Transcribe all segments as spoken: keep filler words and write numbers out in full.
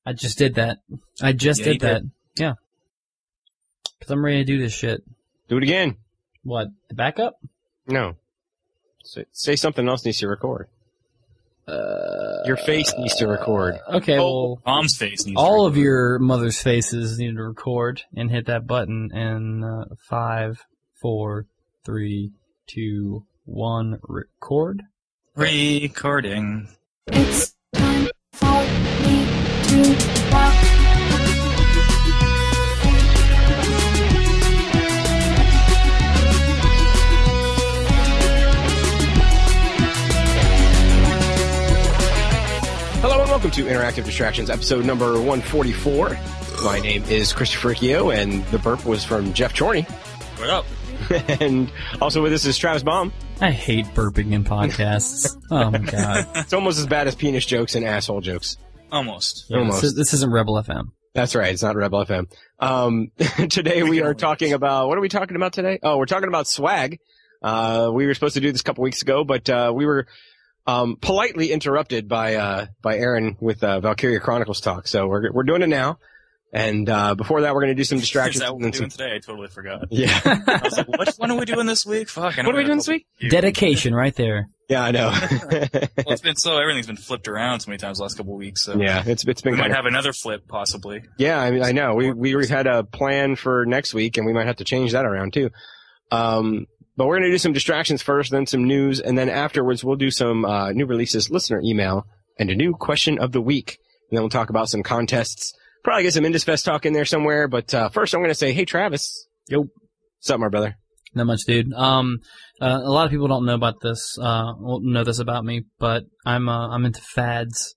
I just did that. I just Yeah, did you that. did. Yeah. Because I'm ready to do this shit. Do it again. What? The backup? No. Say, say something else needs to record. Uh, Your face needs to record. Okay, Oh, well, Mom's face needs all to of your mother's faces need to record and hit that button in uh, five, four, three, two, one, record. Recording. It's time for me to rock. Hello and welcome to Interactive Distractions, episode number one forty-four. My name is Christopher Riccio, and the burp was from Jeff Chorney. What up? And also with us is Travis Baum. I hate burping in podcasts. Oh my god. It's almost as bad as penis jokes and asshole jokes. Almost. Yeah, Almost. This, is, this isn't Rebel F M. That's right. It's not Rebel F M. Um, today we are talking about, what are we talking about today? Oh, we're talking about swag. Uh, we were supposed to do this a couple weeks ago, but, uh, we were, um, politely interrupted by, uh, by Aaron with, uh, Valkyria Chronicles talk. So we're, we're doing it now. And, uh, before that, we're going to do some Is distractions. that what we're and doing some, today? I totally forgot. yeah. I was like, what, what are we doing this week? Fuck. I know What are we had a doing this couple- week? You- Dedication right there. Yeah, I know. Well, it's been so, everything's been flipped around so many times the last couple of weeks, so. yeah, it's, it's been We kind might of, have another flip, possibly. yeah, I mean, I know. We, we had a plan for next week and we might have to change that around too. Um, but we're going to do some distractions first, then some news, and then afterwards we'll do some, uh, new releases, listener email, and a new question of the week. And then we'll talk about some contests. Probably get some IndusFest talk in there somewhere, but, uh, first I'm going to say, hey, Travis. Yo. What's up, my brother? Not much, dude. Um, uh, a lot of people don't know about this, uh, won't know this about me, but I'm, uh, I'm into fads.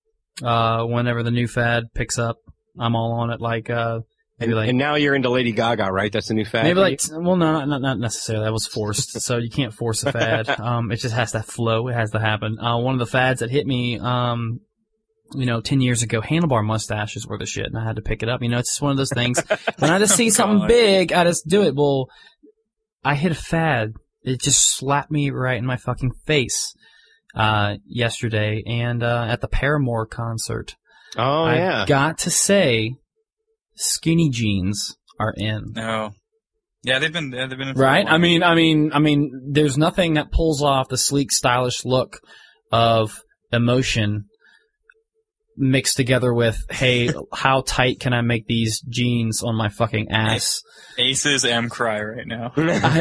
Uh, whenever the new fad picks up, I'm all on it. Like, uh, maybe like, And now you're into Lady Gaga, right? That's the new fad. maybe for like, you? well, no, not, not necessarily. That was forced. So you can't force a fad. Um, it just has to flow. It has to happen. Uh, one of the fads that hit me, um, you know, ten years ago, handlebar mustaches were the shit, and I had to pick it up. You know, it's just one of those things. When I just see something God. big, I just do it. Well, I hit a fad. It just slapped me right in my fucking face uh, yesterday, and uh, at the Paramore concert. Oh, I've yeah. got to say, skinny jeans are in. No. Yeah, they've been, yeah, they've been in for a Right? while. I mean, I mean, I mean, there's nothing that pulls off the sleek, stylish look of emotion mixed together with, hey, how tight can I make these jeans on my fucking ass? Aces M cry right now.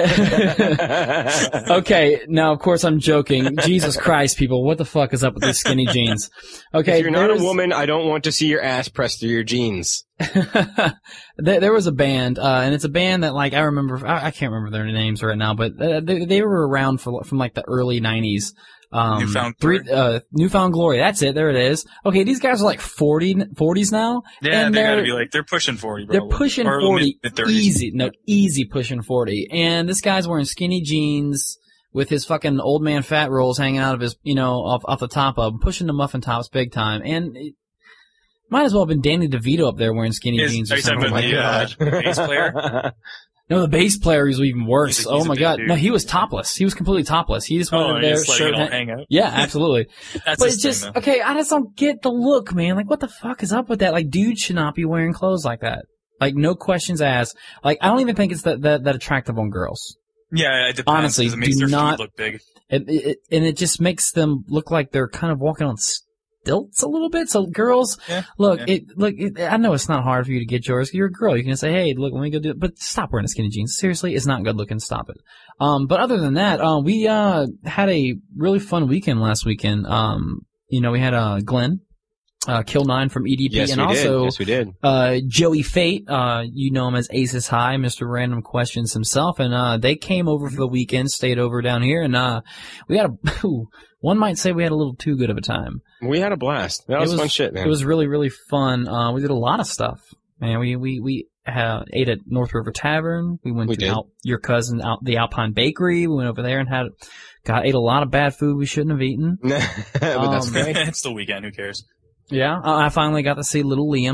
Okay, now of course I'm joking. Jesus Christ, people, what the fuck is up with these skinny jeans? Okay, If you're not there's- a woman, I don't want to see your ass pressed through your jeans. there, there was a band, uh, and it's a band that, like, I remember, I, I can't remember their names right now, but uh, they, they were around for, from, like, the early nineties. Um, Newfound three, Glory. uh, Newfound Glory. That's it. There it is. Okay, these guys are like forty, forties now. Yeah, and they they're, gotta be like, they're pushing forty, bro. they're pushing Or forty mid-thirties. easy. No, easy pushing forty. And this guy's wearing skinny jeans with his fucking old man fat rolls hanging out of his, you know, off, off the top of him, pushing the muffin tops big time. And it might as well have been Danny DeVito up there wearing skinny Is- jeans are or you talking something. about Oh my the, uh, God. bass player? No, the bass player is even worse. He's a- Oh he's a my big God. dude. No, he was topless. He was completely topless. He just Oh, wanted and their just letting shirt. it all ha- hang out. Yeah, absolutely. That's But his it's just, thing, though. okay, I just don't get the look, man. Like, what the fuck is up with that? Like, dudes should not be wearing clothes like that. Like, no questions asked. Like, I don't even think it's that, that, that attractive on girls. Yeah, it depends. Honestly, 'cause it makes do their feet not- look big. It, it, and it just makes them look like they're kind of walking on stilts a little bit. So girls, Yeah, look, yeah. it, look, it, I know it's not hard for you to get yours. You're a girl. You can say, hey, look, let me go do it. But stop wearing the skinny jeans. Seriously, it's not good looking. Stop it. Um, but other than that, uh, we, uh, had a really fun weekend last weekend. Um, you know, we had, uh, Glenn, uh, Kill Nine from E D P, Yes, and we also, did. Yes, we did. uh, Joey Fate, uh, you know him as Aces High, Mister Random Questions himself, and, uh, they came over for the weekend, stayed over down here, and, uh, we had a, one might say we had a little too good of a time. We had a blast. That was, It was- fun shit, man. It was really, really fun. Uh, we did a lot of stuff, man. We, we, we, uh, ate at North River Tavern. We went We to did. Al- your cousin, Al- the Alpine Bakery. We went over there and had, got, ate a lot of bad food we shouldn't have eaten. but that's Um, okay. It's the weekend. Who cares? Yeah, uh, I finally got to see little Liam.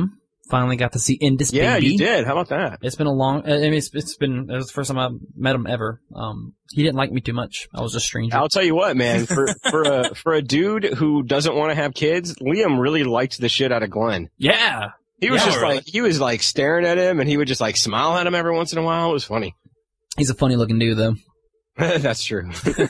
Finally got to see Indus Yeah, Baby. you did. How about that? It's been a long. I mean, it's, it's been. It was the first time I met him ever. Um, he didn't like me too much. I was a stranger. I'll tell you what, man. For for a for a dude who doesn't want to have kids, Liam really liked the shit out of Glenn. Yeah. He was Yeah, just really. like he was like staring at him, and he would just like smile at him every once in a while. It was funny. He's a funny looking dude, though. That's true.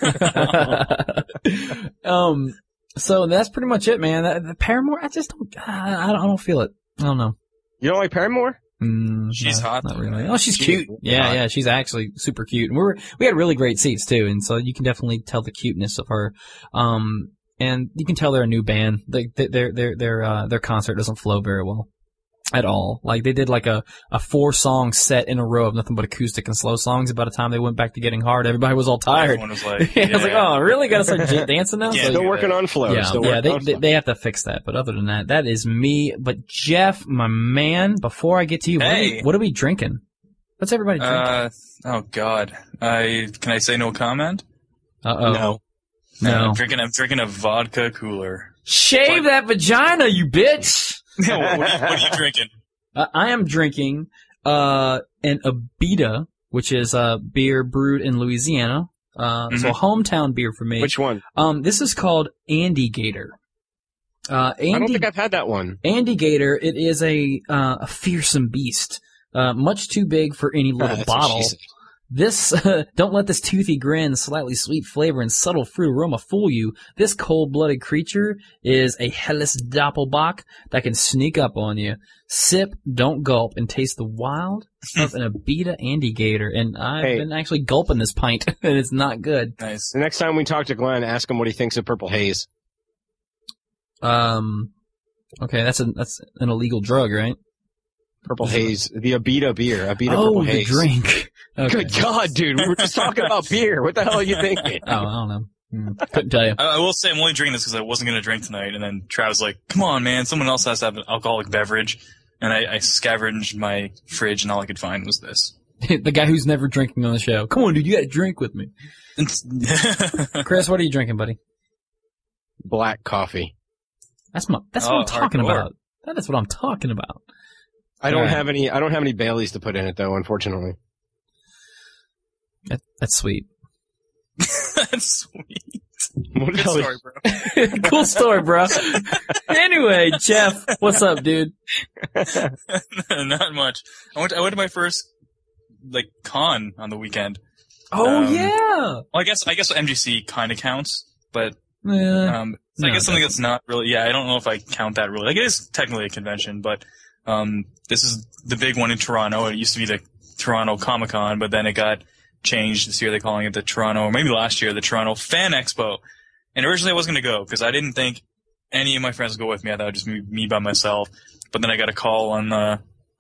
um. So that's pretty much it, man. The, the Paramore, I just don't. I don't, I don't feel it. I don't know. You don't like Paramore? Mm, She's no, hot, Not though, really. man. Oh, she's She's cute. hot. Yeah, yeah, she's actually super cute. And we were we had really great seats too, and so you can definitely tell the cuteness of her. Um, and you can tell they're a new band. They, they, their their their uh, their concert doesn't flow very well at all. Like they did like a a four song set in a row of nothing but acoustic and slow songs. By the time they went back to getting hard, everybody was all tired. Everyone was like, I was like, yeah. oh, really? Got to start j- dancing now? Yeah, So- Still do working that. on flow. yeah, Still yeah, working they, on they flow. they have to fix that. But other than that, that is me. But Jeff, my man, before I get to you, what, are, we, Hey. what are we drinking? What's everybody drinking? Uh, oh God. I can I say no comment? Uh oh. No. No. Uh, I'm drinking. I'm drinking a vodka cooler. Shave that vagina, you bitch! what, what, what are you drinking? Uh, I am drinking uh an Abita, which is uh beer brewed in Louisiana. Uh, so a hometown beer for me. Which one? Um, this is called Andy Gator. Uh, Andy I don't think I've had that one. Andy Gator. It is a uh, a fearsome beast. Uh, much too big for any little That's what bottle. she said. This, uh, don't let this toothy grin, slightly sweet flavor, and subtle fruit aroma fool you. This cold-blooded creature is a Helles Doppelbock that can sneak up on you. Sip, don't gulp, and taste the wild of an Abita Andy Gator. And I've Hey. been actually gulping this pint, and it's not good. Nice. The next time we talk to Glenn, ask him what he thinks of Purple Haze. Um, okay, that's a that's an illegal drug, right? Purple Haze, the Abita beer. Abita oh, Purple the Haze. drink. Okay. Good God, dude. We were just talking about beer. What the hell are you thinking? Oh, I don't know. Hmm, couldn't tell you. I, I will say I'm only drinking this because I wasn't going to drink tonight, and then Travis was like, "Come on, man! Someone else has to have an alcoholic beverage." And I, I scavenged my fridge, and all I could find was this. The guy who's never drinking on the show. Come on, dude, you got to drink with me. Chris, what are you drinking, buddy? Black coffee. That's my. That's Oh, what I'm talking hardcore. about. That is what I'm talking about. I don't All right. have any. I don't have any Baileys to put in it though. Unfortunately. That, that's sweet. That's sweet. What Good the hell is- story, bro. Cool story, bro. Anyway, Jeff, what's up, dude? Not much. I went. I went to my first like con on the weekend. Oh Um, yeah. Well, I guess I guess M G C kind of counts, but Yeah. um, no, I guess it something that's not really. Yeah, I don't know if I count that really. Like it is technically a convention, but um, this is the big one in Toronto. It used to be the Toronto Comic Con, but then it got changed this year. They're calling it the Toronto, or maybe last year, the Toronto Fan Expo. And originally I wasn't going to go because I didn't think any of my friends would go with me. I thought it would just be me by myself. But then I got a call on uh,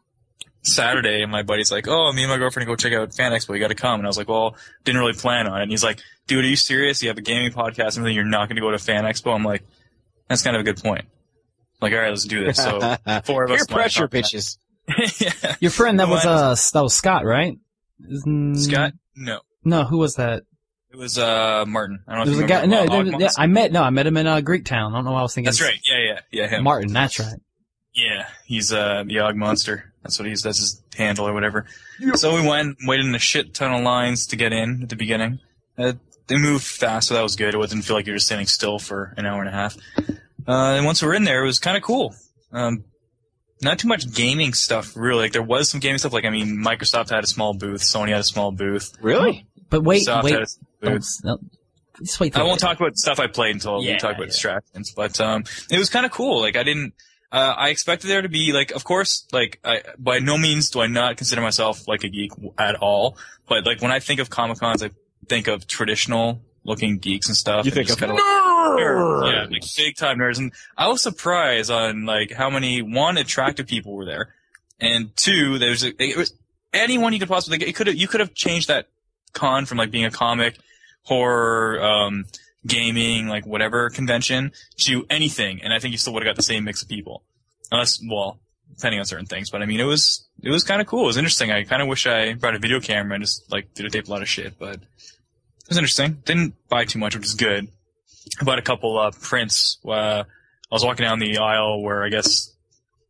Saturday, and my buddy's like, "Oh, me and my girlfriend go check out Fan Expo. You got to come." And I was like, "Well, didn't really plan on it." And he's like, "Dude, are you serious? You have a gaming podcast and everything. You're not going to go to Fan Expo?" I'm like, "That's kind of a good point." Like, all right, let's do this. So four of us. Peer pressure, went. bitches. Yeah. Your friend that was Mine uh that was Scott, right? Isn't- Scott? No. No, who was that? It was uh Martin. I don't know There was if a you guy. remember No, Hog there- Moss. yeah, I met. No, I met him in uh, Greek Town. I don't know why I was thinking. That's right. Yeah, yeah, yeah. Him. Martin. That's right. Yeah, he's uh, the Og Monster. That's what he's. That's his handle or whatever. So we went, waited in a shit ton of lines to get in at the beginning. Uh, they moved fast, so that was good. It didn't feel like you were standing still for an hour and a half. Uh, and once we were in there, it was kind of cool. Um, not too much gaming stuff, really. Like there was some gaming stuff. Like I mean, Microsoft had a small booth, Sony had a small booth. Really? But wait, Microsoft wait. had a small Don't, booth. no, just wait. I till- won't talk about stuff I played until Yeah, we talk about yeah. distractions. But um, it was kind of cool. Like I didn't. Uh, I expected there to be like, of course, like I, by no means do I not consider myself like a geek at all. But like when I think of Comic Cons, I think of traditional looking geeks and stuff. You and think just of kinda like, nerds. Yeah, like big time nerds. And I was surprised on like how many one attractive people were there, and two there's a, it was anyone you could possibly. Like, it could have you could have changed that con from like being a comic, horror, um, gaming, like whatever convention to anything, and I think you still would have got the same mix of people. Unless, well, depending on certain things. But I mean, it was it was kind of cool. It was interesting. I kind of wish I brought a video camera and just like videotape a lot of shit, but it was interesting. Didn't buy too much, which is good. I bought a couple uh, prints. Uh, I was walking down the aisle where I guess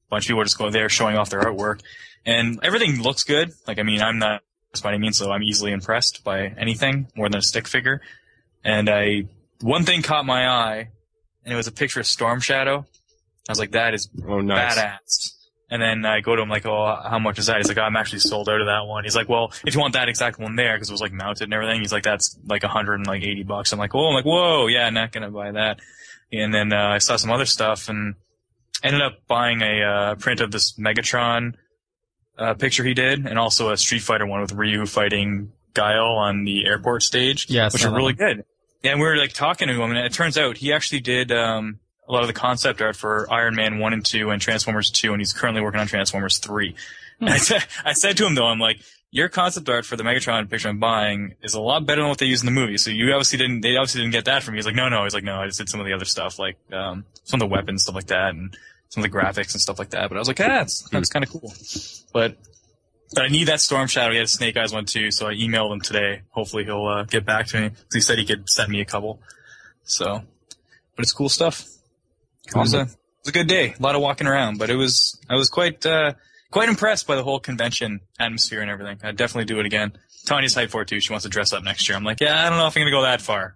bunch of people were just going there showing off their artwork. And everything looks good. Like, I mean, I'm not by any means, so I'm easily impressed by anything more than a stick figure. And I, one thing caught my eye, and it was a picture of Storm Shadow. I was like, that is Oh, nice. badass. And then I go to him like, oh, how much is that? He's like, oh, I'm actually sold out of that one. He's like, well, if you want that exact one there, because it was like mounted and everything, he's like, that's like one hundred eighty bucks. I'm like, whoa, I'm like, whoa, yeah, not gonna buy that. And then uh, I saw some other stuff and ended up buying a uh, print of this Megatron uh, picture he did, and also a Street Fighter one with Ryu fighting Guile on the airport stage, Yeah, I which saw are that really one. good. And we were like talking to him, and it turns out he actually did um, a lot of the concept art for Iron Man one and two and Transformers two, and he's currently working on Transformers three. Hmm. And I, said, I said to him, though, I'm like, your concept art for the Megatron picture I'm buying is a lot better than what they use in the movie. So you obviously didn't, they obviously didn't get that from me. He's like, no, no. He's like, no, I just did some of the other stuff, like um, some of the weapons, stuff like that, and some of the graphics and stuff like that. But I was like, ah, that's, that's kind of cool. But but I need that Storm Shadow. He had a Snake Eyes one too, so I emailed him today. Hopefully he'll uh, get back to me. He said he could send me a couple. So, but it's cool stuff. It was a, it was a good day. A lot of walking around, but it was, I was quite, uh, quite impressed by the whole convention atmosphere and everything. I'd definitely do it again. Tanya's hyped for it too. She wants to dress up next year. I'm like, yeah, I don't know if I'm going to go that far.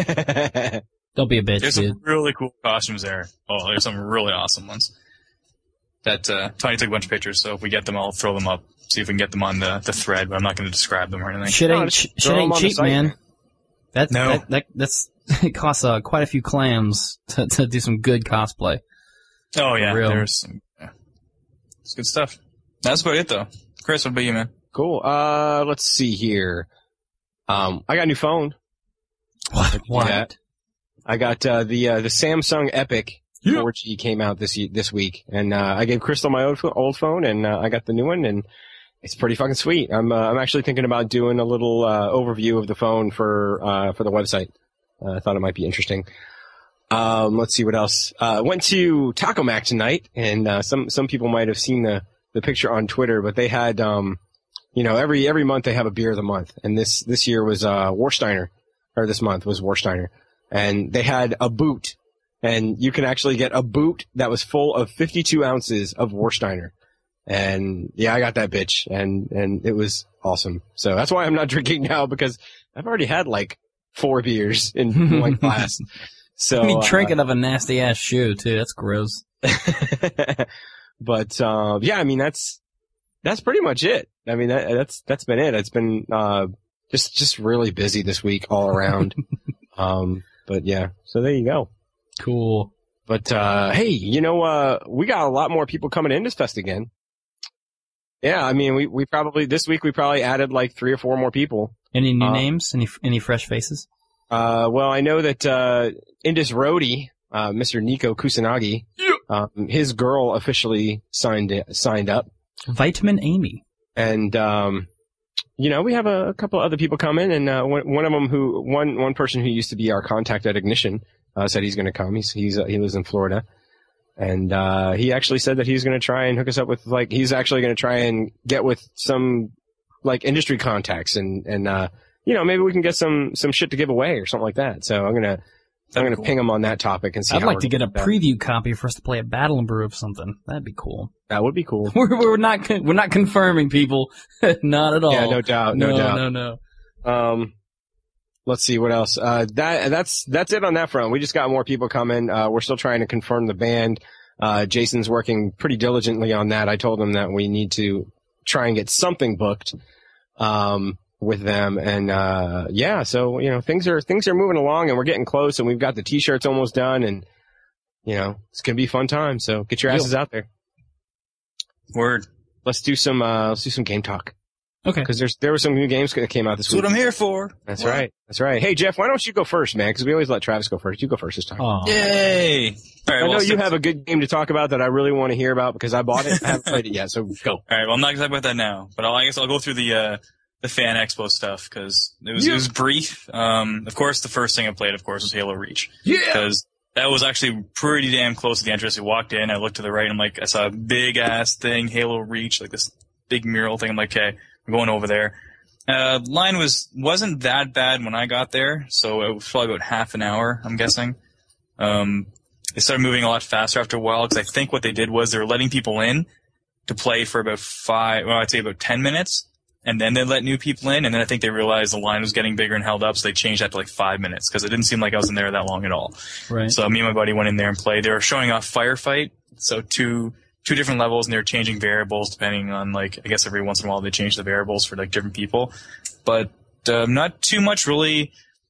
Don't be a bitch, There's dude. some really cool costumes there. Oh, there's some really awesome ones. That, uh, Tanya took a bunch of pictures, so if we get them, I'll throw them up. See if we can get them on the, the thread, but I'm not going to describe them or anything. Shit No, ain't, just sh- shit throw 'em ain't on the cheap, site, man. man. That, No. that, that, that's, it costs uh, quite a few clams to, to do some good cosplay. Oh, yeah. real. There's some, yeah. It's good stuff. That's about it, though. Chris, what about you, man? Cool. Uh, let's see here. Um, I got a new phone. What? What? that. I got uh, the uh, the Samsung Epic Yeah. four G came out this ye- this week, and uh, I gave Crystal my old, pho- old phone, and uh, I got the new one, and it's pretty fucking sweet. I'm uh, I'm actually thinking about doing a little uh, overview of the phone for uh, for the website. Uh, I thought it might be interesting. Um, let's see what else. Uh, went to Taco Mac tonight, and uh, some some people might have seen the the picture on Twitter, but they had um, you know, every every month they have a beer of the month, and this this year was uh, Warsteiner, or this month was Warsteiner, and they had a boot, and you can actually get a boot that was full of fifty-two ounces of Warsteiner, and yeah, I got that bitch, and and it was awesome. So that's why I'm not drinking now, because I've already had like four beers in one glass. So I mean, uh, drink it of a nasty ass shoe too. That's gross. but uh, yeah, I mean that's that's pretty much it. I mean that, that's that's been it. It's been uh, just just really busy this week all around. um, but yeah, so there you go. Cool. But uh, hey, you know uh, we got a lot more people coming in this fest again. Yeah, I mean we we probably this week we probably added like three or four more people. Any new Uh, names? Any any fresh faces? Uh, well, I know that, uh, Indus Roadie, uh, Mister Nico Kusanagi, um, his girl officially signed, signed up. Vitamin Amy. And, um, you know, we have a, a couple other people coming, and, uh, one, one of them who, one, one person who used to be our contact at Ignition, uh, said he's gonna come. He's, he's, uh, he lives in Florida. And, uh, he actually said that he's gonna try and hook us up with, like, he's actually gonna try and get with some, like, industry contacts and, and, uh, you know, maybe we can get some, some shit to give away or something like that. So I'm gonna, I'm gonna cool. ping him on that topic and see I'd how like we're to get a gonna do that. preview copy for us to play a Battle and Brew of something. That'd be cool. That would be cool. We're we're not con- we're not confirming, people. Not at all. Yeah, no doubt, no, no doubt. No, no. Um, let's see what else. Uh, that that's that's it on that front. We just got more people coming. Uh, we're still trying to confirm the band. Uh, Jason's working pretty diligently on that. I told him that we need to try and get something booked, um, with them. And uh, yeah, so you know things are things are moving along, and we're getting close. And we've got the T-shirts almost done, and you know it's gonna be a fun time. So get your asses out there. Word. Let's do some uh, let's do some game talk. Okay. Because there's there were some new games that came out this That's week. what I'm here for. That's What? right. That's right. Hey, Jeff, why don't you go first, man? Because we always let Travis go first. You go first this time. Oh. Yay! All right, I well, know you since- have a good game to talk about that I really want to hear about because I bought it. I haven't played it yet, so go. All right, well, I'm not going to talk about that now, but I'll, I guess I'll go through the uh, the Fan Expo stuff because it was Yeah. it was brief. Um, of course, the first thing I played, of course, was Halo Reach. Yeah. Because that was actually pretty damn close to the entrance. We walked in, I looked to the right, and I'm like, I saw a big ass thing, Halo Reach, like this big mural thing. I'm like, okay, I'm going over there. Uh, line was wasn't that bad when I got there, so it was probably about half an hour, I'm guessing. Um, they started moving a lot faster after a while because I think what they did was they were letting people in to play for about five, well, I'd say about ten minutes, and then they let new people in, and then I think they realized the line was getting bigger and held up, so they changed that to like five minutes because it didn't seem like I was in there that long at all. Right. So me and my buddy went in there and played. They were showing off Firefight, so two two different levels, and they were changing variables depending on, like, I guess every once in a while they change the variables for like different people, but uh, not too much really.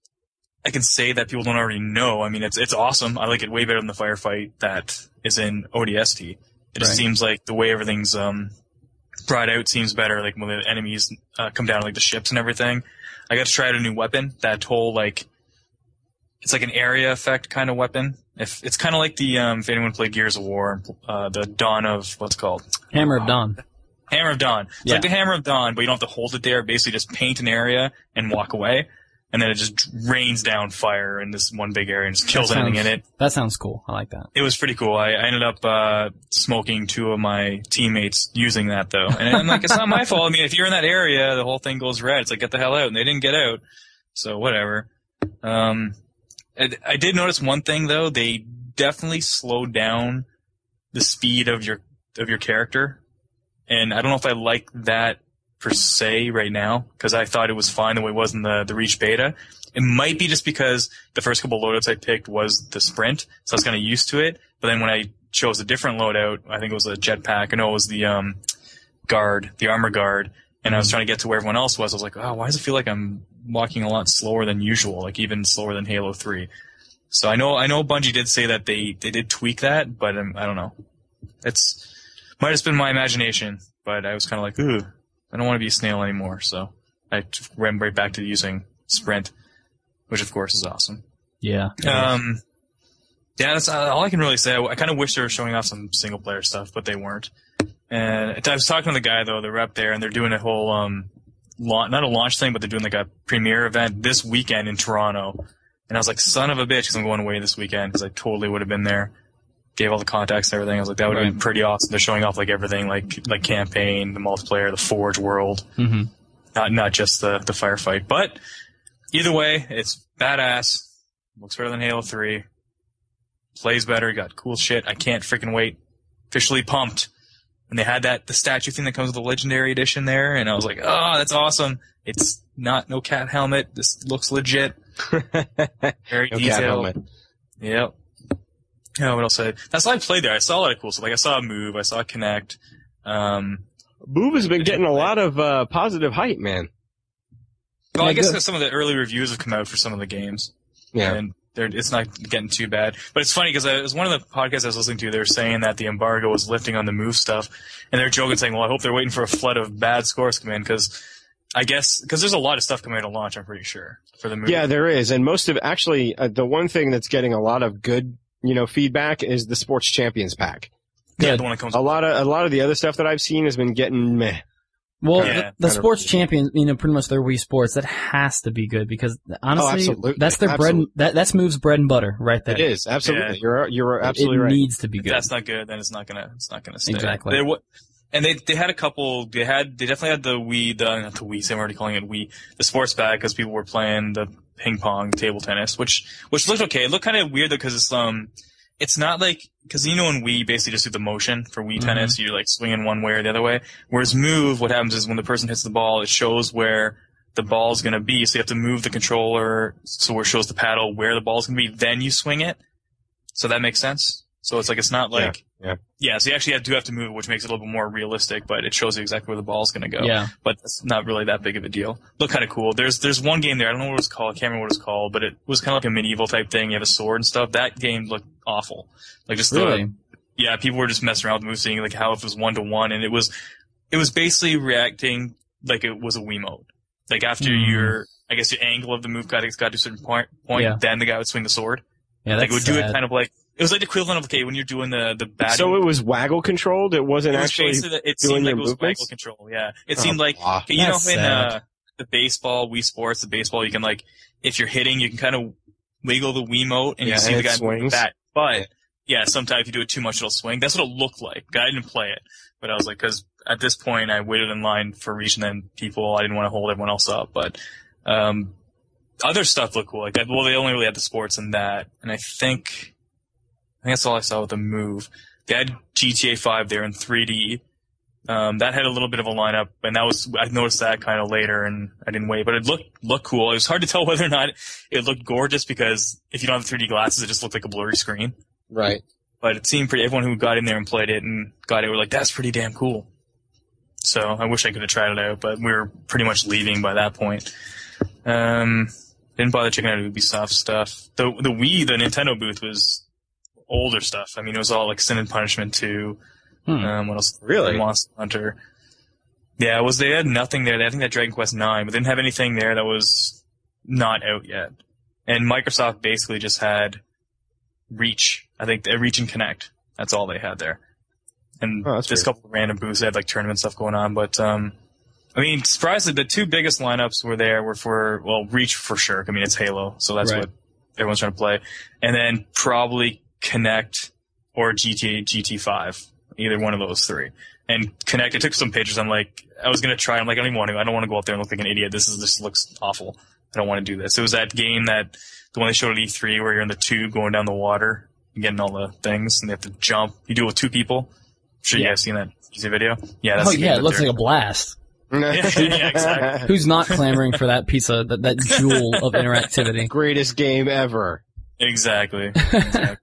I can say that people don't already know. I mean, it's it's awesome. I like it way better than the Firefight that is in O D S T. It just Right. seems like the way everything's um, brought out seems better, like when the enemies uh, come down, like the ships and everything. I got to try out a new weapon. That whole, like, it's like an area effect kind of weapon. If It's kind of like the, um, if anyone played Gears of War, uh, the Dawn of, what's it called? Hammer of Dawn. Hammer of Dawn. It's Yeah. like the Hammer of Dawn, but you don't have to hold it there. Basically just paint an area and walk away. And then it just rains down fire in this one big area and just kills That anything sounds- in it. That sounds cool. I like that. It was pretty cool. I, I ended up uh, smoking two of my teammates using that, though. And I'm like, it's not my fault. I mean, if you're in that area, the whole thing goes red. It's like, get the hell out. And they didn't get out. So whatever. Um, I, I did notice one thing, though. They definitely slowed down the speed of your of your character. And I don't know if I like that per se right now, because I thought it was fine the way it was in the, the Reach beta. It might be just because the first couple loadouts I picked was the sprint, so I was kind of used to it. But then when I chose a different loadout, I think it was a jetpack, I know it was the um, guard, the armor guard, and I was trying to get to where everyone else was. I was like, oh, why does it feel like I'm walking a lot slower than usual, like even slower than Halo three? So I know I know Bungie did say that they, they did tweak that, but um, I don't know. It's might have been my imagination, but I was kind of like, ooh, I don't want to be a snail anymore, so I went right back to using sprint, which of course is awesome. Yeah. Um, yeah, that's uh, all I can really say. I, I kind of wish they were showing off some single player stuff, but they weren't. And I was talking to the guy though, the rep there, and they're doing a whole um, launch, not a launch thing, but they're doing like a premiere event this weekend in Toronto. And I was like, son of a bitch, because I'm going away this weekend, because I totally would have been there. Gave all the contacts and everything. I was like, that would have Right. been pretty awesome. They're showing off like everything, like like campaign, the multiplayer, the Forge world, Mm-hmm. not not just the the firefight. But either way, it's badass. Looks better than Halo three. Plays better. Got cool shit. I can't freaking wait. Officially pumped. And they had that the statue thing that comes with the Legendary Edition there, and I was like, oh, that's awesome. It's not no cat helmet. This looks legit. Very No cat detailed. helmet. Yep. Yeah, what else? I, that's why I played there. I saw a lot of cool stuff. Like I saw Move, I saw Connect. Um, Move has been getting a lot of uh, positive hype, man. well, Yeah, I guess good. 'cause some of the early reviews have come out for some of the games, Yeah. and they're, it's not getting too bad. But it's funny because it was one of the podcasts I was listening to. They were saying that the embargo was lifting on the Move stuff, and they're joking, saying, "Well, I hope they're waiting for a flood of bad scores to come in because." I guess because there's a lot of stuff coming out at launch. I'm pretty sure for the Move. Yeah, there is, and most of actually uh, the one thing that's getting a lot of good, you know, feedback is the Sports Champions pack. yeah, the one that comes. A lot of a lot of the other stuff that I've seen has been getting meh. Well, Yeah, the, the kind of- sports champion, you know, pretty much their Wii Sports, that has to be good because honestly, absolutely. that's their bread. Absolutely. And, that that's Move's bread and butter right there. It is absolutely. Yeah. You're you're It- absolutely it right. needs to be If good. that's not good, then it's not gonna it's not gonna stay. Exactly. They, wa- and they they had a couple. They had they definitely had the Wii, the not the Wii. I'm already calling it Wii, the sports bag because people were playing the ping pong, table tennis, which which looked okay. It looked kind of weird though because it's um it's not like because you know in Wii you basically just do the motion for Wii Mhm. tennis. You're like swinging one way or the other way. Whereas Move, what happens is when the person hits the ball, it shows where the ball's gonna be. So you have to move the controller so where it shows the paddle where the ball's gonna be. Then you swing it. So that makes sense. So it's like it's not like yeah. yeah. So you actually have, do have to move, which makes it a little bit more realistic, but it shows you exactly where the ball's gonna go. Yeah. But it's not really that big of a deal. Look kind of cool. There's there's one game there. I don't know what it's called. I can't remember what it's called, but it was kind of like a medieval type thing. You have a sword and stuff. That game looked awful. Like just Really? the yeah. People were just messing around with the move, seeing like how if it was one to one, and it was it was basically reacting like it was a Wiimote. Like after Mm. your I guess your angle of the move got it's got to a certain point point, Yeah. then the guy would swing the sword. Yeah, Like that's it would do sad. it kind of like it was like the equivalent of okay when you're doing the the batting. So it was waggle controlled. It wasn't It was actually. basically it doing seemed like your it was movements? waggle control. Yeah, it Oh, seemed like blah. you know That's in sad. uh, the baseball Wii Sports, the baseball you can like if you're hitting you can kind of wiggle the Wiimote and Yeah, you see and the it guy move the swings. bat. But yeah, sometimes if you do it too much it'll swing. That's what it looked like. I didn't play it, but I was like because at this point I waited in line for Reach and then people I didn't want to hold everyone else up, but um, other stuff looked cool. Like that. Well, they only really had the sports and that, and I think. I think that's all I saw with the move. They had G T A five there in three D. Um, that had a little bit of a lineup, and that was I noticed that kind of later, and I didn't wait. But it looked looked cool. It was hard to tell whether or not it looked gorgeous because if you don't have three D glasses, it just looked like a blurry screen. Right. But it seemed pretty. Everyone who got in there and played it and got it were like, "That's pretty damn cool." So I wish I could have tried it out, but we were pretty much leaving by that point. Um, didn't bother checking out Ubisoft stuff. The the Wii, the Nintendo booth was older stuff. I mean, it was all like Sin and Punishment two. Hmm. Um, what else? Really? Monster Hunter. Yeah, it was they had nothing there. I think that Dragon Quest nine, but they didn't have anything there that was not out yet. And Microsoft basically just had Reach. I think they Reach and Connect. That's all they had there. And Oh, just that's a couple of random booths. They had like tournament stuff going on. But um, I mean, surprisingly, the two biggest lineups were there were for well, Reach for sure. I mean, it's Halo, so that's Right. what everyone's trying to play. And then probably Connect or G T A G T five. Either one of those three. And Connect, I took some pictures. I'm like, I was going to try. I'm like, I don't even want to. I don't want to go up there and look like an idiot. This is this looks awful. I don't want to do this. It was that game that, the one they showed at E three where you're in the tube going down the water and getting all the things and they have to jump. You do it with two people. I'm sure you Yeah. guys seen that easy video. Yeah, that's Oh the game yeah, that it looks they're- like a blast. yeah, yeah, exactly. Who's not clamoring for that pizza, that, that jewel of interactivity? Greatest game ever. Exactly. exactly.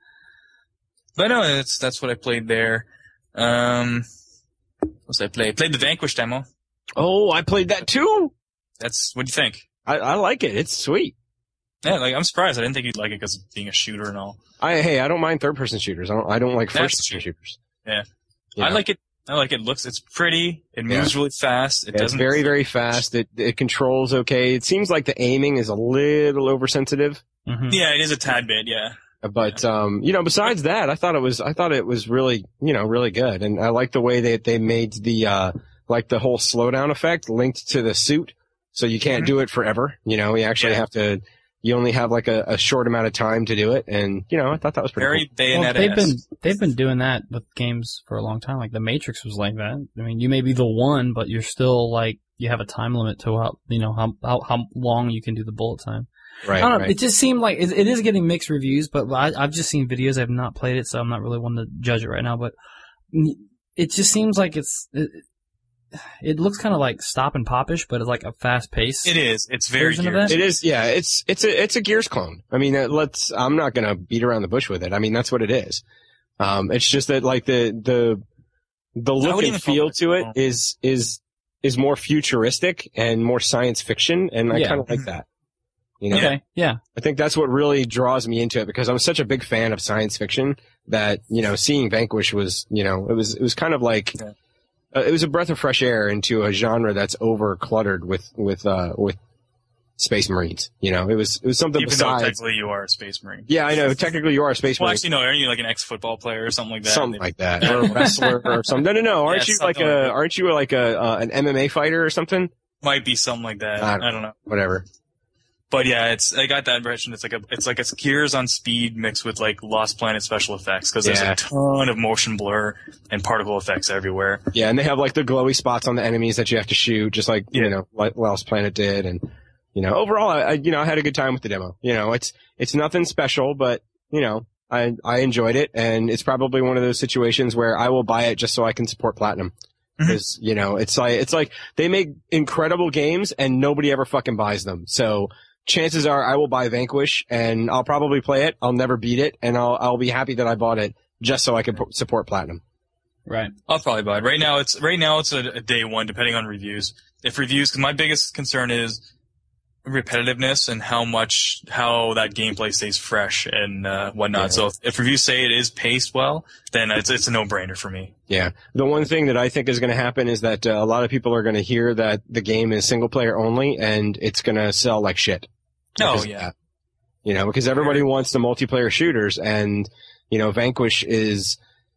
But no, that's, that's what I played there. Um, what was I played? Played the Vanquish demo. Oh, I played that too. That's, what do you think? I, I like it. It's sweet. Yeah, like, I'm surprised. I didn't think you'd like it because of being a shooter and all. I hey, I don't mind third person shooters. I don't I don't like That's first person shooters. Yeah. You I know? like it. I like it. Looks, it's pretty. It moves really fast. It Yeah, it's doesn't. very, very fast. It it controls okay. It seems like the aiming is a little oversensitive. Mm-hmm. Yeah, it is a tad bit. Yeah. But um, you know, besides that, I thought it was I thought it was really, you know, really good. And I like the way that they made the uh like the whole slowdown effect linked to the suit. So you can't Mhm. do it forever. You know, you actually Yeah. have to you only have like a, a short amount of time to do it. And, you know, I thought that was pretty Very Well, Bayonetta. they've been they've been doing that with games for a long time. Like The Matrix was like that. I mean, you may be the one, but you're still like you have a time limit to how you know how how, how long you can do the bullet time. cool. Right, I don't know. right. It just seemed like it, it is getting mixed reviews, but I, I've just seen videos. I've not played it, so I'm not really one to judge it right now. But it just seems like it's it, it looks kind of like stop and popish, but it's like a fast pace. It is. It's very version of Gears. that? It is, yeah. It's it's a it's a Gears clone. I mean, uh, let's. I'm not gonna beat around the bush with it. I mean, that's what it is. Um, it's just that like the the the I look wouldn't and even call feel it to it clone. is is is more futuristic and more science fiction, and I Yeah. kind of like that. You know, Okay, yeah. I think that's what really draws me into it because I'm such a big fan of science fiction that you know, seeing Vanquish was, you know, it was it was kind of like. Yeah. Uh, it was a breath of fresh air into a genre that's over cluttered with with uh with space marines. You know, it was it was something Even though besides. technically you are a space marine. Yeah, I know. Technically, you are a space Well, marine, actually, no. Aren't you like an ex-football player or something like that? something like that, or a wrestler or something. No, no, no. Aren't Yeah, you like something a? like that. Aren't you like a uh, an M M A fighter or something? Might be something like that. I I don't don't, know. Whatever. But yeah, it's I got that impression. It's like a it's like a Gears on speed mixed with like Lost Planet special effects because there's Yeah. a ton of motion blur and particle effects everywhere. Yeah, and they have like the glowy spots on the enemies that you have to shoot, just like Yeah. you know, like Lost Planet did. And you know, overall, I, I you know I had a good time with the demo. You know, it's it's nothing special, but you know, I I enjoyed it, and it's probably one of those situations where I will buy it just so I can support Platinum. Mhm. Because you know, it's like it's like they make incredible games and nobody ever fucking buys them. So chances are I will buy Vanquish and I'll probably play it. I'll never beat it, and I'll I'll be happy that I bought it just so I can p- support Platinum. Right. I'll probably buy it. Right now, it's right now it's a, a day one, depending on reviews. If reviews, because my biggest concern is repetitiveness and how much how that gameplay stays fresh and uh, whatnot. Yeah. So if, if reviews say it is paced well, then it's it's a no brainer for me. Yeah. The one thing that I think is going to happen is that uh, a lot of people are going to hear that the game is single player only and it's going to sell like shit. Oh, Because of yeah. that. You know, because everybody wants the multiplayer shooters and, you know, Vanquish is,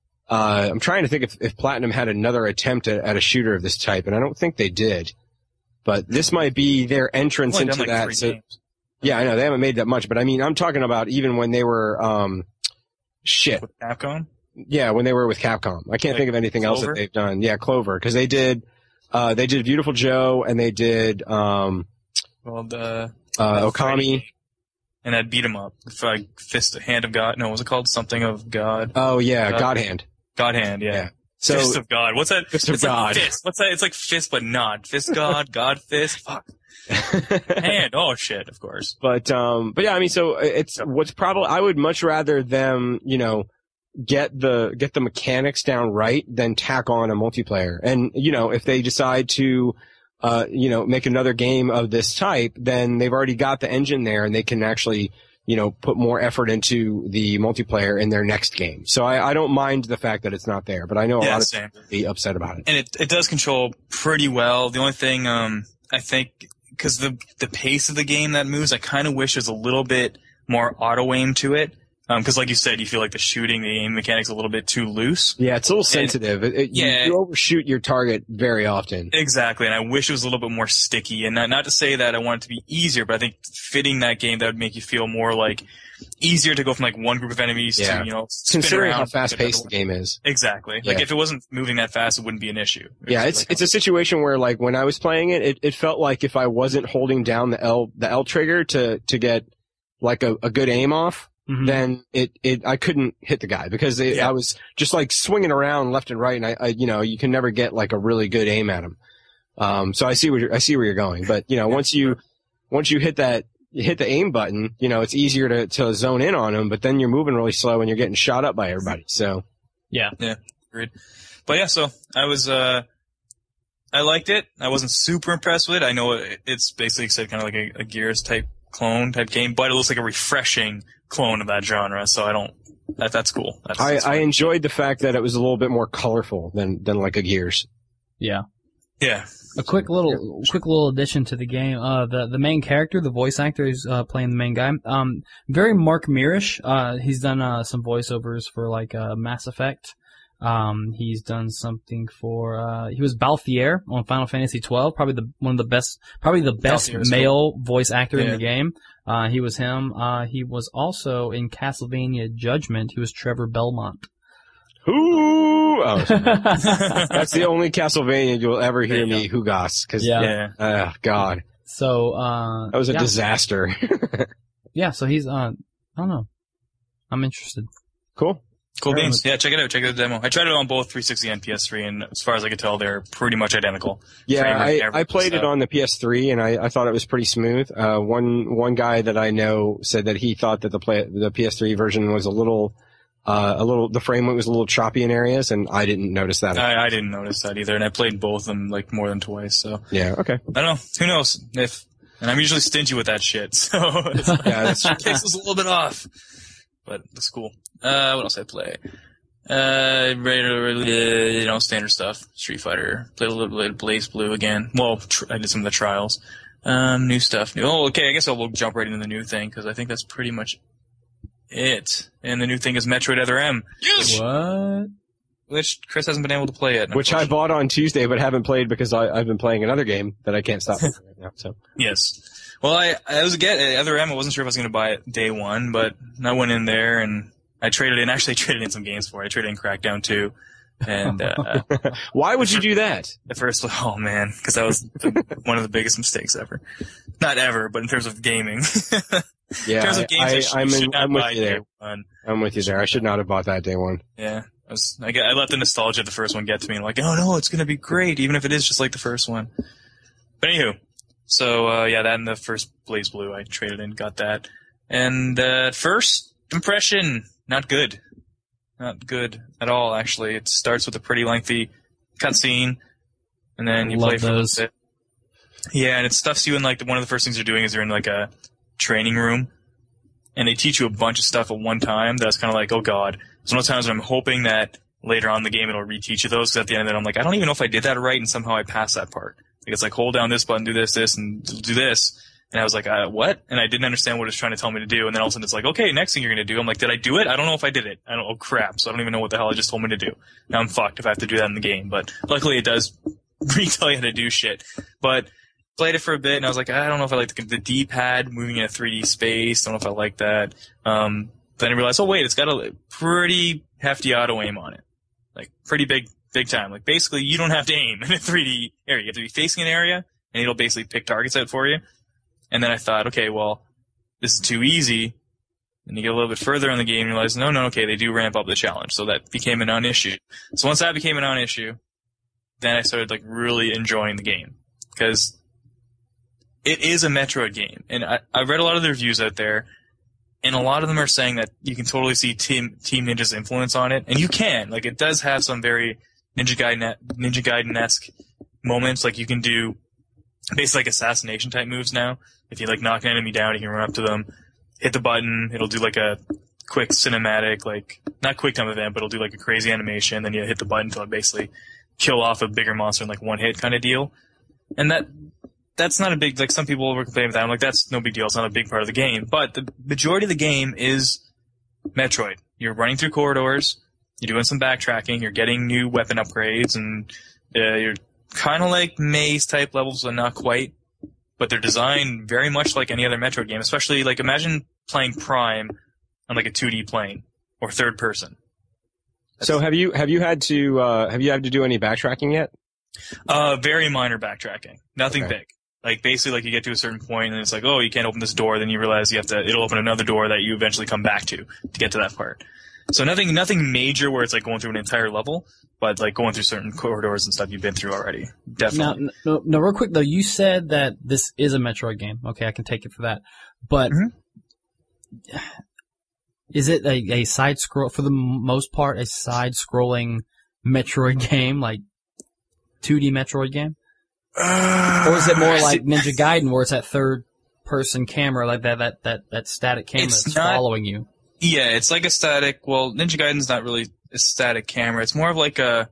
uh, I'm trying to think if, if Platinum had another attempt at, at a shooter of this type, and I don't think they did. But this might be their entrance Only into done like that. three So, games. yeah, I know they haven't made that much, but I mean, I'm talking about even when they were, um, shit. With Capcom. Yeah, when they were with Capcom. I can't Like think of anything else that Clover? they've done. Yeah, Clover, because they did, uh, they did Beautiful Joe and they did, um, Well, the uh, the Okami. and that beat 'em up. Like Fist, Hand of God. No, what was it called? Something of God. Oh yeah, God, God Hand. God Hand. Yeah. Yeah. So, Fist of God. What's that? Fist of it's God. Like fist. What's that? It's like fist, but not fist. God. God fist. Fuck. Hand. Oh shit. Of course. But um, but yeah, I mean, so it's what's probably I would much rather them, you know, get the get the mechanics down right than tack on a multiplayer. And you know, if they decide to, uh, you know, make another game of this type, then they've already got the engine there, and they can actually, you know, put more effort into the multiplayer in their next game. So I, I don't mind the fact that it's not there, but I know a Yeah, lot of same. people be upset about it. And it it does control pretty well. The only thing, um, I think, because the the pace of the game that moves, I kind of wish there's a little bit more auto aim to it. Because, um, like you said, you feel like the shooting, the aim mechanics a little bit too loose. Yeah, it's a little sensitive. It, it, yeah. you, you overshoot your target very often. Exactly, and I wish it was a little bit more sticky. And not, not to say that I want it to be easier, but I think fitting that game, that would make you feel more like easier to go from like one group of enemies Yeah. to, you know, spin Considering around how fast-paced the game is. Exactly. Like Yeah. if it wasn't moving that fast, it wouldn't be an issue. It Yeah, was it's like, it's a situation where like when I was playing it, it, it felt like if I wasn't holding down the L the L trigger to to get like a, a good aim off, Mhm. then it, it I couldn't hit the guy because it, Yeah. I was just like swinging around left and right, and I, I you know you can never get like a really good aim at him. Um, so I see where you're, I see where you're going, but you know once you once you hit that you hit the aim button, you know it's easier to to zone in on him, but then you're moving really slow and you're getting shot up by everybody. So Yeah. Agreed. But yeah, so I was, uh, I liked it. I wasn't super impressed with it. I know it, it's basically said kind of like a, a Gears type clone type game, but it looks like a refreshing clone of that genre. So I don't, that, that's cool. That's, I, that's I fine. enjoyed the fact that it was a little bit more colorful than than like a Gears. Yeah. Yeah. A quick little, quick little addition to the game. Uh, the the main character, the voice actor, who's uh, playing the main guy. Um, very Mark Mirish. Uh, he's done uh some voiceovers for like uh Mass Effect. Um, he's done something for uh, he was Balthier on Final Fantasy twelve. Probably the one of the best, probably the best Balthier's male voice actor in Yeah. the game. Uh, he was him. Uh, he was also in Castlevania Judgment. He was Trevor Belmont. Who? Oh, sorry. so, That's the only Castlevania you'll ever hear There me you Hugas. Cause, Yeah. Yeah. oh, God. uh, That was a yeah. disaster. Yeah, so he's, uh, I don't know. I'm interested. Cool. Cool Very beans. Yeah, check it out. Check out the demo. I tried it on both three sixty and P S three, and as far as I could tell, they're pretty much identical. Yeah, Frame rate, I, I everything, played it so. on the P S three, and I, I thought it was pretty smooth. Uh, one one guy that I know said that he thought that the play the P S three version was a little, uh, a little the frame rate was a little choppy in areas, and I didn't notice that. I, I didn't notice that either, and I played both of them like more than twice. So Yeah. Okay. I don't know. Who knows if? And I'm usually stingy with that shit, so it's, Yeah, that's in case it's a little bit off. But that's cool. Uh, what else I play? Uh, regular, you know, standard stuff. Street Fighter. Played a little bit of Blaze Blue again. Well, tr- I did some of the trials. Um, new stuff. New. Oh, okay. I guess I'll we'll jump right into the new thing because I think that's pretty much it. And the new thing is Metroid Other M. Yes. What? Which Chris hasn't been able to play yet. Which I bought on Tuesday, but haven't played because I, I've been playing another game that I can't stop playing right now. So Yes. Well, I, I was get Other M. I wasn't sure if I was going to buy it day one, but I went in there and I traded in. Actually, traded in some games for it. I traded in Crackdown two, and uh, why would you do that? the first. Oh man, because that was the, one of the biggest mistakes ever. Not ever, but in terms of gaming. Yeah, in terms of games, I, I, sh- I'm, should in, not I'm with buy you there. day one. I'm with you there. I should not have bought that day one. Yeah, I was. I, get, I let the nostalgia of the first one get to me. I'm like, oh no, it's gonna be great, even if it is just like the first one. But anywho, so uh, yeah, that and the first Blaze Blue, I traded in, got that, and uh, first impression, not good, not good at all. Actually, it starts with a pretty lengthy cutscene, and then you Love play for those. a little bit. Yeah, and it stuffs you in like the, one of the first things they're doing is they're in like a training room, and they teach you a bunch of stuff at one time. That's kind of like, oh god. So most times I'm hoping that later on in the game it'll reteach you those. Because at the end of it, I'm like, I don't even know if I did that right, and somehow I passed that part. Like it's like hold down this button, do this, this, and do this. And I was like, uh, what? And I didn't understand what it was trying to tell me to do. And then all of a sudden it's like, okay, next thing you're going to do. I'm like, did I do it? I don't know if I did it. I don't, oh crap. So I don't even know what the hell it just told me to do. Now I'm fucked if I have to do that in the game. But luckily it does retell you how to do shit. But played it for a bit and I was like, I don't know if I like the, the D-pad moving in a three D space. I don't know if I like that. Um, then I realized, oh wait, it's got a pretty hefty auto aim on it. Like pretty big, big time. Like basically you don't have to aim in a three D area. You have to be facing an area and it'll basically pick targets out for you. And then I thought, okay, well, this is too easy. And you get a little bit further in the game and realize, no, no, okay, they do ramp up the challenge. So that became a non-issue. So once that became a non-issue, then I started like really enjoying the game. Because it is a Metroid game. And I, I read a lot of the reviews out there, and a lot of them are saying that you can totally see Team, Team Ninja's influence on it. And you can. Like, it does have some very Ninja Gaiden, Ninja Gaiden-esque moments. Like, you can do basically like assassination type moves now. If you like knock an enemy down, you can run up to them, hit the button, it'll do like a quick cinematic, like, not quick time event, but it'll do like a crazy animation, then you hit the button to basically kill off a bigger monster in like one hit kind of deal. And that, that's not a big, like some people were complaining with that. I'm like, that's no big deal, it's not a big part of the game. But the majority of the game is Metroid. You're running through corridors, you're doing some backtracking, you're getting new weapon upgrades, and uh, you're kind of like maze type levels, but not quite. But they're designed very much like any other Metroid game, especially like imagine playing Prime on like a two D plane or third person. That's so have you have you had to uh, have you had to do any backtracking yet? Uh, very minor backtracking, nothing Okay. big. Like basically, like you get to a certain point and it's like, oh, you can't open this door. Then you realize you have to. It'll open another door that you eventually come back to to get to that part. So nothing, nothing major where it's like going through an entire level, but like going through certain corridors and stuff you've been through already. Now, Definitely. no, no, real quick though, you said that this is a Metroid game. Okay, I can take it for that. But Mhm. is it a, a side scroll for the m- most part? A side scrolling Metroid game, like two D Metroid game, or is it more like Ninja Gaiden, where it's that third person camera, like that that that that static camera It's that's not- following you? Yeah, it's like a static. Well, Ninja Gaiden's not really a static camera. It's more of like a.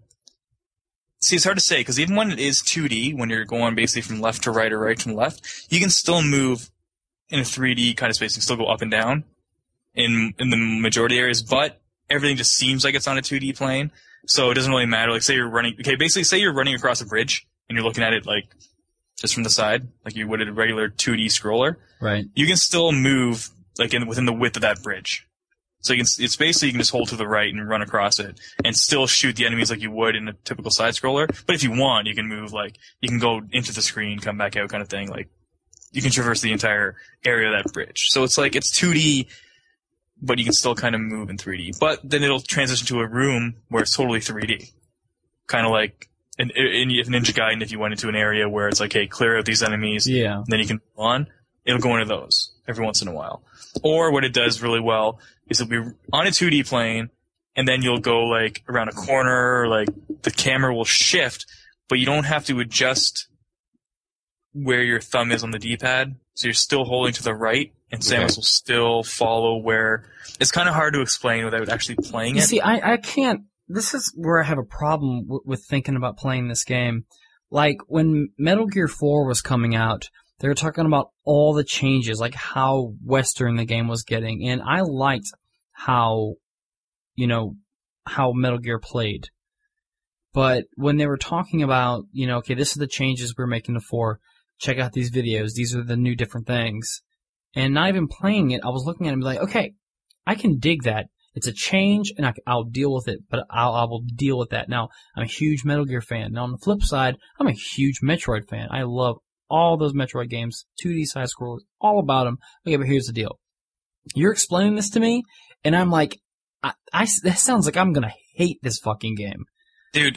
See, it's hard to say because even when it is two D, when you're going basically from left to right or right to left, you can still move in a three D kind of space. You can still go up and down in in the majority areas, but everything just seems like it's on a two D plane. So it doesn't really matter. Like, say you're running. Okay, basically, say you're running across a bridge and you're looking at it like just from the side, like you would a regular two D scroller. Right. You can still move like in within the width of that bridge. So you can, it's basically you can just hold to the right and run across it and still shoot the enemies like you would in a typical side scroller. But if you want, you can move like, you can go into the screen, come back out kind of thing. Like, you can traverse the entire area of that bridge. So it's like, it's two D, but you can still kind of move in three D. But then it'll transition to a room where it's totally three D. Kind of like in, in Ninja Gaiden, if you went into an area where it's like, hey, clear out these enemies, Yeah. then you can move on, it'll go into those every once in a while. Or what it does really well is it'll be on a two D plane, and then you'll go like around a corner, or like the camera will shift, but you don't have to adjust where your thumb is on the D-pad. So you're still holding to the right, and Samus Okay. will still follow where. It's kind of hard to explain without actually playing You it. see, I, I can't. This is where I have a problem w- with thinking about playing this game. Like, when Metal Gear four was coming out, they were talking about all the changes, like how Western the game was getting, and I liked how, you know, how Metal Gear played. But when they were talking about, you know, okay, this is the changes we're making to four, check out these videos, these are the new different things, and not even playing it, I was looking at it and be like, okay, I can dig that. It's a change, and I, I'll deal with it, but I'll, I will deal with that. Now, I'm a huge Metal Gear fan. Now, on the flip side, I'm a huge Metroid fan. I love all those Metroid games, two D side scrollers, all about them. Okay, but here's the deal. You're explaining this to me, and I'm like, I, I, that sounds like I'm gonna hate this fucking game. Dude,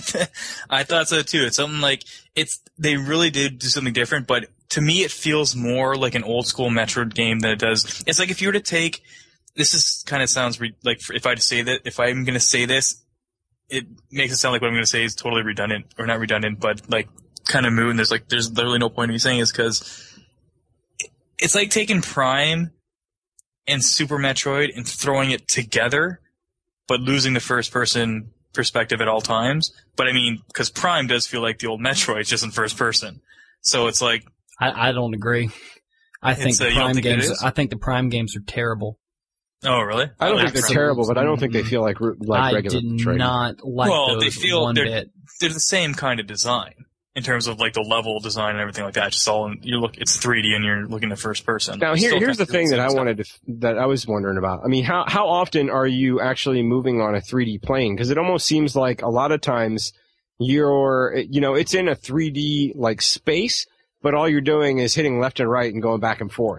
I thought so too. It's something like, it's, they really did do something different, but to me it feels more like an old school Metroid game than it does. It's like if you were to take, this is kind of sounds re, like if I to say that, if I'm going to say this, it makes it sound like what I'm going to say is totally redundant, or not redundant, but like kind of mood, and there's like, there's literally no point in me saying this, because it's like taking Prime and Super Metroid and throwing it together, but losing the first person perspective at all times. But I mean, because Prime does feel like the old Metroid, just in first person. So it's like, I, I don't agree. I think It's, uh, the you don't Prime think it games. is? I think the Prime games are terrible. oh really? I don't Oh, think they're Prime. terrible, but I don't think they feel like ru- like I regular did Metroid. not like Well, those they feel one they're- bit. They're the same kind of design in terms of like the level design and everything like that. Just all in, you look, it's three D and you're looking at first person. Now here, Still here's the kind of thing that same I stuff. wanted to, that I was wondering about. I mean, how how often are you actually moving on a three D plane? Because it almost seems like a lot of times you're, you know, it's in a three D like space, but all you're doing is hitting left and right and going back and forth.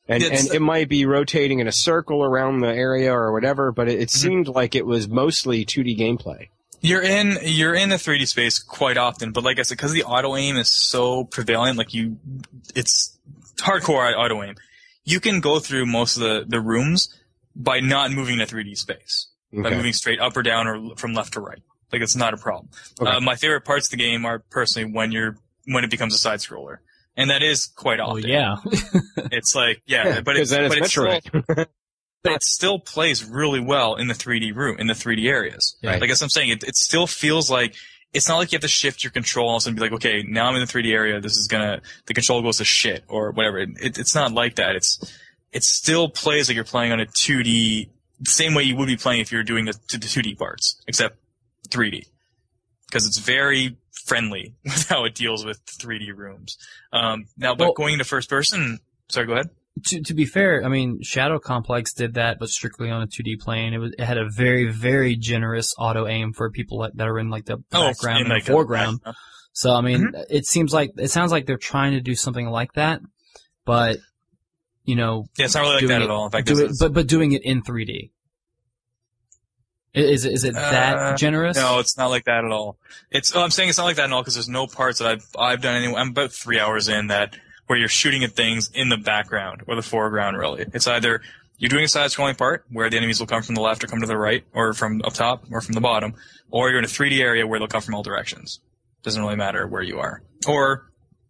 And, It's- and it might be rotating in a circle around the area or whatever, but it, it Mm-hmm. seemed like it was mostly two D gameplay. You're in you're in the three D space quite often, but like I said, because the auto aim is so prevalent, like you, it's hardcore auto aim. You can go through most of the, the rooms by not moving in a three D space, by Okay. moving straight up or down or from left to right. Like it's not a problem. Okay. Uh, my favorite parts of the game are personally when you're when it becomes a side scroller, and that is quite Oh often. yeah. It's like yeah, Yeah, but because it's then it's but it's still, Metroid. but it still plays really well in the three D room, in the three D areas. Right. Like as I'm saying, it, it still feels like, it's not like you have to shift your controls and be like, okay, now I'm in the three D area, this is gonna, the control goes to shit, or whatever. It, it, it's not like that. It's, it still plays like you're playing on a two D, the same way you would be playing if you were doing the, the two D parts, except three D. Because it's very friendly with how it deals with three D rooms. Um, now, but Well- going into first person, sorry, go ahead. To, to be fair, I mean, Shadow Complex did that, but strictly on a two D plane. It was it had a very very generous auto aim for people that, that are in like the background in and like the a- foreground. uh, So I mean, Mhm. it seems like it sounds like they're trying to do something like that, but you know, Yeah, it's not really like doing that it, at all. In fact, do this it, is- but but doing it in three D. I- Is it is it that Uh, generous? No, it's not like that at all. It's. Oh, I'm saying it's not like that at all because there's no parts that I've I've done anyway. I'm about three hours in that where you're shooting at things in the background or the foreground. Really, it's either you're doing a side-scrolling part where the enemies will come from the left or come to the right, or from up top or from the bottom, or you're in a three D area where they'll come from all directions. Doesn't really matter where you are. Or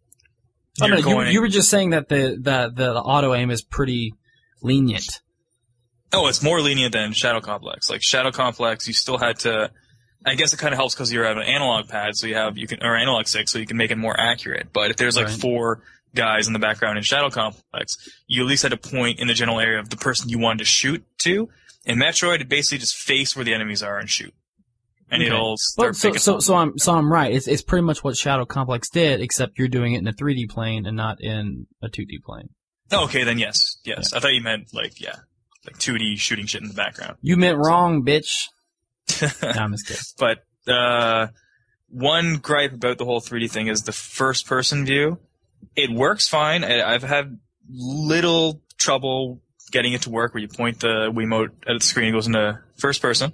Oh, no, you're you, going. you were just saying that the, the, the auto aim is pretty lenient. Oh, it's more lenient than Shadow Complex. Like Shadow Complex, you still had to. I guess it kind of helps because you're at an analog pad, so you have you can or analog stick, so you can make it more accurate. But if there's like Right. four guys in the background in Shadow Complex, you at least had to point in the general area of the person you wanted to shoot to. In Metroid, it basically just face where the enemies are and shoot, and Okay. it'll start Well, so, picking. so, so I'm, so I'm right. It's, it's pretty much what Shadow Complex did, except you're doing it in a three D plane and not in a two D plane. Oh, okay, then yes, yes. I thought you meant like yeah, like two D shooting shit in the background. You meant wrong, bitch. No, I'm just kidding. But uh, one gripe about the whole three D thing is the first person view. It works fine. I, I've had little trouble getting it to work where you point the Wiimote at the screen, it goes into first person.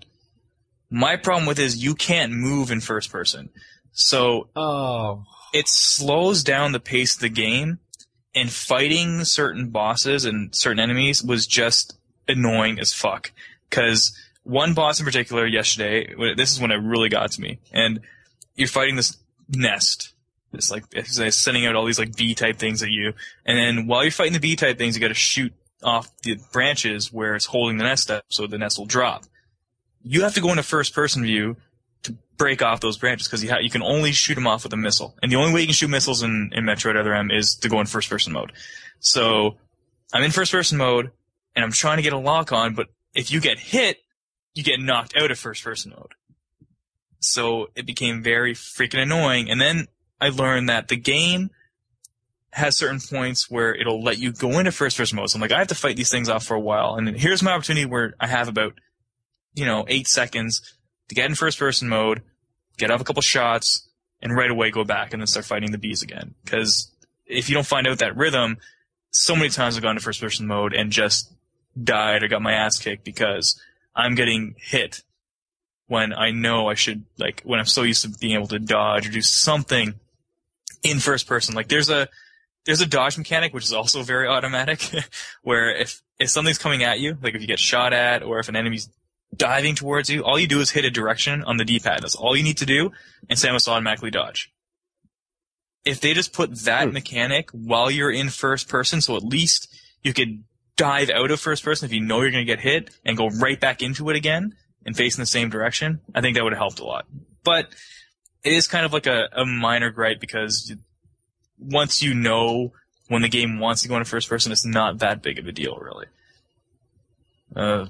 My problem with it is you can't move in first person. So Oh. it slows down the pace of the game, and fighting certain bosses and certain enemies was just annoying as fuck. Because one boss in particular yesterday, this is when it really got to me, and you're fighting this nest. It's like it's like sending out all these like bee-type things at you, and then while you're fighting the bee-type things, you got to shoot off the branches where it's holding the nest up, so the nest will drop. You have to go into first-person view to break off those branches because you ha- you can only shoot them off with a missile, and the only way you can shoot missiles in, in Metroid Other M is to go in first-person mode. So I'm in first-person mode, and I'm trying to get a lock on, but if you get hit, you get knocked out of first-person mode. So it became very freaking annoying, and then I learned that the game has certain points where it'll let you go into first-person mode. So I'm like, I have to fight these things off for a while, and then here's my opportunity where I have about, you know, eight seconds to get in first-person mode, get off a couple shots, and right away go back and then start fighting the bees again. Because if you don't find out that rhythm, so many times I've gone to first-person mode and just died or got my ass kicked because I'm getting hit when I know I should, like, when I'm so used to being able to dodge or do something in first person. Like, there's a, there's a dodge mechanic, which is also very automatic, where if, if something's coming at you, like if you get shot at or if an enemy's diving towards you, all you do is hit a direction on the D-pad. That's all you need to do, and Samus will automatically dodge. If they just put that Hmm. mechanic while you're in first person, so at least you could dive out of first person if you know you're going to get hit and go right back into it again and face in the same direction, I think that would have helped a lot. But it is kind of like a, a minor gripe because you, once you know when the game wants to go into first person, it's not that big of a deal, really. Uh,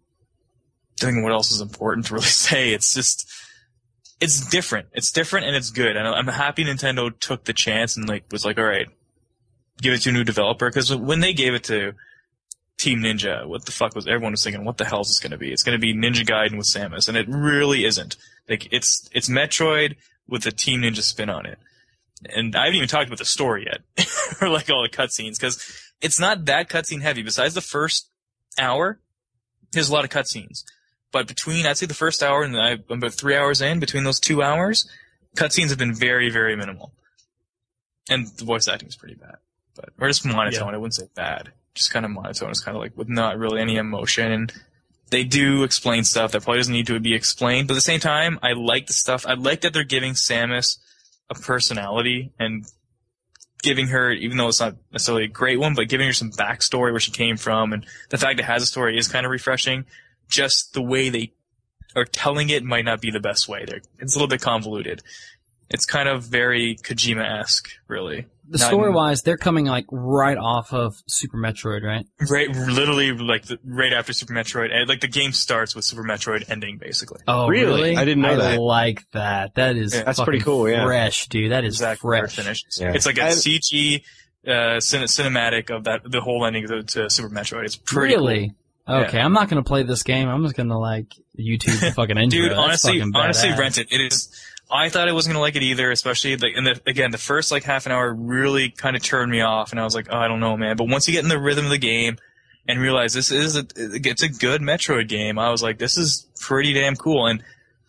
I think what else is important to really say. It's just, it's different. It's different and it's good. And I'm happy Nintendo took the chance and like was like, all right, give it to a new developer. Because when they gave it to Team Ninja, what the fuck was everyone was thinking? What the hell is this going to be? It's going to be Ninja Gaiden with Samus, and it really isn't. Like it's it's Metroid with a Team Ninja spin on it. And I haven't even talked about the story yet, or like all the cutscenes, because it's not that cutscene heavy. Besides the first hour, there's a lot of cutscenes. But between, I'd say the first hour and I'm about three hours in, between those two hours, cutscenes have been very, very minimal. And the voice acting is pretty bad. But, or just monotone, yeah. I wouldn't say bad. Just kind of monotone. It's kind of like with not really any emotion. And they do explain stuff that probably doesn't need to be explained. But at the same time, I like the stuff. I like that they're giving Samus a personality and giving her, even though it's not necessarily a great one, but giving her some backstory where she came from. And the fact it has a story is kind of refreshing. Just the way they are telling it might not be the best way. They're, it's a little bit convoluted. It's kind of very Kojima-esque, really. The story-wise, they're coming like right off of Super Metroid, right? Right, literally like the, right after Super Metroid. And, like the game starts with Super Metroid ending, basically. Oh, really? I didn't know I that. I like that. That is yeah, that's pretty cool. Yeah, fresh, dude. That is exactly fresh. Finished. Yeah. It's like a I've, C G uh, cin- cinematic of that the whole ending to, to Super Metroid. It's pretty really. Cool. Okay, yeah. I'm not gonna play this game. I'm just gonna like YouTube the fucking intro. Dude, That's honestly, honestly, badass. rent it. It is. I thought I wasn't gonna like it either, especially like, and the, again, the first like half an hour really kind of turned me off, and I was like, oh, I don't know, man. But once you get in the rhythm of the game and realize this is a, it's a good Metroid game, I was like, this is pretty damn cool, and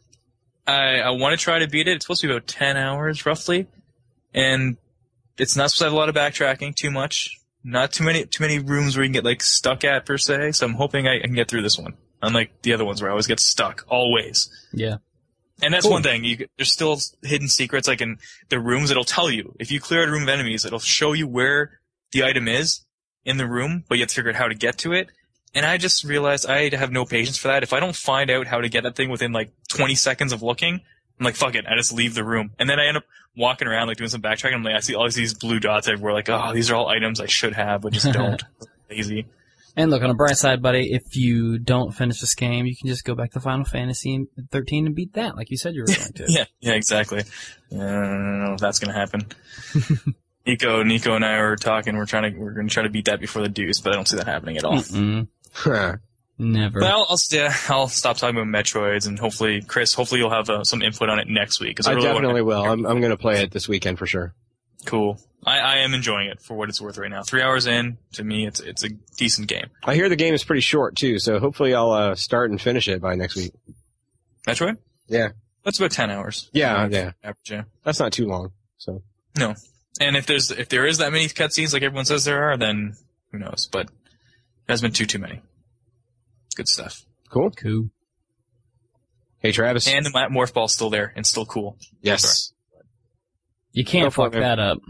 I I want to try to beat it. It's supposed to be about ten hours roughly, and it's not supposed to have a lot of backtracking, too much. Not too many too many rooms where you can get like stuck at per se, so I'm hoping I, I can get through this one. Unlike the other ones where I always get stuck, always. Yeah. And that's Cool. one thing. You, there's still hidden secrets, like in the rooms. It'll tell you if you clear out a room of enemies. It'll show you where the item is in the room, but you have to figure out how to get to it. And I just realized I have no patience for that. If I don't find out how to get that thing within like twenty seconds of looking, I'm like, fuck it. I just leave the room, and then I end up walking around like doing some backtracking. I'm like, I see all these blue dots everywhere. Like, oh, these are all items I should have, but just don't. Lazy. And look, on a bright side, buddy, if you don't finish this game, you can just go back to Final Fantasy thirteen and beat that, like you said you were going to. yeah, yeah, exactly. Uh, I don't know if that's gonna happen. Nico, Nico, and I were talking. We're trying to, we're gonna try to beat that before the Deuce, but I don't see that happening at all. Mm-mm. Never. But I'll, I'll, yeah, I'll stop talking about Metroids, and hopefully, Chris, hopefully you'll have uh, some input on it next week. 'Cause I, I really definitely wanna... will. I'm I'm gonna play it this weekend for sure. Cool. I, I am enjoying it for what it's worth right now. Three hours in, to me, it's it's a decent game. I hear the game is pretty short too, so hopefully I'll uh, start and finish it by next week. Metroid? Yeah. That's about ten hours. Yeah, yeah. Average, yeah. That's not too long. So. No. And if there's if there is that many cutscenes like everyone says there are, then who knows? But there has been too too many. Good stuff. Cool. Cool. Hey, Travis. And the morph ball's still there and still cool. Yes. You can't Go for fuck it, that up.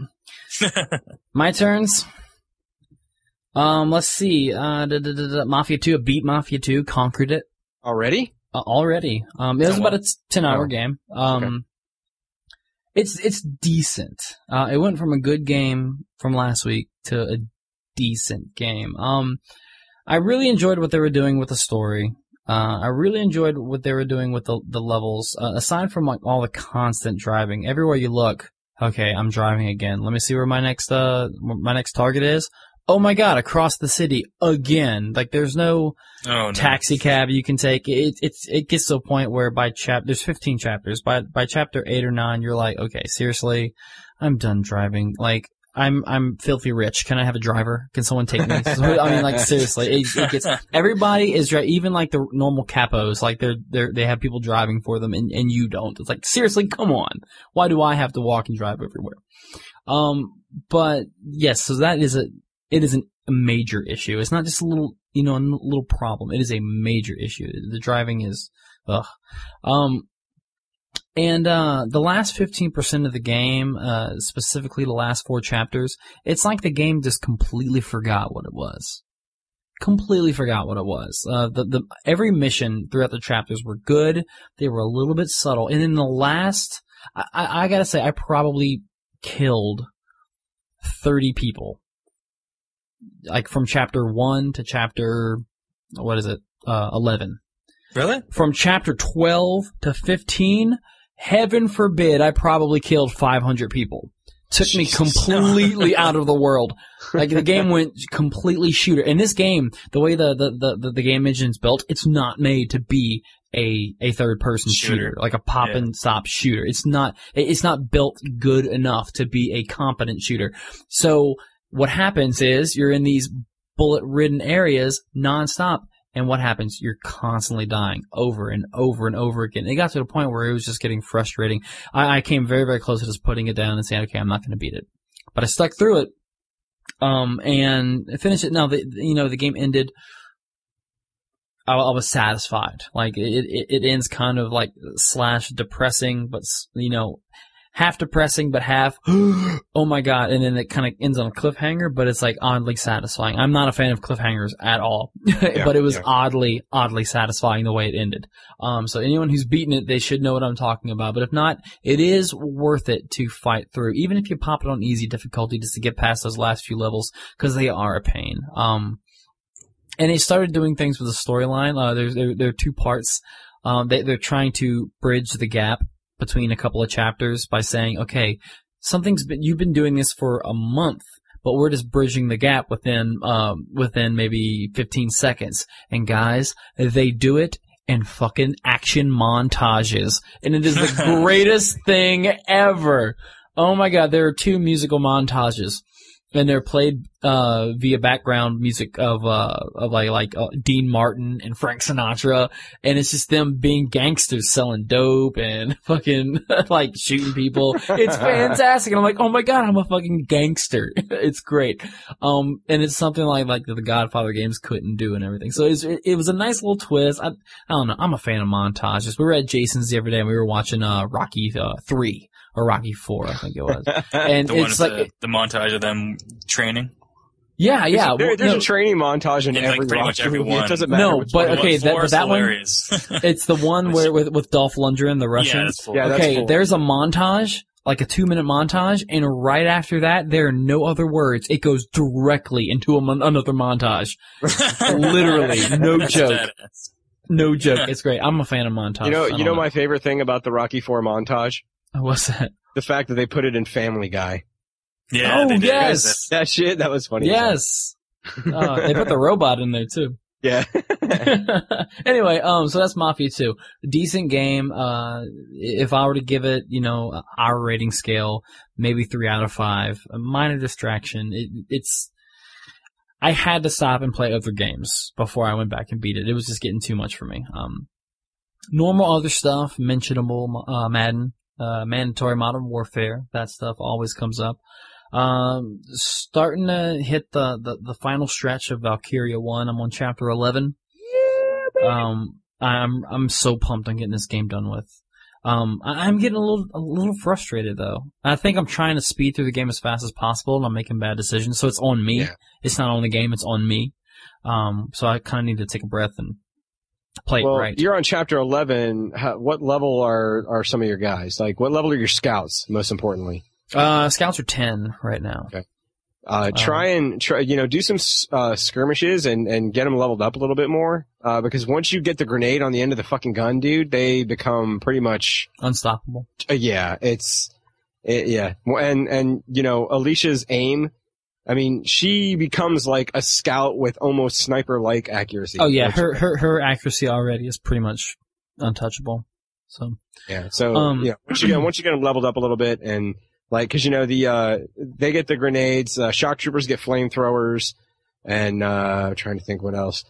My turns. Um, let's see. Uh, da, da, da, da. Mafia two. I beat Mafia two. Conquered it Already? uh, already. Um, it was Oh, about wow. a ten-hour Oh. game. Um, Okay. it's it's decent. Uh, it went from a good game from last week to a decent game. Um, I really enjoyed what they were doing with the story. Uh, I really enjoyed what they were doing with the the levels. Uh, aside from like all the constant driving, everywhere you look, okay, I'm driving again. Let me see where my next uh my next target is. Oh my god, across the city again. Like there's no Oh, no. taxi cab you can take. It it's it gets to a point where by chap there's fifteen chapters. By by chapter eight or nine, you're like, okay, seriously, I'm done driving. Like I'm I'm filthy rich. Can I have a driver? Can someone take me? So, I mean, like seriously, it, it gets everybody is dri- even like the normal capos, like they're they they have people driving for them, and and you don't. It's like seriously, come on. Why do I have to walk and drive everywhere? Um, but yes, so that is a it is an, a major issue. It's not just a little you know a little problem. It is a major issue. The driving is ugh. Um. And uh the last fifteen percent of the game, uh specifically the last four chapters, it's like the game just completely forgot what it was. Completely forgot what it was. Uh the the every mission throughout the chapters were good. They were a little bit subtle. And in the last I, I, I gotta say I probably killed thirty people. Like from chapter one to chapter what is it? Uh eleven. Really? From chapter twelve to fifteen, heaven forbid, I probably killed five hundred people. Took me Jesus. completely out of the world. Like, the game went completely shooter. In this game, the way the, the, the, the game engine's built, it's not made to be a, a third-person shooter. Shooter. Like a pop-and-stop shooter. It's not, it's not built good enough to be a competent shooter. So, what happens is you're in these bullet-ridden areas nonstop. And what happens? You're constantly dying over and over and over again. It got to the point where it was just getting frustrating. I, I came very, very close to just putting it down and saying, okay, I'm not going to beat it. But I stuck through it, um, and finished it. Now, the, you know, the game ended. I, I was satisfied. Like, it, it, it ends kind of like slash depressing, but, you know, half depressing, but half, oh my god, and then it kind of ends on a cliffhanger, but it's like oddly satisfying. I'm not a fan of cliffhangers at all, Yeah, but it was yeah. oddly, oddly satisfying the way it ended. Um, so anyone who's beaten it, they should know what I'm talking about, but if not, it is worth it to fight through, even if you pop it on easy difficulty just to get past those last few levels, because they are a pain. Um, and they started doing things with the storyline. Uh, there's, there, there are two parts. Um, they, they're trying to bridge the gap between a couple of chapters by saying, okay, something's been, you've been doing this for a month, but we're just bridging the gap within, um, within maybe fifteen seconds. And guys, they do it in fucking action montages. And it is the greatest thing ever. Oh my god, there are two musical montages. And they're played uh via background music of uh of like like uh, Dean Martin and Frank Sinatra, and it's just them being gangsters selling dope and fucking like shooting people. It's fantastic. And I'm like, oh my god, I'm a fucking gangster. It's great. Um, and it's something like like the Godfather games couldn't do and everything. So it's, it, it was a nice little twist. I I don't know. I'm a fan of montages. We were at Jason's the other day and we were watching uh Rocky uh, three. Or Rocky Four, I think it was. And The one it's with like, the, the montage of them training. yeah, yeah. There, well, there's no, a training montage in In, like, every pretty much Rocky every movie. one. It doesn't matter. No, which but one. okay, that- Four but is that one- hilarious. it's the one where with with Dolph Lundgren, the yeah, Russians. that's full. Yeah, that's okay, cool. there's a montage, like a two minute montage, and right after that, there are no other words. It goes directly into a mon- another montage. Literally, no That's joke. badass. No joke. It's great. I'm a fan of montage. You know, I you don't know my favorite thing about the Rocky Four montage? What's that? The fact that they put it in Family Guy. Yeah, Oh, they did. yes. That shit, that was funny. Yes. Uh, they put the robot in there too. Yeah. Anyway, um, so that's Mafia two. Decent game. Uh, if I were to give it, you know, our rating scale, maybe three out of five. A minor distraction. It, it's. I had to stop and play other games before I went back and beat it. It was just getting too much for me. Um, normal other stuff, mentionable, uh, Madden, uh, mandatory Modern Warfare. That stuff always comes up. Um, starting to hit the, the, the final stretch of Valkyria one. I'm on chapter eleven. Um, I'm, I'm so pumped on getting this game done with. Um, I, I'm getting a little, a little frustrated though. I think I'm trying to speed through the game as fast as possible and I'm making bad decisions. So it's on me. Yeah. It's not on the game, it's on me. Um, so I kind of need to take a breath and play Well, it right. you're on chapter eleven. How, what level are, are some of your guys? Like, what level are your scouts, most importantly? Uh, scouts are ten right now. Uh, try and try, you know, do some, uh, skirmishes and, and get them leveled up a little bit more. Uh, because once you get the grenade on the end of the fucking gun, dude, they become pretty much, Unstoppable. uh, yeah, it's, it, yeah. And, and, you know, Alicia's aim, I mean, she becomes like a scout with almost sniper-like accuracy. Oh yeah, which- her, her, her accuracy already is pretty much untouchable. So, Yeah. So, Um, yeah, once you get, once you get them leveled up a little bit and, like, cause you know, the, uh, they get the grenades, uh, shock troopers get flamethrowers, and, uh, I'm trying to think what else.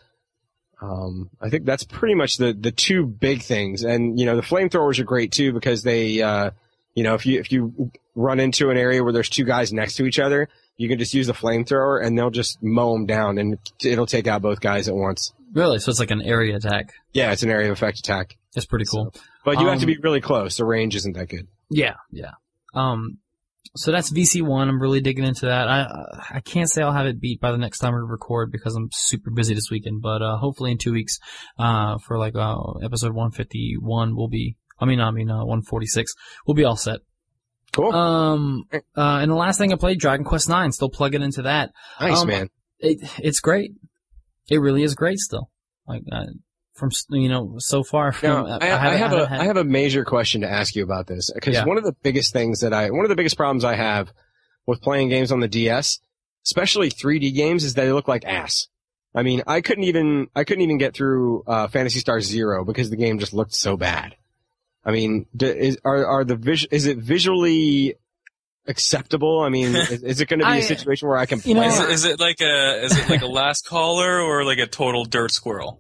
Um, I think that's pretty much the, the two big things. And, you know, the flamethrowers are great too because they, uh, you know, if you, if you run into an area where there's two guys next to each other, you can just use the flamethrower and they'll just mow them down and it'll take out both guys at once. really, so it's like an area attack. Yeah, it's an area of effect attack. It's pretty cool. But you have to Um, be really close. The range isn't that good. Yeah, yeah. Um, so that's V C one. I'm really digging into that. I I can't say I'll have it beat by the next time we record because I'm super busy this weekend. But uh, hopefully in two weeks, uh, for like uh, episode one fifty-one, we'll be. I mean, I mean, uh, one forty-six, we'll be all set. Cool. Um, uh, and the last thing I played, Dragon Quest nine. Still plugging into that. Nice, um, man. It it's great. It really is great still. Like uh, from you know so far from. Now, I, I, haven't- have a haven't had- I have a major question to ask you about this because Yeah. one of the biggest things that I one of the biggest problems I have with playing games on the D S, especially three D games, is that they look like ass. I mean, I couldn't even I couldn't even get through uh, Phantasy Star Zero because the game just looked so bad. I mean, d- is are are the vis- is it visually acceptable? I mean, is, is it going to be I- a situation where I can play? you know, Is it? it, is it like a is it like a last caller or like a total dirt squirrel?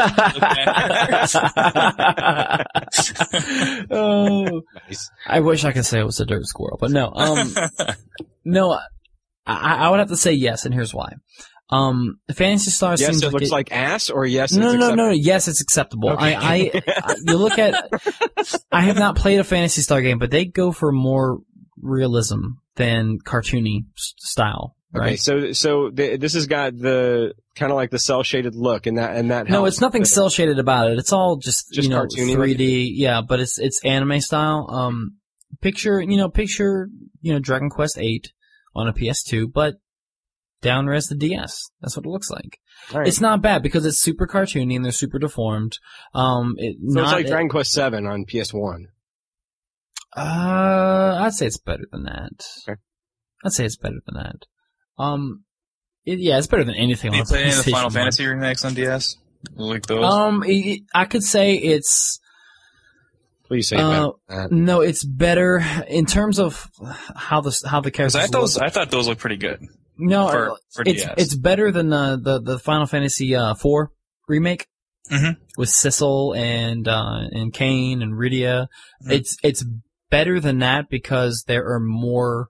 Oh, Nice. I wish I could say it was a dirt squirrel, but no. Um, no, I, I would have to say yes, and here's why. Um, Phantasy Star Yes, seems it like looks it- like ass, or yes, no, it's no, no, acceptable? no. Yes, it's acceptable. Okay. I, I, I, you look at. I have not played a Phantasy Star game, but they go for more realism than cartoony s- style, right? Okay, so so the, this has got the kind of like the cell shaded look, and that and that No, helps. it's nothing The- cell shaded about it. It's all just, Just you know cartoony, three D. Yeah, but it's it's anime style. Um, picture you know picture you know Dragon Quest eight on a P S two, but down-res the D S. That's what it looks like. All right. It's not bad because it's super cartoony and they're super deformed. Um, it, so not, it's like Dragon Quest seven on P S one. Uh, I'd say it's better than that. Okay. I'd say it's better than that. Um, it, yeah, it's better than anything Do you on play any of the PlayStation Final one. Fantasy remakes on D S? Like those? Um, it, it- I could say it's Please say Uh, that. no, it's better in terms of how the how the Because characters I thought those, look. I thought those looked pretty good No, for, for it's D S. it's better than the the, the Final Fantasy uh, four remake Mhm. with Sissel and uh, and Kain and Rydia. Mhm. It's it's better than that because there are more,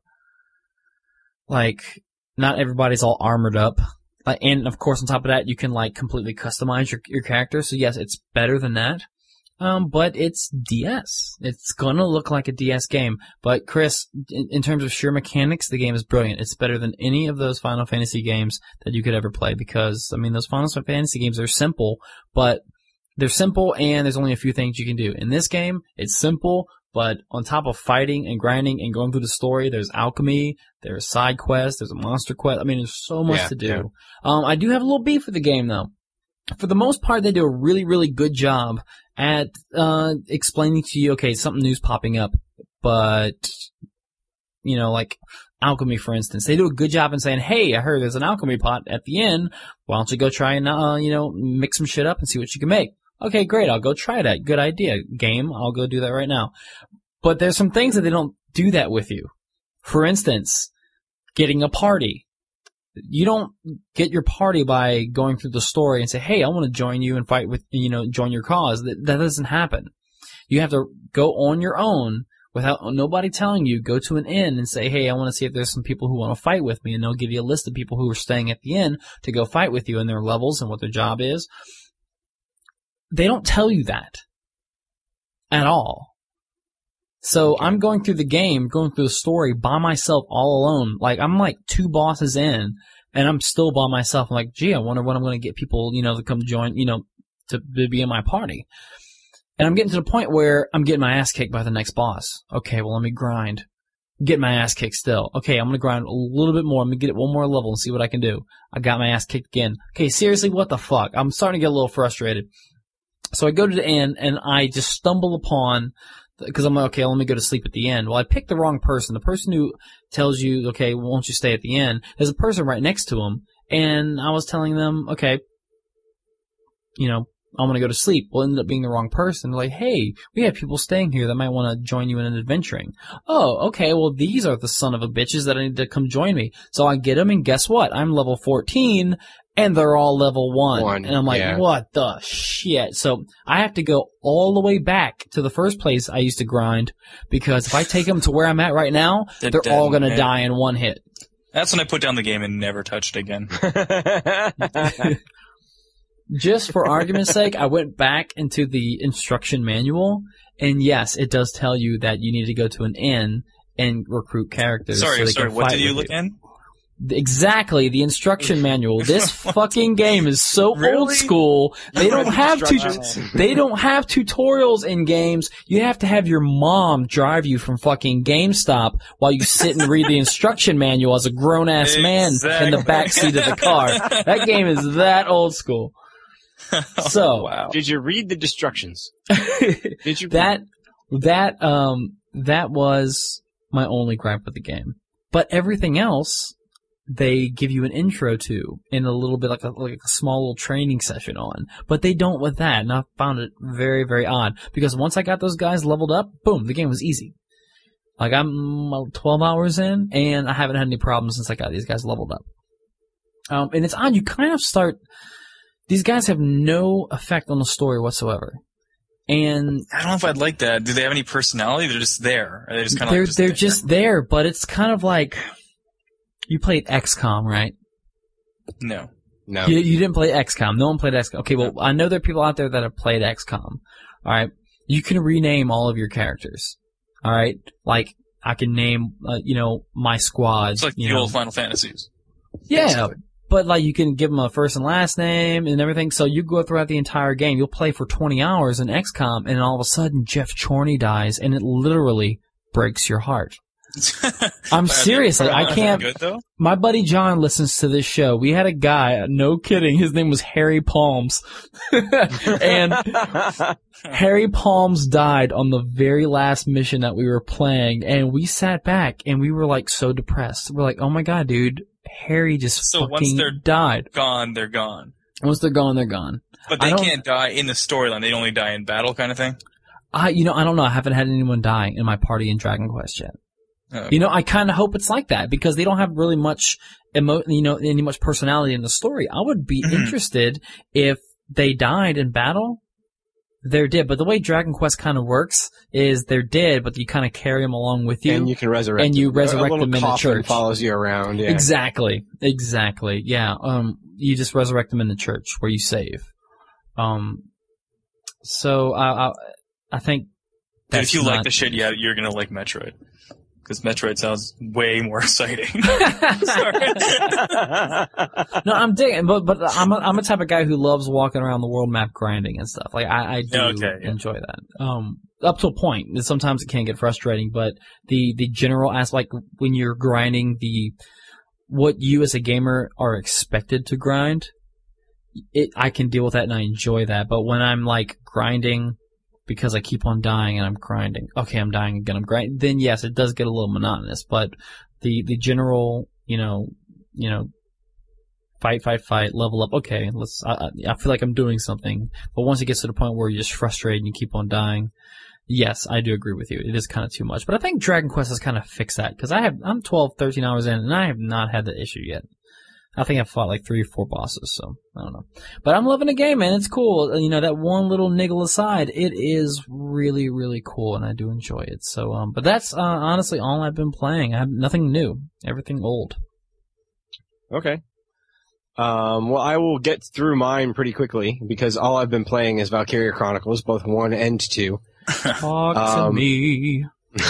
like, not everybody's all armored up. Like, and of course, on top of that, you can like completely customize your your character. So yes, it's better than that. Um, but it's D S. It's gonna look like a D S game. But Chris, in, in terms of sheer mechanics, the game is brilliant. It's better than any of those Final Fantasy games that you could ever play because, I mean, those Final Fantasy games are simple, but they're simple and there's only a few things you can do. In this game, it's simple, but on top of fighting and grinding and going through the story, there's alchemy, there's side quests, there's a monster quest. I mean, there's so much Yeah, to do. yeah. Um, I do have a little beef with the game though. For the most part, they do a really, really good job at uh, explaining to you, okay, something new's popping up, but, you know, like alchemy, for instance. They do a good job in saying, hey, I heard there's an alchemy pot at the end. Why don't you go try and, uh, you know, mix some shit up and see what you can make? Okay, great. I'll go try that. Good idea. Game. I'll go do that right now. But there's some things that they don't do that with you. For instance, getting a party. You don't get your party by going through the story and say, hey, I want to join you and fight with, you know, join your cause. That, that doesn't happen. You have to go on your own without nobody telling you, go to an inn and say, hey, I want to see if there's some people who want to fight with me. And they'll give you a list of people who are staying at the inn to go fight with you and their levels and what their job is. They don't tell you that at all. So I'm going through the game, going through the story by myself all alone. Like, I'm like two bosses in, and I'm still by myself. I'm like, gee, I wonder when I'm going to get people, you know, to come join, you know, to, to be in my party. And I'm getting to the point where I'm getting my ass kicked by the next boss. Okay, well, let me grind. Get my ass kicked still. Okay, I'm going to grind a little bit more. I'm going to get it one more level and see what I can do. I got my ass kicked again. Okay, seriously, what the fuck? I'm starting to get a little frustrated. So I go to the inn, and I just stumble upon... Because I'm like, okay, let me go to sleep at the end. Well, I picked the wrong person. The person who tells you, okay, won't you stay at the end? There's a person right next to him, and I was telling them, okay, you know, I want to go to sleep. Well, it ended up being the wrong person. They're like, hey, we have people staying here that might want to join you in an adventuring. Oh, okay, well, these are the son of a bitches that I need to come join me. So I get them, and guess what? I'm level fourteen, and they're all level one. One, And I'm like, yeah. what the shit? So I have to go all the way back to the first place I used to grind, because if I take them to where I'm at right now, They're they're, dead all in going to the die in one hit. That's when I put down the game and never touched again. Just for argument's sake, I went back into the instruction manual, and yes, it does tell you that you need to go to an inn and recruit characters. Sorry, so they sorry. can What fight did you with look in? Exactly, the instruction manual. This fucking game is so old Really? school. They You don't read the have tu- instructions? they don't have tutorials in games. You have to have your mom drive you from fucking GameStop while you sit and read the instruction manual as a grown ass man in the Exactly. back seat of the car. That game is that old school. So Wow. Did you read the instructions? Did you? that that um that was my only gripe with the game. But everything else they give you an intro to in a little bit like a, like a small little training session on. But they don't with that, and I found it very, very odd. Because once I got those guys leveled up, boom, the game was easy. Like I'm twelve hours in, and I haven't had any problems since I got these guys leveled up. Um, and it's odd. You kind of start. These guys have no effect on the story whatsoever. And I don't know if I'd like that. Do they have any personality? They're just there. Are they just kind of they're like just they're there? just there, but it's kind of like you played X COM, right? No. No. You, you didn't play X COM. No one played X COM. Okay, well, I know there are people out there that have played X COM. All right, you can rename all of your characters. All right, like I can name, uh, you know, my squad. It's like you the know. old Final Fantasies. Yeah, basically. but like you can give them a first and last name and everything. So you go throughout the entire game. You'll play for twenty hours in X COM, and all of a sudden Jeff Chorney dies, and it literally breaks your heart. I'm seriously, I can't. Good though. My buddy John listens to this show. We had a guy, no kidding, his name was Harry Palms. And Harry Palms died on the very last mission that we were playing, and we sat back and we were like so depressed. We're like, oh my god, dude, Harry just So once fucking they're died. Gone, they're gone. Once they're gone, they're gone. But I they don't- can't die in the storyline. They only die in battle, kind of thing. I, you know, I don't know. I haven't had anyone die in my party in Dragon Quest yet. Oh. You know, I kind of hope it's like that because they don't have really much emo, you know, any much personality in the story. I would be Mhm. interested if they died in battle. They're dead, but the way Dragon Quest kind of works is they're dead, but you kind of carry them along with you. And you can resurrect And you them. resurrect a little them in the coffin church. follows you around. Yeah. Exactly, exactly. Yeah, um, you just resurrect them in the church where you save. Um, so I, I, I think. But That's if you like not- the shit, yeah, you're gonna like Metroid. Because Metroid sounds way more exciting. Sorry. No, I'm digging, but but I'm a, I'm a type of guy who loves walking around the world map grinding and stuff. Like I, I do Okay, yeah. enjoy that. Um, up to a point. Sometimes it can get frustrating, but the the general aspect, like when you're grinding the what you as a gamer are expected to grind, it I can deal with that and I enjoy that. But when I'm like grinding because I keep on dying and I'm grinding, okay, I'm dying again, I'm grinding, then yes, it does get a little monotonous. But the the general, you know, you know. Fight, fight, fight, level up. Okay, let's. I, I feel like I'm doing something, but once it gets to the point where you're just frustrated and you keep on dying, yes, I do agree with you. It is kind of too much, but I think Dragon Quest has kind of fixed that because I have I'm twelve, thirteen hours in, and I have not had the issue yet. I think I've fought like three or four bosses, so I don't know. But I'm loving the game, man. It's cool. You know, that one little niggle aside, it is really, really cool, and I do enjoy it. So, um, but that's uh, honestly all I've been playing. I have nothing new, everything old. Okay. Um, well, I will get through mine pretty quickly because all I've been playing is Valkyria Chronicles, both one and two. Talk to Um, me.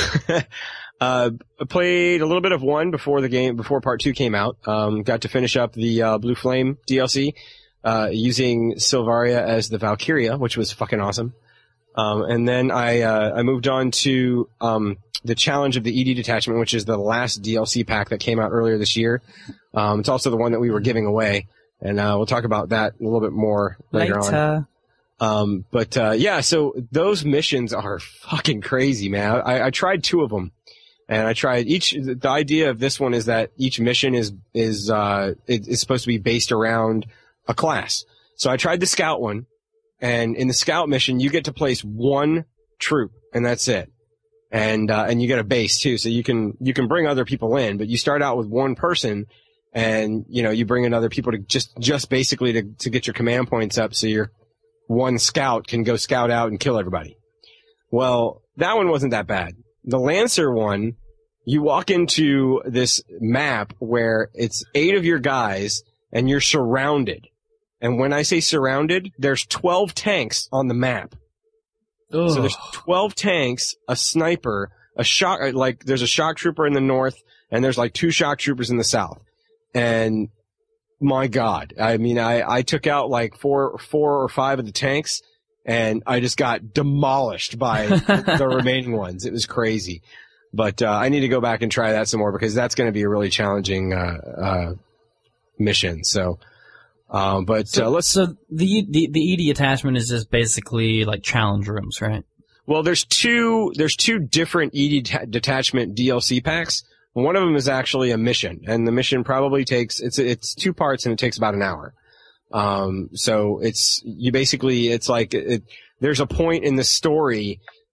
uh, I played a little bit of one before the game, before part two came out. Um, got to finish up the uh, Blue Flame D L C uh, using Sylvaria as the Valkyria, which was fucking awesome. Um, and then I uh, I moved on to um, the Challenge of the E D Detachment, which is the last D L C pack that came out earlier this year. Um, it's also the one that we were giving away, and uh, we'll talk about that a little bit more later, on. Later. Um, but uh, yeah, so those missions are fucking crazy, man. I, I tried two of them, and I tried each. The idea of this one is that each mission is is uh, it, is supposed to be based around a class. So I tried the Scout one, and in the Scout mission, you get to place one troop, and that's it. And uh, and you get a base too, so you can you can bring other people in, but you start out with one person. And, you know, you bring in other people to just, just basically to, to get your command points up so your one scout can go scout out and kill everybody. Well, that one wasn't that bad. The Lancer one, you walk into this map where it's eight of your guys and you're surrounded. And when I say surrounded, there's twelve tanks on the map. Ugh. So there's twelve tanks, a sniper, a shock, like there's a shock trooper in the north and there's like two shock troopers in the south. And my God, I mean, I, I took out like four, four or five of the tanks and I just got demolished by the remaining ones. It was crazy. But, uh, I need to go back and try that some more because that's going to be a really challenging, uh, uh, mission. So, um, but, So, uh, let's, so the, the the E D attachment is just basically like challenge rooms, right? well, there's two, there's two different E D ta- detachment D L C packs. One of them is actually a mission, and the mission probably takes, it's, it's two parts and it takes about an hour. Um, so it's, you basically, it's like, it, there's a point in the story,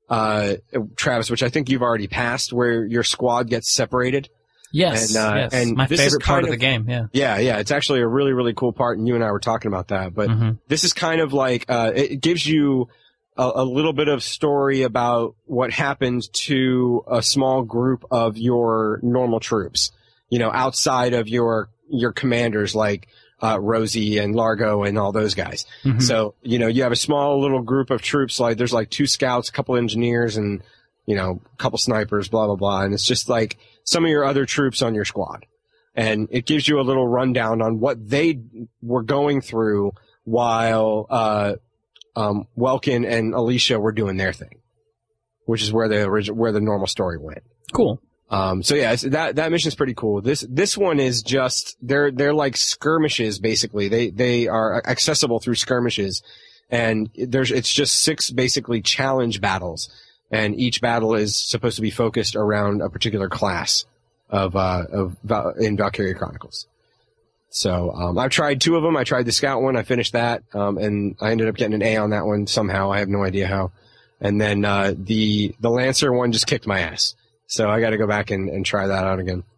uh, Travis, which I think you've already passed, where your squad gets separated. Yes, And, uh, yes. and My this is favorite part kind of the of- game, yeah. Yeah, yeah, it's actually a really, really cool part, and you and I were talking about that. But hmm this is kind of like, uh, it gives you a, a little bit of story about what happened to a small group of your normal troops, you know, outside of your, your commanders like, uh, Rosie and Largo and all those guys. hmm So, you know, you have a small little group of troops, like there's like two scouts, a couple engineers, and, you know, a couple snipers, blah, blah, blah. And it's just like some of your other troops on your squad. And it gives you a little rundown on what they were going through while, uh, um, Welkin and Alicia were doing their thing, which is where the origi- where the normal story went. Cool. Um, so yeah, it's, that, that mission's pretty cool. This, this one is just, they're, they're like skirmishes, basically. They, they are accessible through skirmishes. And there's, it's just six basically challenge battles. And each battle is supposed to be focused around a particular class of, uh, of, Val- in Valkyria Chronicles. So, um, I've tried two of them. I tried the scout one. I finished that. Um, and I ended up getting an A on that one somehow. I have no idea how. And then, uh, the, the Lancer one just kicked my ass. So I got to go back and, and try that out again.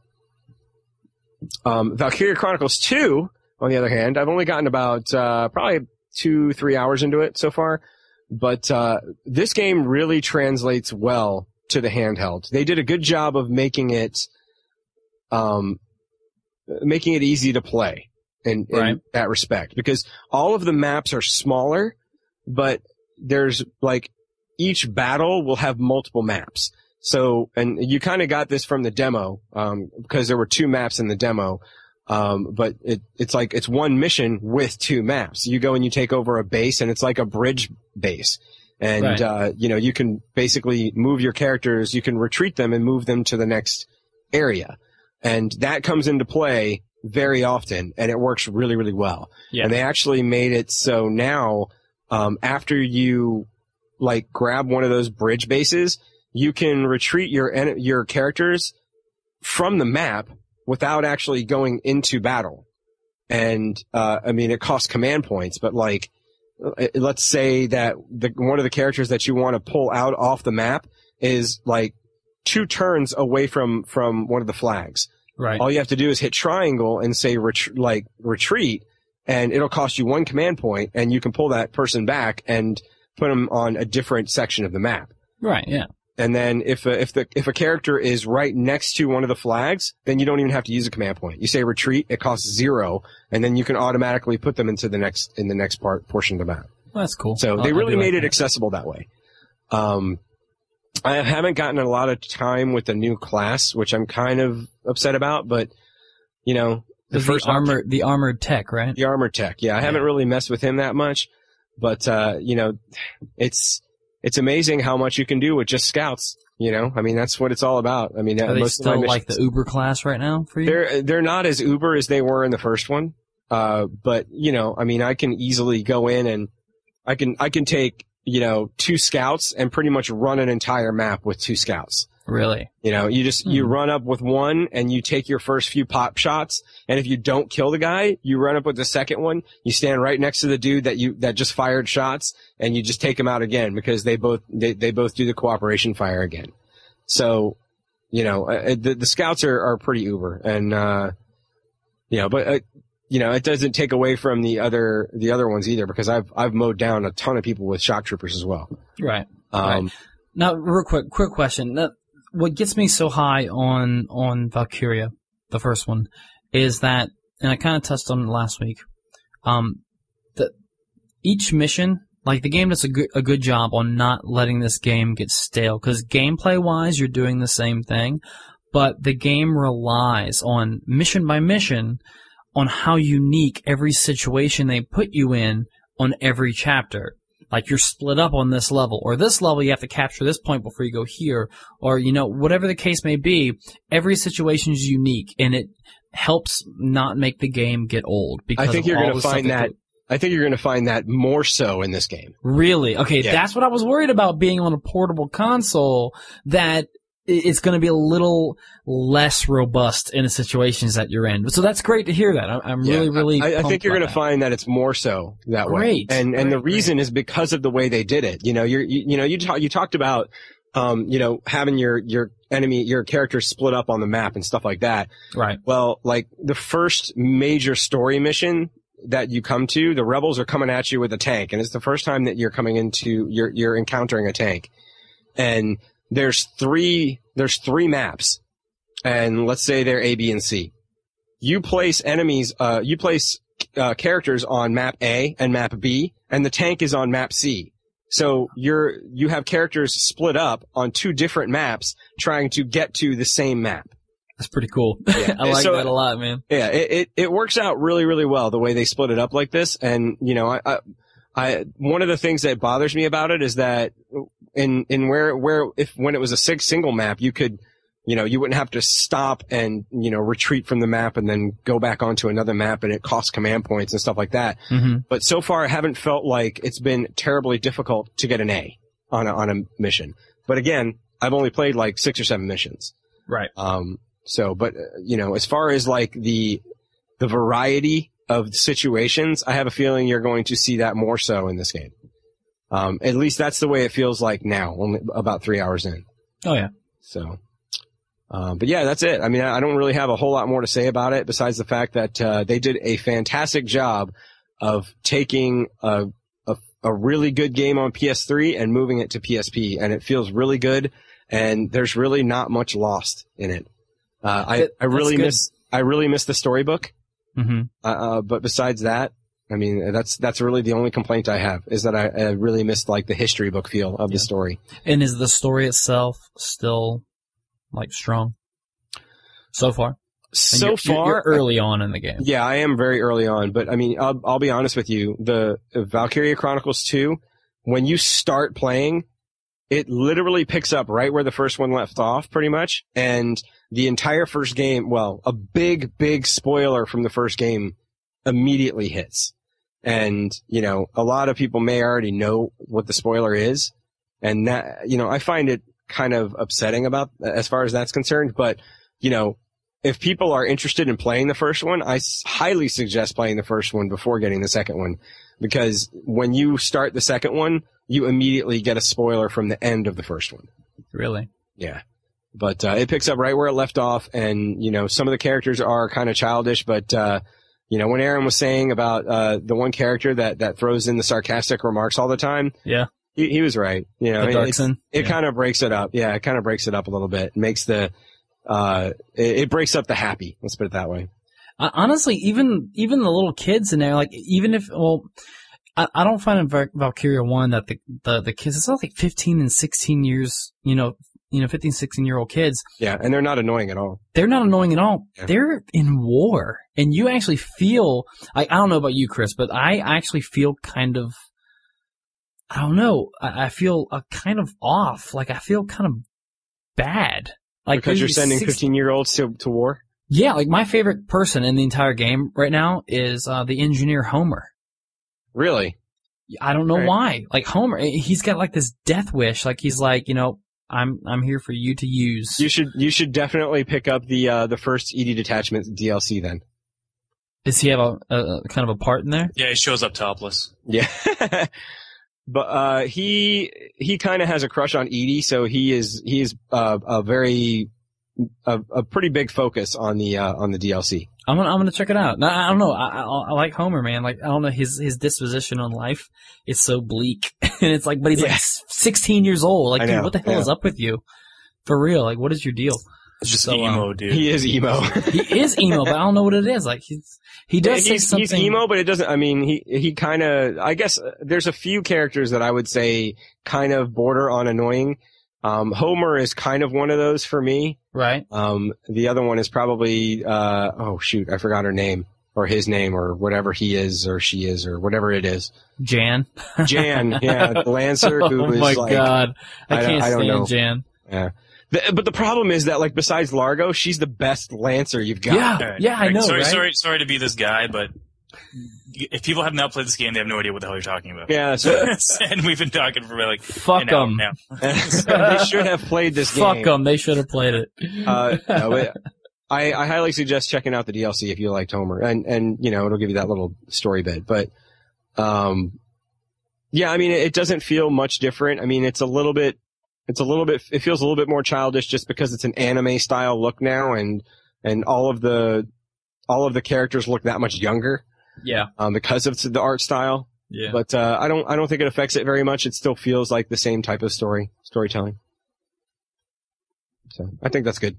Um, Valkyria Chronicles two, on the other hand, I've only gotten about uh, probably two, three hours into it so far. But uh, this game really translates well to the handheld. They did a good job of making it, um, making it easy to play in, in Right. that respect, because all of the maps are smaller, but there's like each battle will have multiple maps. So, and you kind of got this from the demo, um, because there were two maps in the demo. Um, but it, it's like, it's one mission with two maps. You go and you take over a base, and it's like a bridge base. And, Right. uh, you know, you can basically move your characters, you can retreat them and move them to the next area. And that comes into play very often, and it works really, really well. Yeah. And they actually made it so now, um, after you, like, grab one of those bridge bases, you can retreat your en- your characters from the map without actually going into battle. And, uh, I mean, it costs command points, but like, uh, let's say that the, one of the characters that you want to pull out off the map is like two turns away from, from one of the flags. Right. All you have to do is hit triangle and say ret- like retreat, and it'll cost you one command point, and you can pull that person back and put them on a different section of the map. Right, yeah. And then if a, if the if a character is right next to one of the flags, then you don't even have to use a command point. You say retreat, it costs zero, and then you can automatically put them into the next in the next part portion of the map. Well, that's cool. So I- they I really do like made it that. accessible that way. Um, I haven't gotten a lot of time with the new class, which I'm kind of upset about, but you know, the There's first the armor, the armored tech, right? the armor tech. Yeah, I haven't really messed with him that much, but uh, you know, it's it's amazing how much you can do with just scouts. You know, I mean, that's what it's all about. I mean, uh, Are they most of my still like the missions- Uber class right now for you? They're they're not as uber as they were in the first one, uh, but you know, I mean, I can easily go in and I can I can take you know two scouts and pretty much run an entire map with two scouts. Really? You know, you just, you Hmm. run up with one and you take your first few pop shots. And if you don't kill the guy, you run up with the second one. You stand right next to the dude that you, that just fired shots, and you just take him out again because they both, they, they both do the cooperation fire again. So, you know, uh, the, the scouts are, are pretty uber, and, uh, you know, but, uh, you know, it doesn't take away from the other, the other ones either, because I've, I've mowed down a ton of people with shock troopers as well. Right. Um, Right. Now, real quick, quick question. Now, what gets me so high on on Valkyria, the first one, is that, and I kind of touched on it last week. Um, the each mission, like the game does a good a good job on not letting this game get stale, because gameplay wise, you're doing the same thing, but the game relies on mission by mission on how unique every situation they put you in on every chapter. Like, you're split up on this level, or this level you have to capture this point before you go here, or, you know, whatever the case may be, every situation is unique, and it helps not make the game get old. Because I think of you're all going to the stuff find they that, put- I think you're going to find that more so in this game. Really? Okay, Yeah. that's what I was worried about being on a portable console, that it's going to be a little less robust in the situations that you're in. So that's great to hear that. I'm, I'm Yeah, really, really. I, I think you're going to find that it's more so that Great. way. And and Great, the reason is because of the way they did it. You know, you're, you, you know, you ta- you talked about, um, you know, having your your enemy, your characters split up on the map and stuff like that. Right. Well, like the first major story mission that you come to, the rebels are coming at you with a tank, and it's the first time that you're coming into, you're you're encountering a tank, and there's three there's three maps, and let's say they're A, B, and C. You place enemies, uh, you place uh, characters on map A and map B, and the tank is on map C. So you're you have characters split up on two different maps trying to get to the same map. That's pretty cool. Yeah. I like So- that a lot, man. Yeah, it, it it works out really really well the way they split it up like this. And you know, I, I I one of the things that bothers me about it is that in in where where if when it was a six single map, you could, you know, you wouldn't have to stop and, you know, retreat from the map and then go back onto another map, and it costs command points and stuff like that. Mm-hmm. But so far, I haven't felt like it's been terribly difficult to get an A on a, on a mission. But again, I've only played like six or seven missions. Right. Um, so, but, uh, you know, as far as like the, the variety of situations, I have a feeling you're going to see that more so in this game. Um, at least that's the way it feels like now, only about three hours in. Oh yeah. So, um, but yeah, that's it. I mean, I don't really have a whole lot more to say about it besides the fact that, uh, they did a fantastic job of taking a, a, a really good game on P S three and moving it to P S P, and it feels really good, and there's really not much lost in it. Uh, I, That- I really that's good. miss, I really miss the storybook. Mm-hmm. Uh, uh, but besides that, I mean, that's, that's really the only complaint I have is that I, I really missed like the history book feel of Yeah. the story. And is the story itself still like strong so far? And So you're- you're- far, you're early on in the game. yeah, I am very early on, but I mean, I'll, I'll be honest with you. The uh, Valkyria Chronicles two, when you start playing, it literally picks up right where the first one left off, pretty much. And the entire first game, well, a big, big spoiler from the first game immediately hits. And, you know, a lot of people may already know what the spoiler is. And that, you know, I find it kind of upsetting about, as far as that's concerned. But, you know, if people are interested in playing the first one, I s- highly suggest playing the first one before getting the second one. Because when you start the second one, you immediately get a spoiler from the end of the first one. Really? Yeah. But, uh, it picks up right where it left off, and, you know, some of the characters are kind of childish, but, uh, you know, when Aaron was saying about, uh, the one character that, that throws in the sarcastic remarks all the time, Yeah. he, he was right. You know, The it, Darkson? it Yeah. kind of breaks it up. Yeah, it kind of breaks it up a little bit. It makes the, uh, it, it breaks up the happy. Let's put it that way. I, honestly, even even the little kids in there, like even if well, I, I don't find in Val- Valkyria one that the, the the kids, it's all like fifteen and sixteen years, you know, you know, fifteen, sixteen year old kids. Yeah, and they're not annoying at all. They're not annoying at all. Yeah. They're in war, and you actually feel like I don't know about you, Chris, but I actually feel kind of. I don't know. I, I feel uh, kind of off. Like I feel kind of bad. Like Because you're these sending six- fifteen year olds to, to war? Yeah, like my favorite person in the entire game right now is uh, the engineer Homer. Really? I don't know Right. why. Like Homer, he's got like this death wish. Like he's like, you know, I'm I'm here for you to use. You should, you should definitely pick up the, uh, the first E D Detachment D L C then. Does he have a, a, a kind of a part in there? Yeah, he shows up topless. Yeah. But, uh, he, he kind of has a crush on Edie, so he is, he is, uh, a very, a, a pretty big focus on the, uh, on the D L C. I'm gonna I'm gonna check it out. No, I don't know. I, I I like Homer, man. Like I don't know his his disposition on life is so bleak, and it's like, but he's like Yeah. s- sixteen years old. Like, I dude, know, what the hell I is know. up with you? For real? Like, what is your deal? It's just So, um, emo, dude. He is emo. He is emo, but I don't know what it is. Like he's he does say he's, something. he's emo, but it doesn't, I mean, he, he kind of, I guess uh, there's a few characters that I would say kind of border on annoying. Um, Homer is kind of one of those for me. right? Um, the other one is probably, uh, oh shoot, I forgot her name or his name or whatever he is or she is or whatever it is. Jan. Jan, yeah, the Lancer who oh is my like, god, I, I don't- can't I don't stand know. Jan. yeah. The, but the problem is that like besides Largo, she's the best Lancer you've got. Yeah, Alright, yeah, I alright, know, Sorry, right? sorry, sorry to be this guy, but if people have not played this game, they have no idea what the hell you're talking about. Yeah, that's right. And we've been talking for like Fuck an hour 'em. now. They should have played this game. Fuck them. They should have played it. Uh, no, it, I, I highly suggest checking out the D L C if you liked Homer, and and you know it'll give you that little story bit. But, um, yeah, I mean it, it doesn't feel much different. I mean it's a little bit, it's a little bit, it feels a little bit more childish just because it's an anime style look now, and and all of the all of the characters look that much younger. Yeah. Um, because of the art style. Yeah. But uh, I don't I don't think it affects it very much. It still feels like the same type of story storytelling. So I think that's good.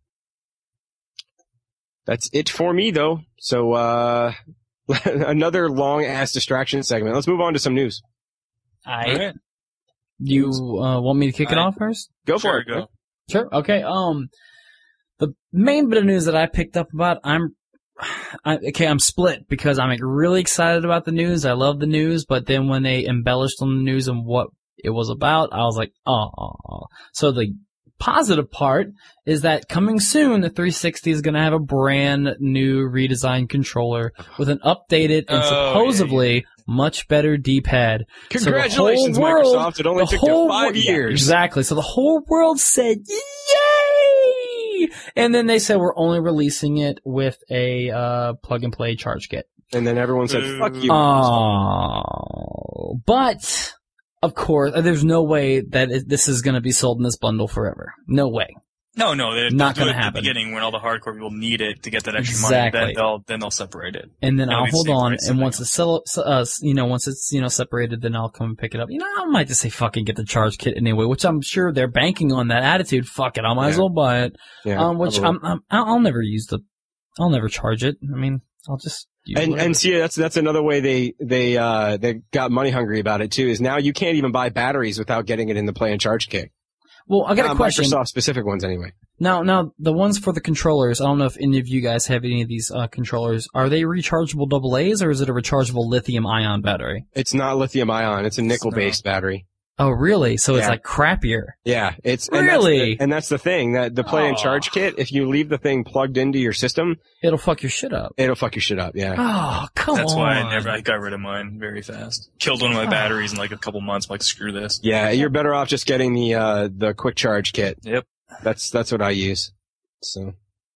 That's it for me, though. So, uh, another long-ass distraction segment. Let's move on to some news. I, All right. You uh, want me to kick it I- off first? Go Sure, for it. go. Sure. Okay. Um, the main bit of news that I picked up about, I'm, I, okay, I'm split because I'm like, really excited about the news. I love the news, but then when they embellished on the news and what it was about, I was like, oh, oh, oh. So the positive part is that coming soon, the three sixty is going to have a brand new redesigned controller with an updated and Oh, supposedly yeah, much better D-pad. Congratulations, So the whole world- Microsoft. It only the took whole you five wor- yeah, years. exactly. So the whole world said, yay! And then they said, we're only releasing it with a uh, plug-and-play charge kit. And then everyone said, Boo. fuck you. Oh, but of course, there's no way that it, this is going to be sold in this bundle forever. No way. No, no, they're Not they'll do gonna it happen. At the beginning when all the hardcore people need it to get that extra Exactly. money, then they'll then they'll separate it. And then It'll I'll be the hold same on, price and every once it's sell, uh, you know, once it's you know separated, then I'll come and pick it up. You know, I might just say fucking get the charge kit anyway, which I'm sure they're banking on that attitude. Fuck it, I might as Yeah. well buy it. Yeah, um, which probably. I'm, I'm, I'll never use the, I'll never charge it. I mean, I'll just use And whatever. and see that's that's another way they they uh they got money hungry about it too. Is now you can't even buy batteries without getting it in the play and charge kit. Well, I got a Uh, question. Microsoft specific ones anyway. Now, now the ones for the controllers. I don't know if any of you guys have any of these uh, controllers. Are they rechargeable double A's or is it a rechargeable lithium ion battery? It's not lithium ion. It's a nickel based battery. Oh, really? So it's Yeah. like crappier. Yeah, it's and that's Really? the, and that's the thing that the play and Oh. charge kit. If you leave the thing plugged into your system, It'll fuck your shit up. it'll fuck your shit up. Yeah. Oh, come That's on. why I never I got rid of mine very fast. Killed one of my batteries in like a couple months. I'm like, screw this. Yeah, you're better off just getting the uh the quick charge kit. Yep. That's that's what I use. So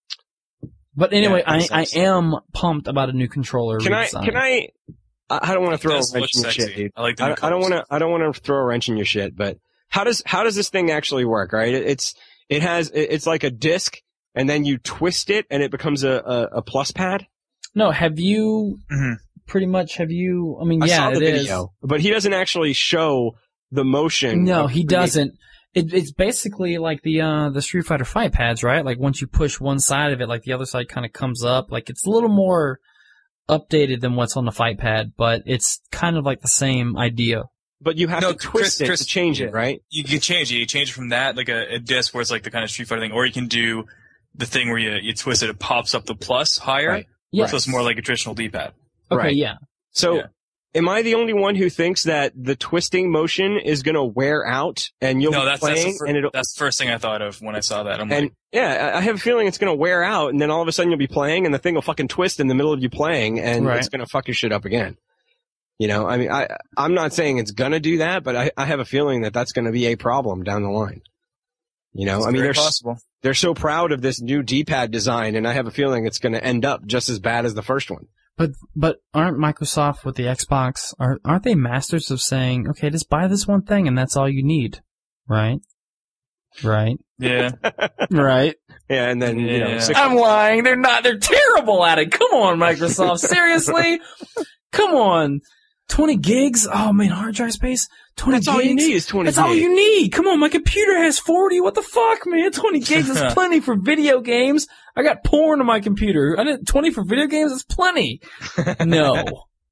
But anyway, Yeah, I, that I sucks. am pumped about a new controller. can I redesign. can I? I I don't want to throw a This wrench looks in your sexy. shit, dude. I like the I, new I don't colors. want to. I don't want to throw a wrench in your shit. But how does how does this thing actually work? Right? It, it's it has it, it's like a disc, and then you twist it, and it becomes a a, a plus pad. No, have you Mhm. pretty much? Have you? I mean, I yeah, saw the it is. video, but he doesn't actually show the motion. No, of he creating- doesn't. It, it's basically like the uh the Street Fighter fight pads, right? Like once you push one side of it, like the other side kind of comes up. Like it's a little more updated than what's on the fight pad, but it's kind of like the same idea. But you have No, to twist Chris- it Chris- to change it, yeah. right? You can change it. You change it from that, like a, a disc where it's like the kind of Street Fighter thing, or you can do the thing where you you twist it, it pops up the plus higher. Right. Yes. So it's more like a traditional D-pad. Okay, Right. yeah. So, Yeah. am I the only one who thinks that the twisting motion is going to wear out and you'll No, be that's that's playing the, fir- and it'll that's the first thing I thought of when I saw that. I'm and like, yeah, I I have a feeling it's going to wear out and then all of a sudden you'll be playing and the thing will fucking twist in the middle of you playing and Right. it's going to fuck your shit up again. You know, I mean, I I'm not saying it's going to do that, but I I have a feeling that that's going to be a problem down the line. You know, it's I mean, very they're s- possible. they're so proud of this new D-pad design, and I have a feeling it's going to end up just as bad as the first one. But but aren't Microsoft with the Xbox are aren't they masters of saying, okay, just buy this one thing and that's all you need, right? Right. Yeah. Right. Yeah, and then you know, Yeah. six I'm lying. They're not. They're terrible at it. Come on, Microsoft. Seriously? Come on. twenty gigs? Oh man, hard drive space? twenty That's gigs? all you need is twenty That's gigs. all you need. Come on, my computer has forty. What the fuck, man? twenty gigs is plenty for video games. I got porn on my computer. I didn't, twenty for video games is plenty. No.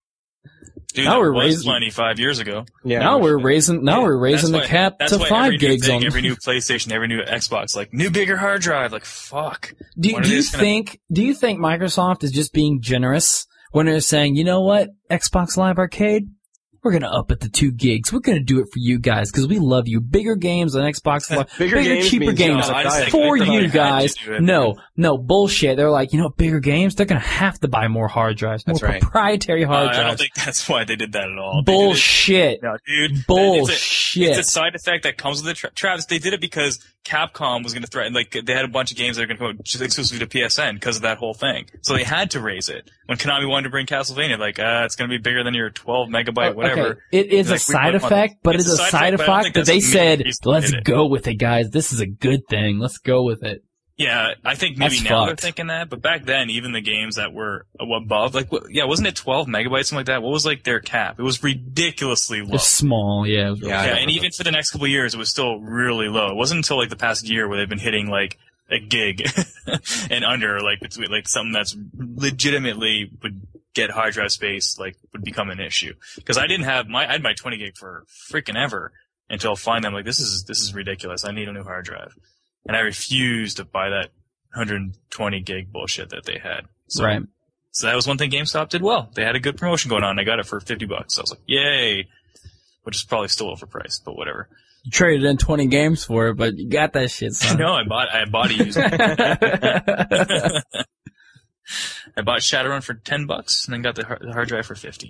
Dude, Now that we're was raising- plenty five years ago. Yeah, now no we're shit. raising, now Yeah, we're raising the that's why- cap that's to why five every new gigs thing, on. every new PlayStation, every new Xbox, like new bigger hard drive. Like fuck. Do, When do are you they just gonna- think, do you think Microsoft is just being generous when they're saying, you know what, Xbox Live Arcade, we're gonna up it to two gigs. We're gonna do it for you guys because we love you. Bigger games on Xbox Live, Bigger games cheaper means games no, I just think for they probably you had to guys. do it. No, no bullshit. They're like, you know, bigger games. They're gonna have to buy more hard drives, more That's right. proprietary Uh, hard I don't drives. think that's why they did that at all. They did it- Bullshit. No, dude. Bullshit. It's a, it's a side effect that comes with it. Tra- Travis, they did it because Capcom was going to threaten, like, they had a bunch of games that were going to come out just exclusively to P S N because of that whole thing. So they had to raise it. When Konami wanted to bring Castlevania, like, uh, it's going to be bigger than your twelve megabyte, Oh, whatever. okay. It is Like, a we side put on- effect, but it's it's a side but I don't effect think that that's they the main said, reason they let's did it. go with it, guys. This is a good thing. Let's go with it. Yeah, I think maybe That's now fucked. they're thinking that, but back then, even the games that were above, like, what, yeah, wasn't it twelve megabytes, something like that? What was, like, their cap? It was ridiculously low. Just small, yeah. It was really Yeah, I Yeah, don't and know. even for the next couple of years, it was still really low. It wasn't until, like, the past year where they've been hitting, like, a gig and under, like, between, like, something that's legitimately would get hard drive space, like, would become an issue. Because I didn't have my, I had my twenty gig for freaking ever until finally I'm like, this is, this is ridiculous. I need a new hard drive. And I refused to buy that one hundred twenty gig bullshit that they had. So, Right. So that was one thing GameStop did well. They had a good promotion going on. I got it for fifty bucks. I was like, yay. Which is probably still overpriced, but whatever. You traded in twenty games for it, but you got that shit, son. No, I bought, I bought a used one. I bought Shadowrun for ten bucks and then got the hard, the hard drive for fifty.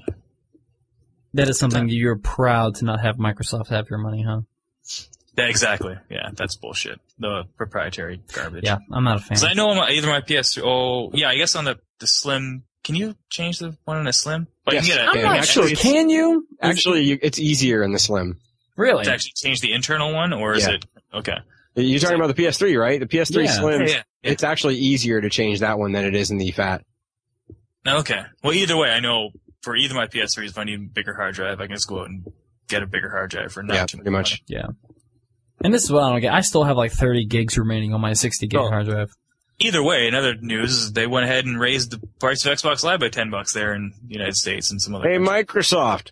That is something you're proud to not have Microsoft have your money, huh? Yeah, exactly. Yeah, that's bullshit. The proprietary garbage. Yeah, I'm not a fan. Because I know on my, either my P S three, oh, yeah, I guess on the, the Slim, can you change the one on a Slim? But Yes, you can I'm get a, I'm not Actually, sure. it's- Can you? Is Actually, you, it's easier in the Slim. it- really? to actually change the internal one, or is Yeah. it, okay. You're talking about the P S three, right? The P S three Yeah. Slim, Yeah, yeah, yeah. it's actually easier to change that one than it is in the Fat. Okay. Well, either way, I know for either my P S threes, if I need a bigger hard drive, I can just go out and get a bigger hard drive for not Yeah, too pretty much. Yeah. And this is what I don't get. I still have like thirty gigs remaining on my sixty gig Oh. hard drive. Either way, in other news, is they went ahead and raised the price of Xbox Live by ten bucks there in the United States and some other. Hey, countries. Microsoft.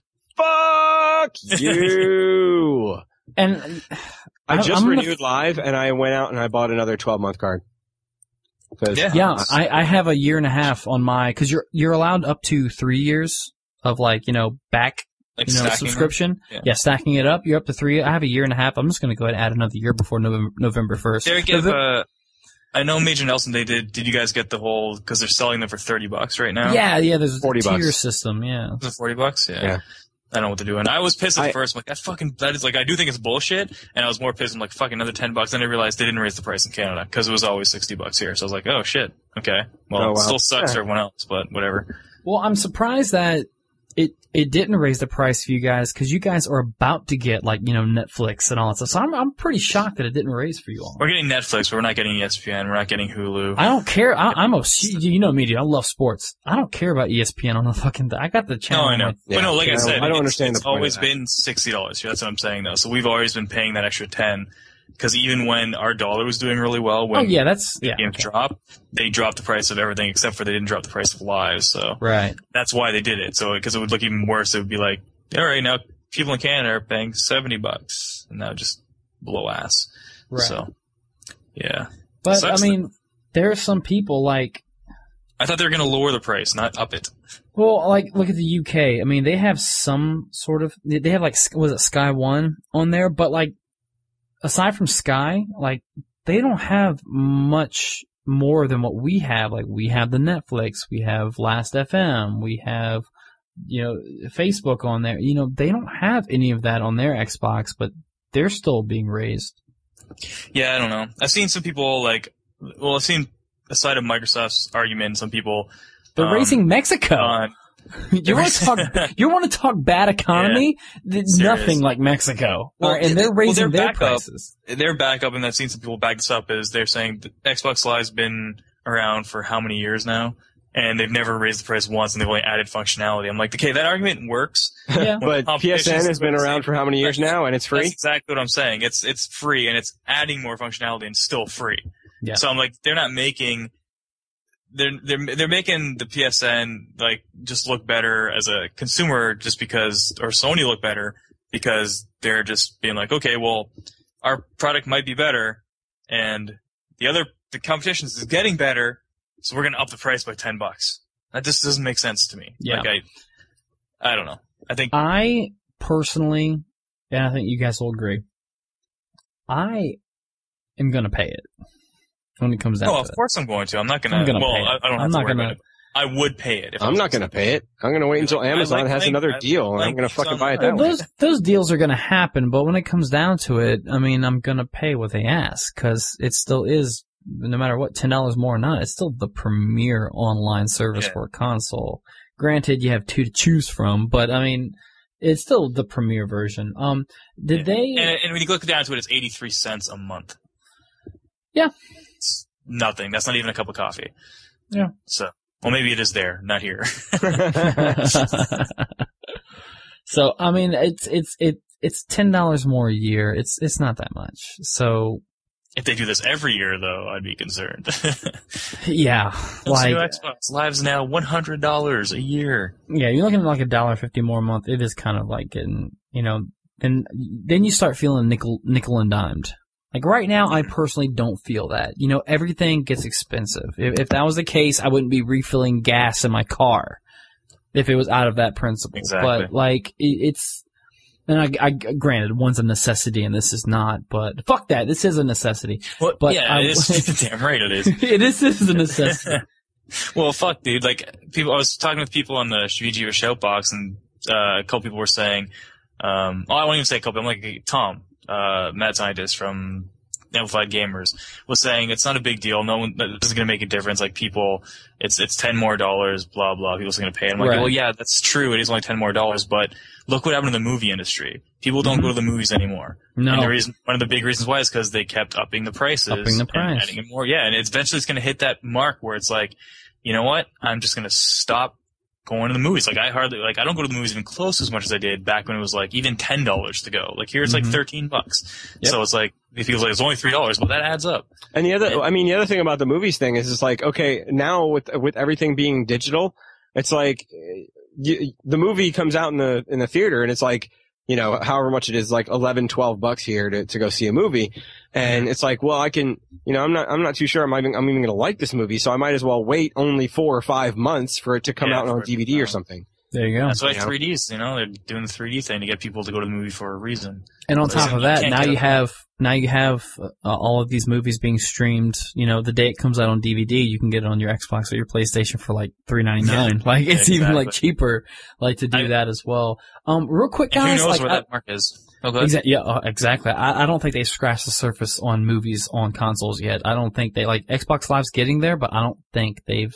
Fuck you. And I I'm- just I'm gonna- renewed Live, and I went out and I bought another twelve-month card. 'Cause, Yeah. yeah, uh, I, I have a year and a half on my, cause you're, you're allowed up to three years of like, you know, back, Like you know, stacking subscription. them? Yeah. stacking it up. You're up to three. I have a year and a half. I'm just going to go ahead and add another year before November, November first. They give. Uh, I know Major Nelson. They did. Did you guys get the whole? Because they're selling them for thirty bucks right now. yeah, yeah, there's a forty tier bucks. system. Yeah. Was it forty bucks? Yeah. Yeah. I don't know what they're doing. I was pissed at I- first. I'm like, that fucking, that is like, I do think it's bullshit. And I was more pissed. I'm like, fuck, another ten bucks. Then I realized they didn't raise the price in Canada because it was always sixty bucks here. So I was like, oh shit. Okay. Well, Oh, it wow. still sucks Yeah. for everyone else, but whatever. Well, I'm surprised that it it didn't raise the price for you guys because you guys are about to get like you know Netflix and all that stuff. So I'm I'm pretty shocked that it didn't raise for you all. We're getting Netflix, but we're not getting E S P N. We're not getting Hulu. I don't care. I, I'm a you know me, dude. I love sports. I don't care about E S P N on the fucking. I got the No, channel. I on know. my- But no, like Yeah, I said, I don't it's, understand it's the point of always that. been sixty dollars. That's what I'm saying, though. So we've always been paying that extra ten because even when our dollar was doing really well, when Oh yeah, that's yeah. games okay. dropped, they dropped the price of everything except for they didn't drop the price of live. So Right. that's why they did it. So because it would look even worse, it would be like, all right, now people in Canada are paying seventy bucks, and that would just blow ass. Right. So yeah, But Sucks I mean, there are some people like. I thought they were going to lower the price, not up it. Well, like, look at the U K. I mean, they have some sort of, they have like, was it Sky One on there? But like, aside from Sky, like, they don't have much more than what we have. Like, we have the Netflix, we have Last F M, we have, you know, Facebook on there. You know, they don't have any of that on their Xbox, but they're still being raised. Yeah, I don't know. I've seen some people like, well, I've seen aside of Microsoft's argument, some people. They're um, raising Mexico. on- you want to talk? You want to talk bad economy? There's Serious. nothing like Mexico. Well, All right, and they're well, raising their their backup- prices. their backup, and I've seen some people back this up, is they're saying that Xbox Live's been around for how many years now, and they've never raised the price once, and they've only added functionality. I'm like, okay, that argument works. Yeah. But P S N has been around for how many years now, and it's That's free? exactly what I'm saying. It's it's free, and it's adding more functionality, and still free. Yeah. So I'm like, they're not making. They're they're they're making the P S N like just look better as a consumer just because, or Sony look better because they're just being like, okay, well, our product might be better, and the other the competition is getting better, so we're gonna up the price by ten bucks. That just doesn't make sense to me. Yeah. Like I, I don't know. I think I personally, and I think you guys will agree, I am going to pay it when it comes down Oh, to of it. course I'm going to. I'm not gonna. I'm gonna well, pay it. I, I don't have I'm to not worry gonna- about it. I would pay it. If I I'm was not going to pay it. I'm going to wait until Like, I Amazon like has playing- another I deal, and like I'm going to fucking games buy it on- that Well, way. those those deals are going to happen, but when it comes down to it, I mean, I'm going to pay what they ask because it still is, no matter what, ten dollars more or not, it's still the premier online service Yeah. for a console. Granted, you have two to choose from, but I mean, it's still the premier version. Um, did Yeah. they? And, and when you look down to it, it's eighty-three cents a month. Yeah. It's nothing. That's not even a cup of coffee. Yeah. So, well, maybe it is there, not here. So I mean, it's it's it it's ten dollars more a year. It's it's not that much. So If they do this every year, though, I'd be concerned. yeah, like, like Xbox Live's now one hundred dollars a year. yeah, you're looking at like a dollar fifty more a month. It is kind of like getting, you know, and then you start feeling nickel nickel and dimed. Like right now, I personally don't feel that. You know, everything gets expensive. If, if that was the case, I wouldn't be refilling gas in my car if it was out of that principle. Exactly. But like, it, it's, and I, I, granted, one's a necessity and this is not, but fuck that. This is a necessity. Well, But yeah, I- it is. Damn right it is. It is, this is a necessity. Well, fuck, dude. Like, people, I was talking with people on the V G or Shoutbox, and uh, a couple people were saying, um, oh, I won't even say a couple. I'm like, Tom, uh, mad scientist from Amplified Gamers, was saying it's not a big deal. No one, this is going to make a difference. Like, people, it's it's ten more dollars, blah blah. People are going to pay it. I'm like, Right. well, yeah, that's true. It is only ten more dollars, but look what happened to the movie industry. People don't Mhm. go to the movies anymore. No. And the reason, one of the big reasons why is because they kept upping the prices, Upping the and price. adding in more. Yeah, and it's eventually it's going to hit that mark where it's like, you know what? I'm just going to stop going to the movies. Like, I hardly, like, I don't go to the movies even close as much as I did back when it was like even ten dollars to go. Like, here it's Mhm. like thirteen bucks. Yep. So it's like, it feels like it's only three dollars, but that adds up. And the other, I mean, the other thing about the movies thing is, it's like, okay, now with with everything being digital, it's like you, the movie comes out in the in the theater, and it's like, you know, however much it is, like eleven, twelve bucks here to to go see a movie, and it's like, well, I can, you know, I'm not I'm not too sure I'm even I'm even going to like this movie, so I might as well wait only four or five months for it to come Yeah, out on for it to D V D come or out. something. There you go. That's why Yeah. three Ds, you know, they're doing the three D thing to get people to go to the movie for a reason. And on top Listen, of you that, can't now get you it. have now you have uh, all of these movies being streamed. You know, the day it comes out on D V D, you can get it on your Xbox or your PlayStation for like three ninety nine. Like it's Yeah, even like exactly. cheaper, like to do I- that as well. Um, real quick, And guys. who knows like, where I- that mark is? Oh, go ahead. Exa- yeah, uh, exactly. I, I don't think they scratched the surface on movies on consoles yet. I don't think they like Xbox Live's getting there, but I don't think they've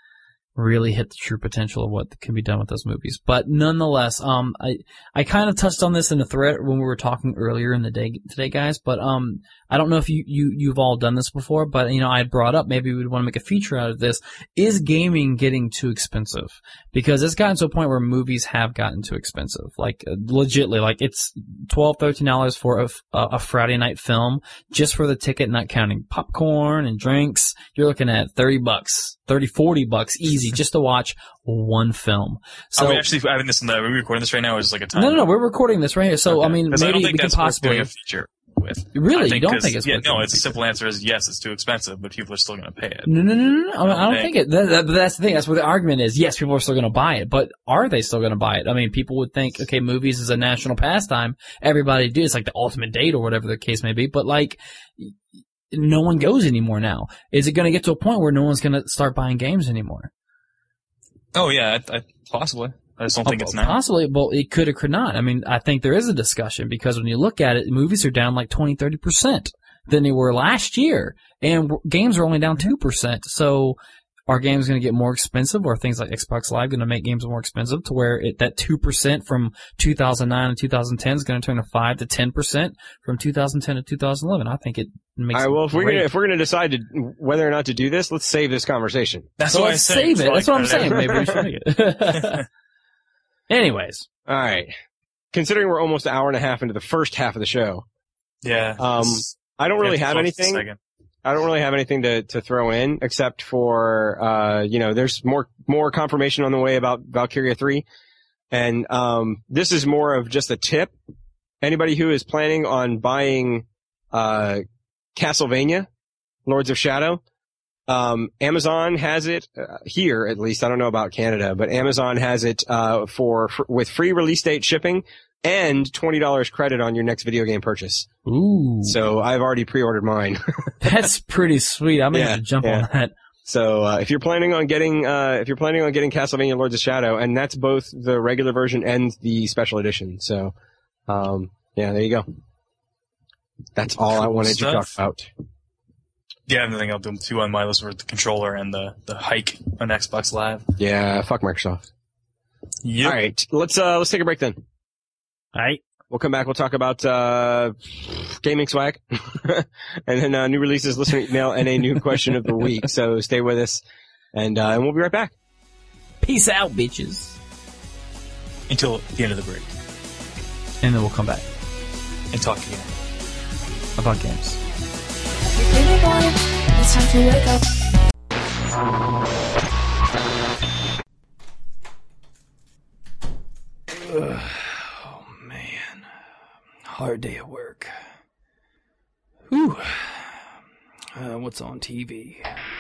really hit the true potential of what can be done with those movies. But nonetheless, um, I I kind of touched on this in the thread when we were talking earlier in the day today, guys. But um, I don't know if you you you've all done this before, but you know, I had brought up maybe we'd want to make a feature out of this. Is gaming getting too expensive? Because it's gotten to a point where movies have gotten too expensive. Like, uh, legitly, like it's twelve, thirteen dollars for a, a Friday night film just for the ticket, not counting popcorn and drinks. You're looking at thirty bucks, thirty, forty bucks easy just to watch one film. So, Are we actually having this in the, are we recording this right now, or is it like a time? no, no, no, we're recording this right here. So, Okay. I mean, 'Cause I maybe don't we think can that's worth doing possibly. a feature with. Really? I You don't 'cause- think it's yeah, worth no, doing a it's a feature? simple answer is yes, it's too expensive, but people are still going to pay it. No, no, no, no, no. I, mean, I don't think- think it. That, that, but that's the thing. That's where the argument is. Yes, people are still going to buy it, but are they still going to buy it? I mean, people would think, okay, movies is a national pastime. Everybody do. It's like the ultimate date or whatever the case may be. But like, no one goes anymore now. Is it going to get to a point where no one's going to start buying games anymore? Oh yeah, I, I, possibly. I just don't think Oh, it's now. Possibly, but it could or could not. I mean, I think there is a discussion because when you look at it, movies are down like twenty, thirty percent than they were last year, and w- games are only down two percent. So are games going to get more expensive, or are things like Xbox Live going to make games more expensive to where it, that two percent from two thousand nine and two thousand ten is going to turn to five to ten percent from two thousand ten to two thousand eleven? I think it makes All right, well, if we're great. gonna if we're gonna decide to, whether or not to do this, let's save this conversation. That's So what I let's say. save it. So That's I what I'm cut it saying. out. Maybe we should make it. Anyways. All right. Considering we're almost an hour and a half into the first half of the show, Yeah. Um, it's- I don't we really to have focus a anything. second. I don't really have anything to, to throw in except for, uh, you know, there's more, more confirmation on the way about Valkyria three. And, um, this is more of just a tip. Anybody who is planning on buying, uh, Castlevania, Lords of Shadow, Um, Amazon has it uh, here, at least. I don't know about Canada, but Amazon has it uh, for, for with free release date shipping and twenty dollars credit on your next video game purchase. Ooh. So I've already pre-ordered mine. That's pretty sweet. I'm Yeah, going to jump yeah. on that. So uh, if you're planning on getting uh, if you're planning on getting Castlevania Lords of Shadow, and that's both the regular version and the special edition. So um, yeah, there you go. That's all I Cool wanted stuff. to talk about. Yeah, and I think I'll do two on my list were the controller and the, the hike on Xbox Live. Yeah, fuck Microsoft. Yep. All right, let's uh, let's take a break then. All right. We'll come back. We'll talk about uh, gaming swag, and then uh, new releases, listener email, and a new question of the week. So stay with us, and uh, and we'll be right back. Peace out, bitches. Until the end of the break. And then we'll come back And talk again. about games. You think about it, it's time to wake up. Oh, man. Hard day at work. Whew. Uh, what's on T V?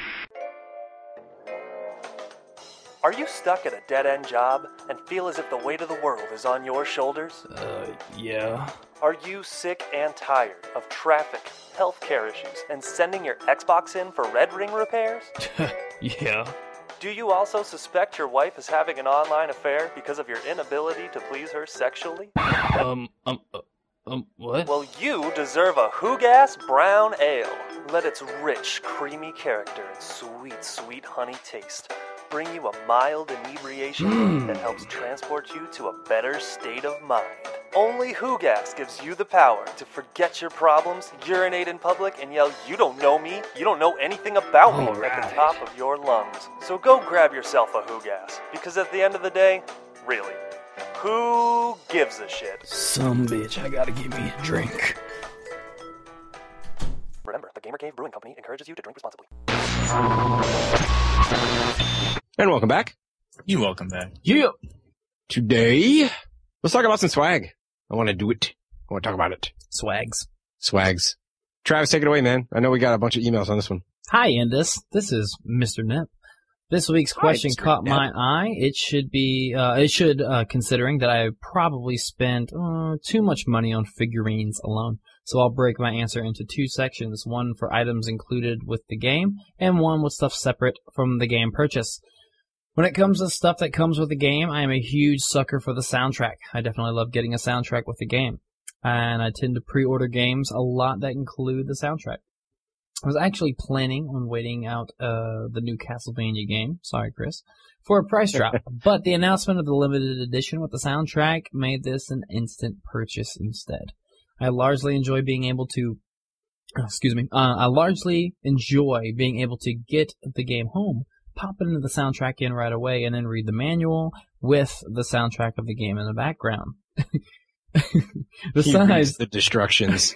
Are you stuck at a dead-end job and feel as if the weight of the world is on your shoulders? Uh, yeah. Are you sick and tired of traffic, healthcare issues, and sending your Xbox in for red ring repairs? Yeah. Do you also suspect your wife is having an online affair because of your inability to please her sexually? Um, um, uh, um, what? Well, you deserve a Hoogas Brown Ale. Let its rich, creamy character and sweet, sweet honey taste bring you a mild inebriation Mm. that helps transport you to a better state of mind. Only Hoogas gives you the power to forget your problems, urinate in public, and yell, "You don't know me, you don't know anything about me," All at right. the top of your lungs. So go grab yourself a Hoogas, because at the end of the day, really, who gives a shit? Some bitch, I gotta give me a drink. Remember, the Gamer Cave Brewing Company encourages you to drink responsibly. And welcome back. You welcome back. Yeah. Today, let's talk about some swag. I want to do it. I want to talk about it. Swags. Swags. Travis, take it away, man. I know we got a bunch of emails on this one. Hi, Indus. This is Mister Nip. This week's Hi, question Mister caught Nip. my eye. It should be, uh, it should, uh, considering that I probably spent, uh, too much money on figurines alone. So I'll break my answer into two sections, one for items included with the game, and one with stuff separate from the game purchase. When it comes to stuff that comes with the game, I am a huge sucker for the soundtrack. I definitely love getting a soundtrack with the game. And I tend to pre-order games a lot that include the soundtrack. I was actually planning on waiting out uh, the new Castlevania game, sorry Chris, for a price drop, but the announcement of the limited edition with the soundtrack made this an instant purchase instead. I largely enjoy being able to, excuse me, uh, I largely enjoy being able to get the game home, pop it into the soundtrack in right away, and then read the manual with the soundtrack of the game in the background. He Besides, reads the destructions.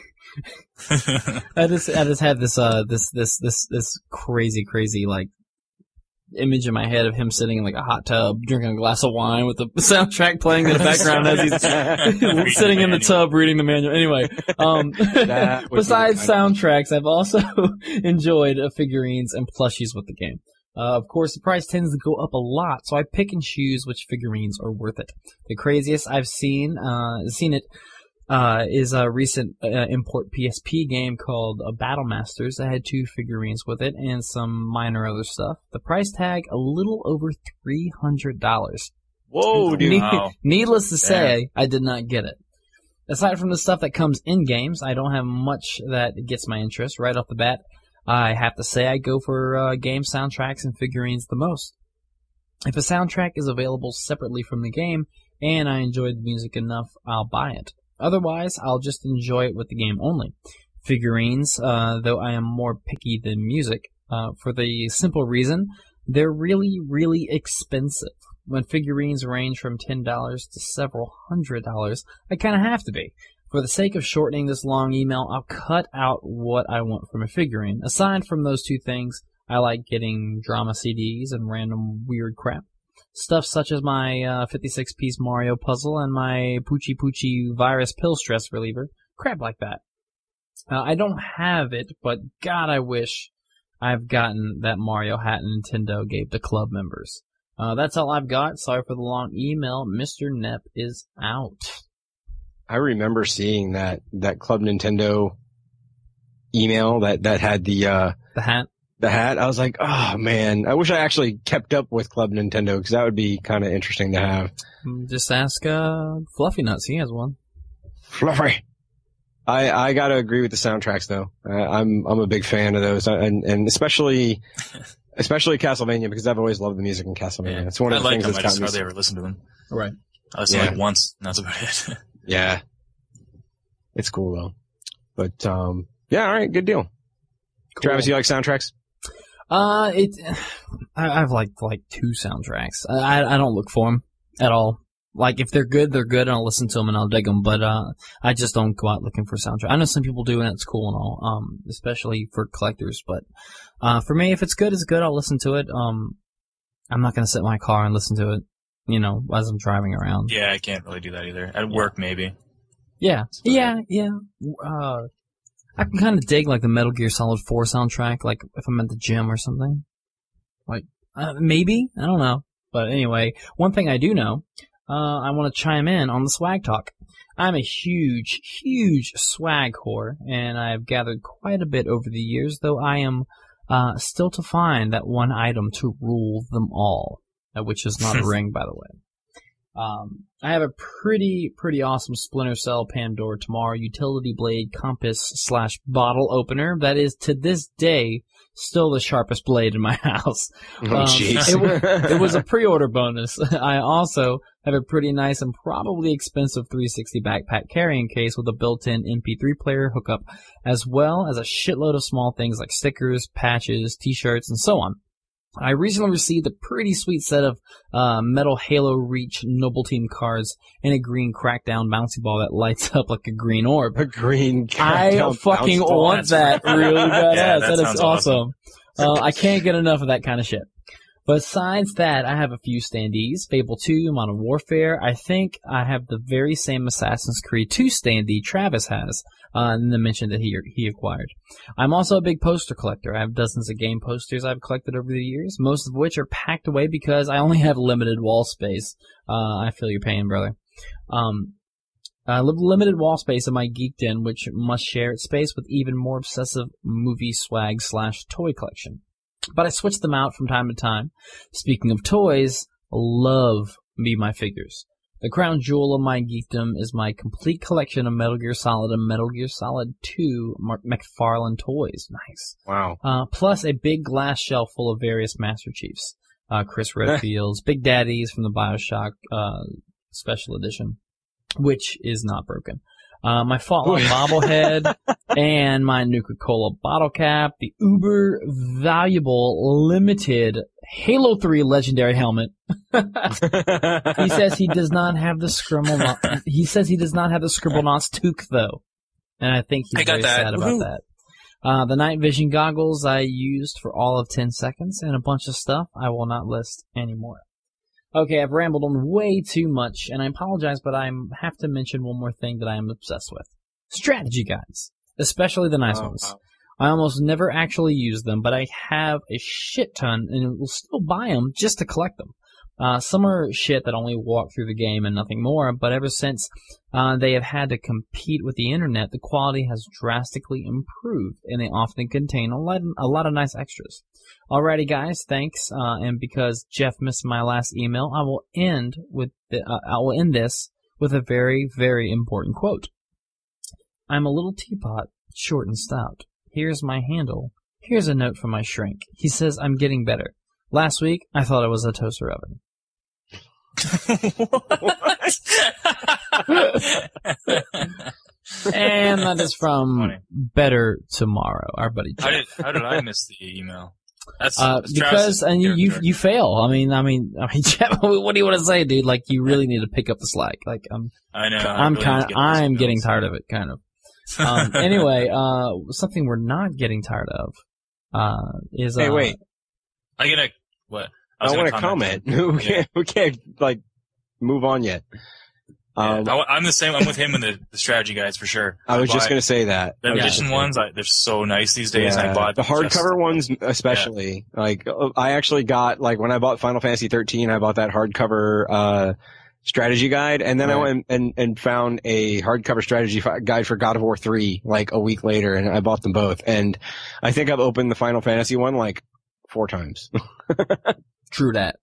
I just I just had this uh this this this this crazy crazy like image in my head of him sitting in like a hot tub drinking a glass of wine with the soundtrack playing in the background as he's sitting in the tub reading the manual. Anyway, um, That would be besides kind of- soundtracks, I've also enjoyed uh, figurines and plushies with the game. Uh, of course, the price tends to go up a lot, so I pick and choose which figurines are worth it. The craziest I've seen uh seen it. Uh, is a recent uh, import P S P game called uh, Battle Masters that had two figurines with it and some minor other stuff. The price tag, a little over three hundred dollars. Whoa, dude. Ne- Wow. Needless to say, I did not get it. Aside from the stuff that comes in games, I don't have much that gets my interest. Right off the bat, I have to say I go for uh, game soundtracks and figurines the most. If a soundtrack is available separately from the game and I enjoy the music enough, I'll buy it. Otherwise, I'll just enjoy it with the game only. Figurines, uh, though I am more picky than music, uh, for the simple reason, they're really, really expensive. When figurines range from ten dollars to several hundred dollars, I kinda have to be. For the sake of shortening this long email, I'll cut out what I want from a figurine. Aside from those two things, I like getting drama C Ds and random weird crap. Stuff such as my uh, fifty-six piece Mario puzzle and my Poochie Poochie virus pill stress reliever. Crap like that. Uh, I don't have it, but God, I wish I've gotten that Mario hat Nintendo gave to club members. Uh, that's all I've got. Sorry for the long email. Mister Nepp is out. I remember seeing that, that Club Nintendo email that, that had the, uh, The hat? the hat. I was like, oh man, I wish I actually kept up with Club Nintendo because that would be kind of interesting to have. Just ask, uh, Fluffy Nuts. He has one. Fluffy. I, I gotta agree with the soundtracks though. I, I'm, I'm a big fan of those and, and especially, especially Castlevania because I've always loved the music in Castlevania. Yeah. It's one of I the like things them. that's I got just me. hardly ever listen to them. Right. I listened Yeah. like once, and that's about it. Yeah. It's cool though. But, um, yeah, alright, good deal. Cool. Travis, you like soundtracks? Uh, it, I, I've liked like two soundtracks. I, I don't look for them at all. Like, if they're good, they're good, and I'll listen to them and I'll dig them, but, uh, I just don't go out looking for soundtrack. I know some people do, and it's cool and all, um, especially for collectors, but, uh, for me, if it's good, it's good, I'll listen to it. Um, I'm not gonna sit in my car and listen to it, you know, as I'm driving around. Yeah, I can't really do that either. At work, maybe. Yeah, That's about yeah, yeah. Uh, I can kind of dig like the Metal Gear Solid four soundtrack, like if I'm at the gym or something. Like, uh, maybe? I don't know. But anyway, one thing I do know, uh, I want to chime in on the swag talk. I'm a huge, huge swag whore, and I've gathered quite a bit over the years, though I am uh, still to find that one item to rule them all, uh, which is not a ring, by the way. Um, I have a pretty, pretty awesome Splinter Cell Pandora Tomorrow utility blade compass slash bottle opener that is, to this day, still the sharpest blade in my house. Oh, Um, jeez. it, was, it was a pre-order bonus. I also have a pretty nice and probably expensive three sixty backpack carrying case with a built-in M P three player hookup, as well as a shitload of small things like stickers, patches, t-shirts, and so on. I recently received a pretty sweet set of uh, metal Halo Reach Noble Team cards and a green Crackdown bouncy ball that lights up like a green orb. A green I countdown fucking bounce ball. want that really badass. Yeah, that that is sounds awesome. uh, I can't get enough of that kind of shit. Besides that, I have a few standees. Fable two, Modern Warfare. I think I have the very same Assassin's Creed two standee Travis has, uh, and then mentioned that he he acquired. I'm also a big poster collector. I have dozens of game posters I've collected over the years, most of which are packed away because I only have limited wall space. Uh, I feel your pain, brother. Um, I live limited wall space in my geeked in, which must share its space with even more obsessive movie swag slash toy collection. But I switch them out from time to time. Speaking of toys, love me my figures. The crown jewel of my geekdom is my complete collection of Metal Gear Solid and Metal Gear Solid two Mark McFarlane toys. Nice. Wow. Uh, plus a big glass shelf full of various Master Chiefs. Uh, Chris Redfield's, Big Daddies from the BioShock uh, Special Edition, which is not broken. Uh, my Fault Line bobblehead and my Nuka-Cola bottle cap, the uber valuable limited Halo three legendary helmet. He says he does not have the scribble knot. He says he does not have the scribble knots toque though, and I think he's I got very that. sad about Woohoo. that. Uh, the night vision goggles I used for all of ten seconds, and a bunch of stuff I will not list anymore. Okay, I've rambled on way too much, and I apologize, but I have to mention one more thing that I am obsessed with. Strategy guides. Especially the nice Oh, ones. wow. I almost never actually use them, but I have a shit ton, and will still buy them just to collect them. Uh, some are shit that only walk through the game and nothing more, but ever since uh, they have had to compete with the internet, the quality has drastically improved, and they often contain a lot, a lot of nice extras. Alrighty, guys, thanks. Uh, and because Jeff missed my last email, I will end with the, uh, I will end this with a very, very important quote. I'm a little teapot, short and stout. Here's my handle. Here's a note from my shrink. He says I'm getting better. Last week, I thought it was a toaster oven. And that is from Funny. Better Tomorrow, our buddy Jeff. How did how did I miss the email? That's, Uh, that's because Travis's and you, you character. you fail. I mean I mean I mean Jeff, what do you want to say, dude? Like you really need to pick up the slack. Like I'm I know. I I'm really kind need of to get those I'm emails. getting tired of it, kind of. Um, anyway, uh, something we're not getting tired of uh, is uh, Hey, wait. I get a what? I was want gonna to comment. Yeah. we, can't, we can't, like, move on yet. Um, yeah. I, I'm the same. I'm with him in the, the strategy guides for sure. I was I just buy- going to say that. The I was edition just- ones, I, they're so nice these days. Yeah, I bought the just- hardcover ones, especially. Like, I actually got like when I bought Final Fantasy thirteen, I bought that hardcover uh strategy guide, and then I Right. went and and found a hardcover strategy fi- guide for God of War three like a week later, and I bought them both. And I think I've opened the Final Fantasy one like four times. True that.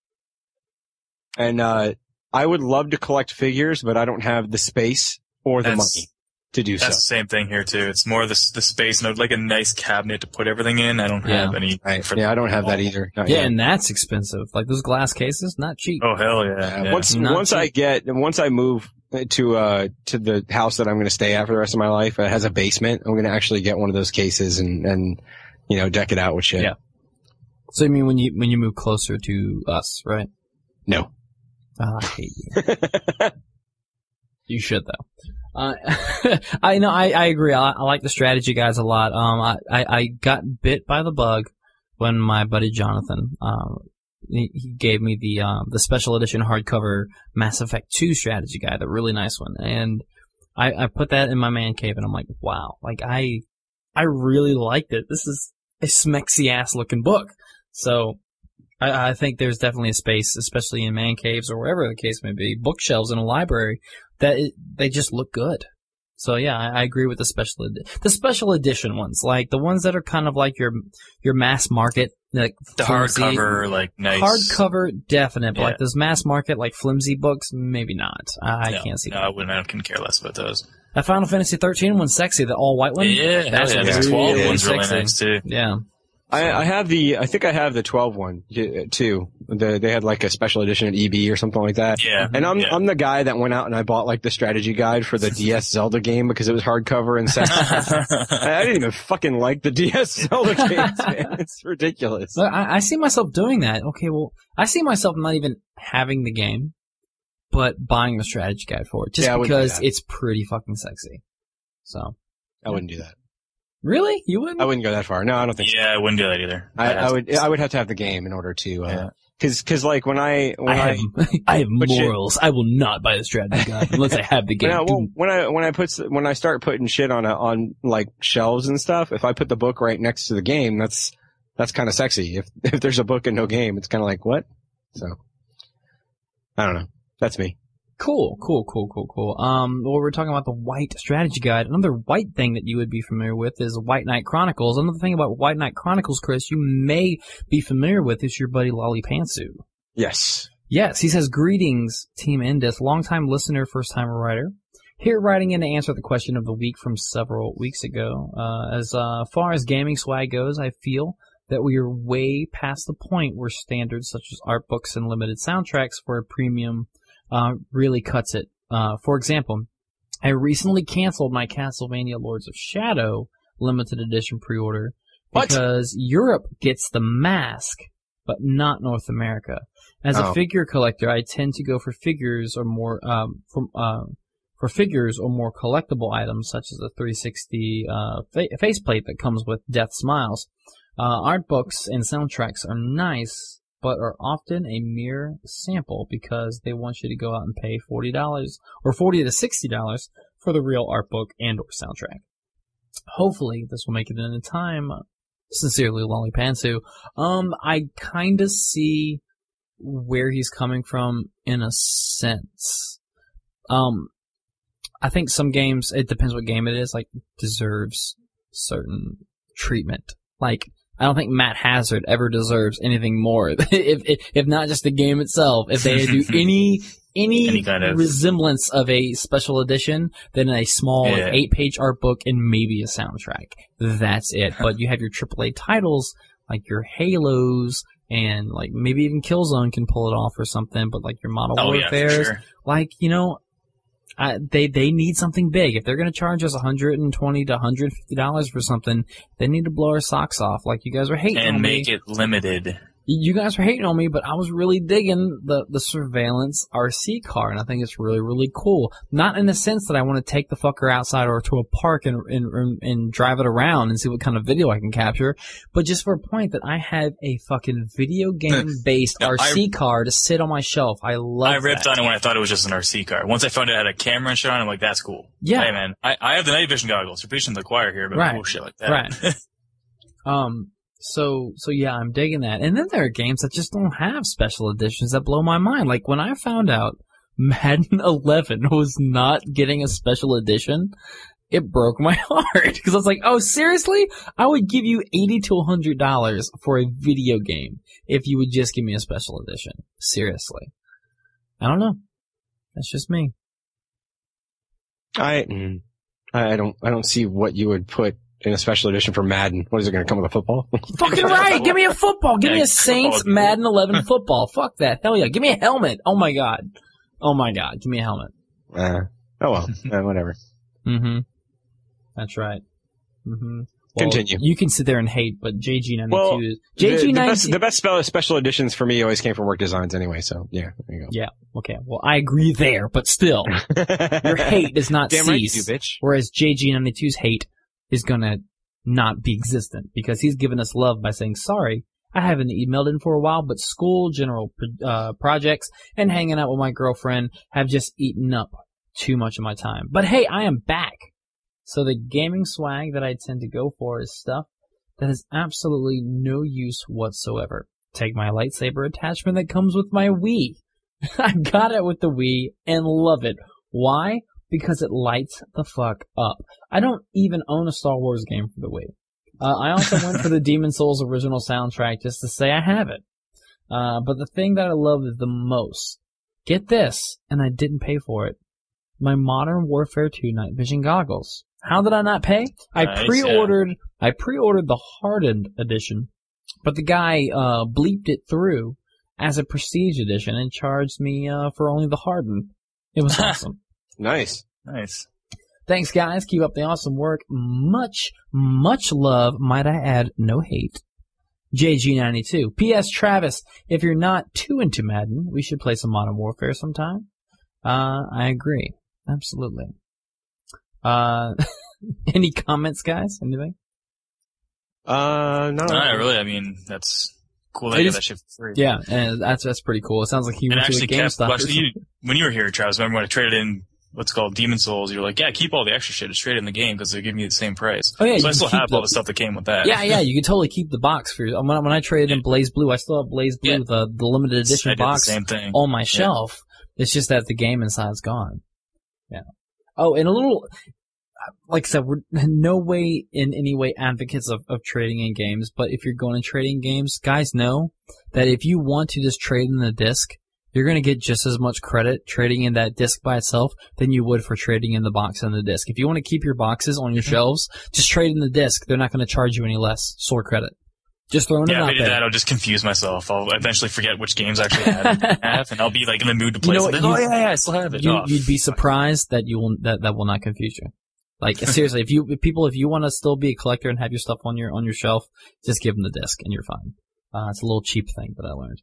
And uh I would love to collect figures, but I don't have the space or the That's- money to do so. That's the same thing here too. It's more the the space and I'd like a nice cabinet to put everything in. I don't Yeah. have any. Right. for- Yeah, I don't have that either. Not Yeah, yet. and that's expensive. Like those glass cases, not cheap. Oh hell yeah! Yeah, yeah. Once Not once I get once I move to uh to the house that I'm going to stay at for the rest of my life, it has a basement. I'm going to actually get one of those cases and and you know deck it out with shit. Yeah. So you mean when you when you move closer to us, right? No. Oh, I hate you. You should though. Uh, I know. I, I agree. I, I like the strategy guys a lot. Um, I, I, I got bit by the bug when my buddy Jonathan, um, he, he gave me the um the special edition hardcover Mass Effect two strategy guide, the really nice one, and I, I put that in my man cave, and I'm like, wow, like I, I really liked it. This is a smexy ass looking book. So. I, I think there's definitely a space, especially in man caves or wherever the case may be, bookshelves in a library, that it, they just look good. So yeah, I, I agree with the special edi- the special edition ones, like the ones that are kind of like your your mass market, like the flimsy- hardcover, like nice hardcover, definite. But Yeah. like those mass market, like flimsy books, maybe not. I, I No, can't see no, that. I wouldn't. I couldn't care less about those. That Final Fantasy thirteen one's sexy, the all white one. Yeah, hell that's yeah. really The twelve one's really sexy. nice too. Yeah. I, I have the I think I have the twelve one y- too. The, they had like a special edition at E B or something like that. Yeah, And I'm yeah. I'm the guy that went out and I bought like the strategy guide for the D S Zelda game because it was hardcover and sexy. I didn't even fucking like the D S Zelda games, man. It's ridiculous. So I, I see myself doing that. Okay, well, I see myself not even having the game, but buying the strategy guide for it, just Yeah, I wouldn't do because that. it's pretty fucking sexy. So, I wouldn't do that. really, you wouldn't? I wouldn't go that far. No, I don't think so. Yeah, I wouldn't do that either. I, I'd have I to- would I would have to have the game in order to uh Yeah. cause, cause like when I when I I, have, I have But shit- morals. I will not buy the strategy guide unless I have the game. when I, well, when I when I put s- when I start putting shit on a, on like shelves and stuff, if I put the book right next to the game, that's that's kind of sexy. If if there's a book and no game, it's kind of like what? So I don't know. That's me. Cool, cool, cool, cool, cool. Um, well, we're talking about the White Strategy Guide. Another White thing that you would be familiar with is White Knight Chronicles. Another thing about White Knight Chronicles, Chris, you may be familiar with is your buddy Lolly Pantsu. Yes. Yes, he says, greetings, Team Indus, longtime listener, first-time writer. Here writing in to answer the question of the week from several weeks ago. Uh, as uh, far as gaming swag goes, I feel that we are way past the point where standards such as art books and limited soundtracks for a premium uh, really cuts it. Uh, for example, I recently canceled my Castlevania Lords of Shadow limited edition pre-order What? because Europe gets the mask, but not North America. As a Oh. figure collector, I tend to go for figures or more um, from uh, for figures or more collectible items such as the three sixty uh, fa- faceplate that comes with Death Smiles. Uh, art books and soundtracks are nice, but are often a mere sample because they want you to go out and pay forty dollars or forty to sixty dollars for the real art book and or soundtrack. Hopefully, this will make it in time. Sincerely, Lolly Pantsu. Um, I kind of see where he's coming from in a sense. Um, I think some games, it depends what game it is, like, deserves certain treatment. Like, I don't think Matt Hazard ever deserves anything more. if, if if not just the game itself, if they do any any, Any kind of- resemblance of a special edition, then a small like, Yeah. eight-page art book and maybe a soundtrack. That's it. But you have your triple A titles like your Halos and like maybe even Killzone can pull it off or something. But like your Model Oh yeah, for Warfares, sure. like you know. I, they they need something big. If they're going to charge us one hundred twenty to one hundred fifty dollars for something, they need to blow our socks off like you guys are hating on And me. make it limited. You guys were hating on me, but I was really digging the, the surveillance R C car, and I think it's really, really cool. Not in the sense that I want to take the fucker outside or to a park and, and, and drive it around and see what kind of video I can capture, but just for a point that I have a fucking video game-based No, R C I, car to sit on my shelf. I love I ripped that. on it when I thought it was just an R C car. Once I found it had a camera and shit on it, I'm like, that's cool. Yeah. Hey, man, I, I have the night vision goggles. You're preaching to the choir here, but Right. cool shit like that. Right. um, So, so yeah, I'm digging that. And then there are games that just don't have special editions that blow my mind. Like when I found out Madden eleven was not getting a special edition, it broke my heart. Because I was like, oh, seriously? I would give you eighty to one hundred dollars for a video game if you would just give me a special edition. Seriously. I don't know. That's just me. I, mm, I don't, I don't see what you would put in a special edition for Madden. What is it going to come with a football? Fucking right. Give me a football. Give me a Saints Madden eleven football. Fuck that. Hell yeah. Give me a helmet. Oh my god. Oh my god. Give me a helmet. Uh, oh well. uh, whatever. Mm-hmm. That's right. Mm-hmm. Well, Continue. You can sit there and hate, but J G ninety-two Well, is The, J G the ninety-two. best, the best spell, special editions for me always came from Work Designs anyway. So yeah, there you go. Yeah. Okay. Well, I agree there, but still, your hate does not Damn right you cease. do, bitch. Whereas J G ninety-two's hate is gonna not be existent because he's given us love by saying, sorry, I haven't emailed in for a while, but school, general uh, projects, and hanging out with my girlfriend have just eaten up too much of my time. But hey, I am back. So the gaming swag that I tend to go for is stuff that has absolutely no use whatsoever. Take my lightsaber attachment that comes with my Wii. I got it with the Wii and love it. Why? Because it lights the fuck up. I don't even own a Star Wars game for the Wii. Uh, I also went for the Demon's Souls original soundtrack just to say I have it. Uh, but the thing that I love the most, get this, and I didn't pay for it, my Modern Warfare two night vision goggles. How did I not pay? I Nice, pre-ordered, yeah. I pre-ordered the hardened edition, but the guy, uh, bleeped it through as a prestige edition and charged me, uh, for only the hardened. It was awesome. Nice. Nice. Thanks, guys. Keep up the awesome work. Much, much love. Might I add, no hate. J G ninety-two. P S. Travis, if you're not too into Madden, we should play some Modern Warfare sometime. Uh, I agree. Absolutely. Uh, any comments, guys? Anything? Uh, no. Not really. I mean, that's cool. They It get is- that shit for free. Yeah, and that's that's pretty cool. It sounds like you And went to a actually kept, GameStop. or actually, something. you, when you were here, Travis, remember when I traded in what's called Demon's Souls, you were like, yeah, keep all the extra shit. It's straight in the game because they give me the same price. Oh, yeah, so you I still can keep have all the- the stuff that came with that. Yeah, yeah, you can totally keep the box for your. When, I- when I traded in Blaze Blue, I still have Blaze Blue, Yeah. the, the limited I edition did the box same thing. on my shelf. It's just that the game inside's gone. Yeah. Oh, and a little, like I said, we're in no way in any way advocates of, of trading in games, but if you're going to trading games, guys know that if you want to just trade in the disc, you're going to get just as much credit trading in that disc by itself than you would for trading in the box and the disc. If you want to keep your boxes on your shelves, just trade in the disc. They're not going to charge you any less. Sword credit. Just throwing Yeah, it if out I did there. that, I'll just confuse myself. I'll eventually forget which games I actually have, have and I'll be like in the mood to play You know something. what, Oh you- yeah, yeah, I still have it. You, Oh, you'd be fuck. surprised that you will that that will not confuse you. Like seriously, if you if people if you want to still be a collector and have your stuff on your on your shelf, just give them the disc and you're fine. Uh, it's a little cheap thing that I learned.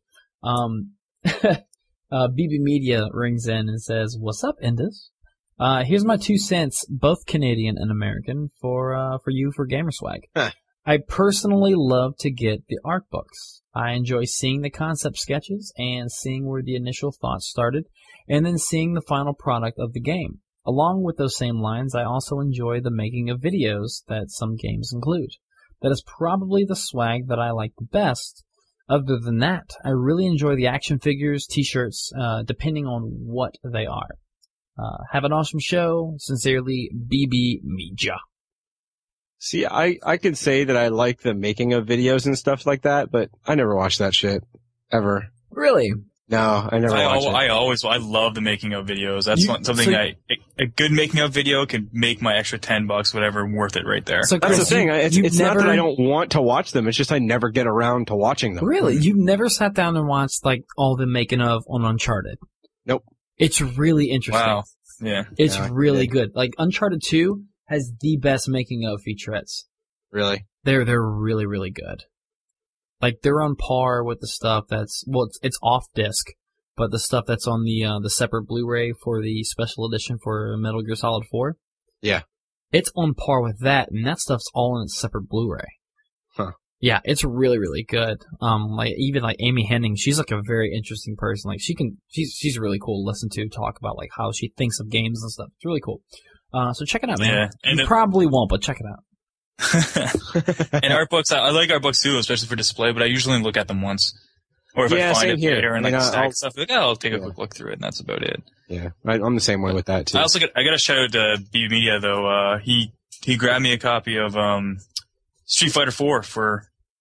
Um, uh, B B Media rings in and says, "What's up, Indus? Uh, here's my two cents, both Canadian and American, for uh for you for Gamerswag. Huh. I personally love to get the art books. I enjoy seeing the concept sketches and seeing where the initial thoughts started, and then seeing the final product of the game. Along with those same lines, I also enjoy the making of videos that some games include. That is probably the swag that I like the best. Other than that, I really enjoy the action figures, t-shirts, uh, depending on what they are. Uh, have an awesome show. Sincerely, B B Media." See, I, I could say that I like the making of videos and stuff like that, but I never watched that shit. Ever. Really? No, I never I, watched al- it. I always, I love the making of videos. That's You- one, something so- I, a, a good making of video can make my extra ten bucks, whatever, worth it right there. So, That's Chris, the thing. you- It's, you've it's not that never- I don't want to watch them. It's just I never get around to watching them. Really? You've never sat down and watched, like, all the making of on Uncharted? Nope. It's really interesting. Wow. Yeah. It's Yeah, I really did. good. Like, Uncharted two has the best making of featurettes. Really? They're, they're really, really good. Like they're on par with the stuff that's well, it's, it's off disc, but the stuff that's on the uh, the separate Blu-ray for the special edition for Metal Gear Solid four. Yeah. It's on par with that, and that stuff's all in its separate Blu-ray. Huh. Yeah, it's really, really good. Um, like even like Amy Henning, she's like a very interesting person. Like she can, she's she's really cool to listen to talk about like how she thinks of games and stuff. It's really cool. Uh, so check it out, man. Yeah, and you it, probably won't, but check it out. And art books, I, I like art books too, especially for display. But I usually only look at them once, or if Yeah, I find same it here. later and I like mean, a stack I'll- of stuff, like, oh, I'll take a Yeah. quick look through it, and that's about it. Yeah, I, I'm the same way with that too. I also got I got a shout out to B B Media though. Uh, he he grabbed me a copy of um, Street Fighter four for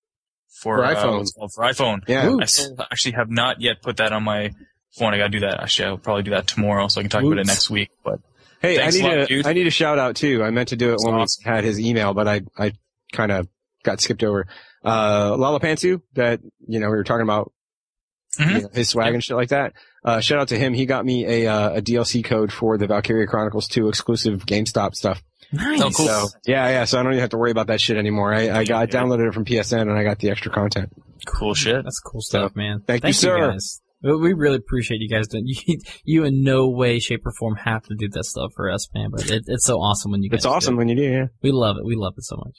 for, For uh, iPhone. what's it called? For iPhone. Yeah. Ooh. I still actually have not yet put that on my phone. I gotta do that. Actually, I'll probably do that tomorrow, so I can talk about it Oops. next week. But Hey, I Thanks need a lot, a dude. I need a shout out too. I meant to do it That's when awesome. we had his email, but I I kind of got skipped over. Uh, Lala Pantsu, that you know we were talking about Mhm. you know, his swag Yep. and shit like that. Uh, shout out to him. He got me a uh, a D L C code for the Valkyria Chronicles two exclusive GameStop stuff. Nice. Oh, cool. So yeah, yeah. So I don't even have to worry about that shit anymore. I I, got, I Yeah. downloaded it from P S N and I got the extra content. cool shit. That's cool stuff, man. thank you, sir. guys. We we really appreciate you guys doing. You, you in no way, shape, or form have to do that stuff for us, man. But it, it's so awesome when you guys. It's awesome do. when you do. Yeah. We love it. We love it so much.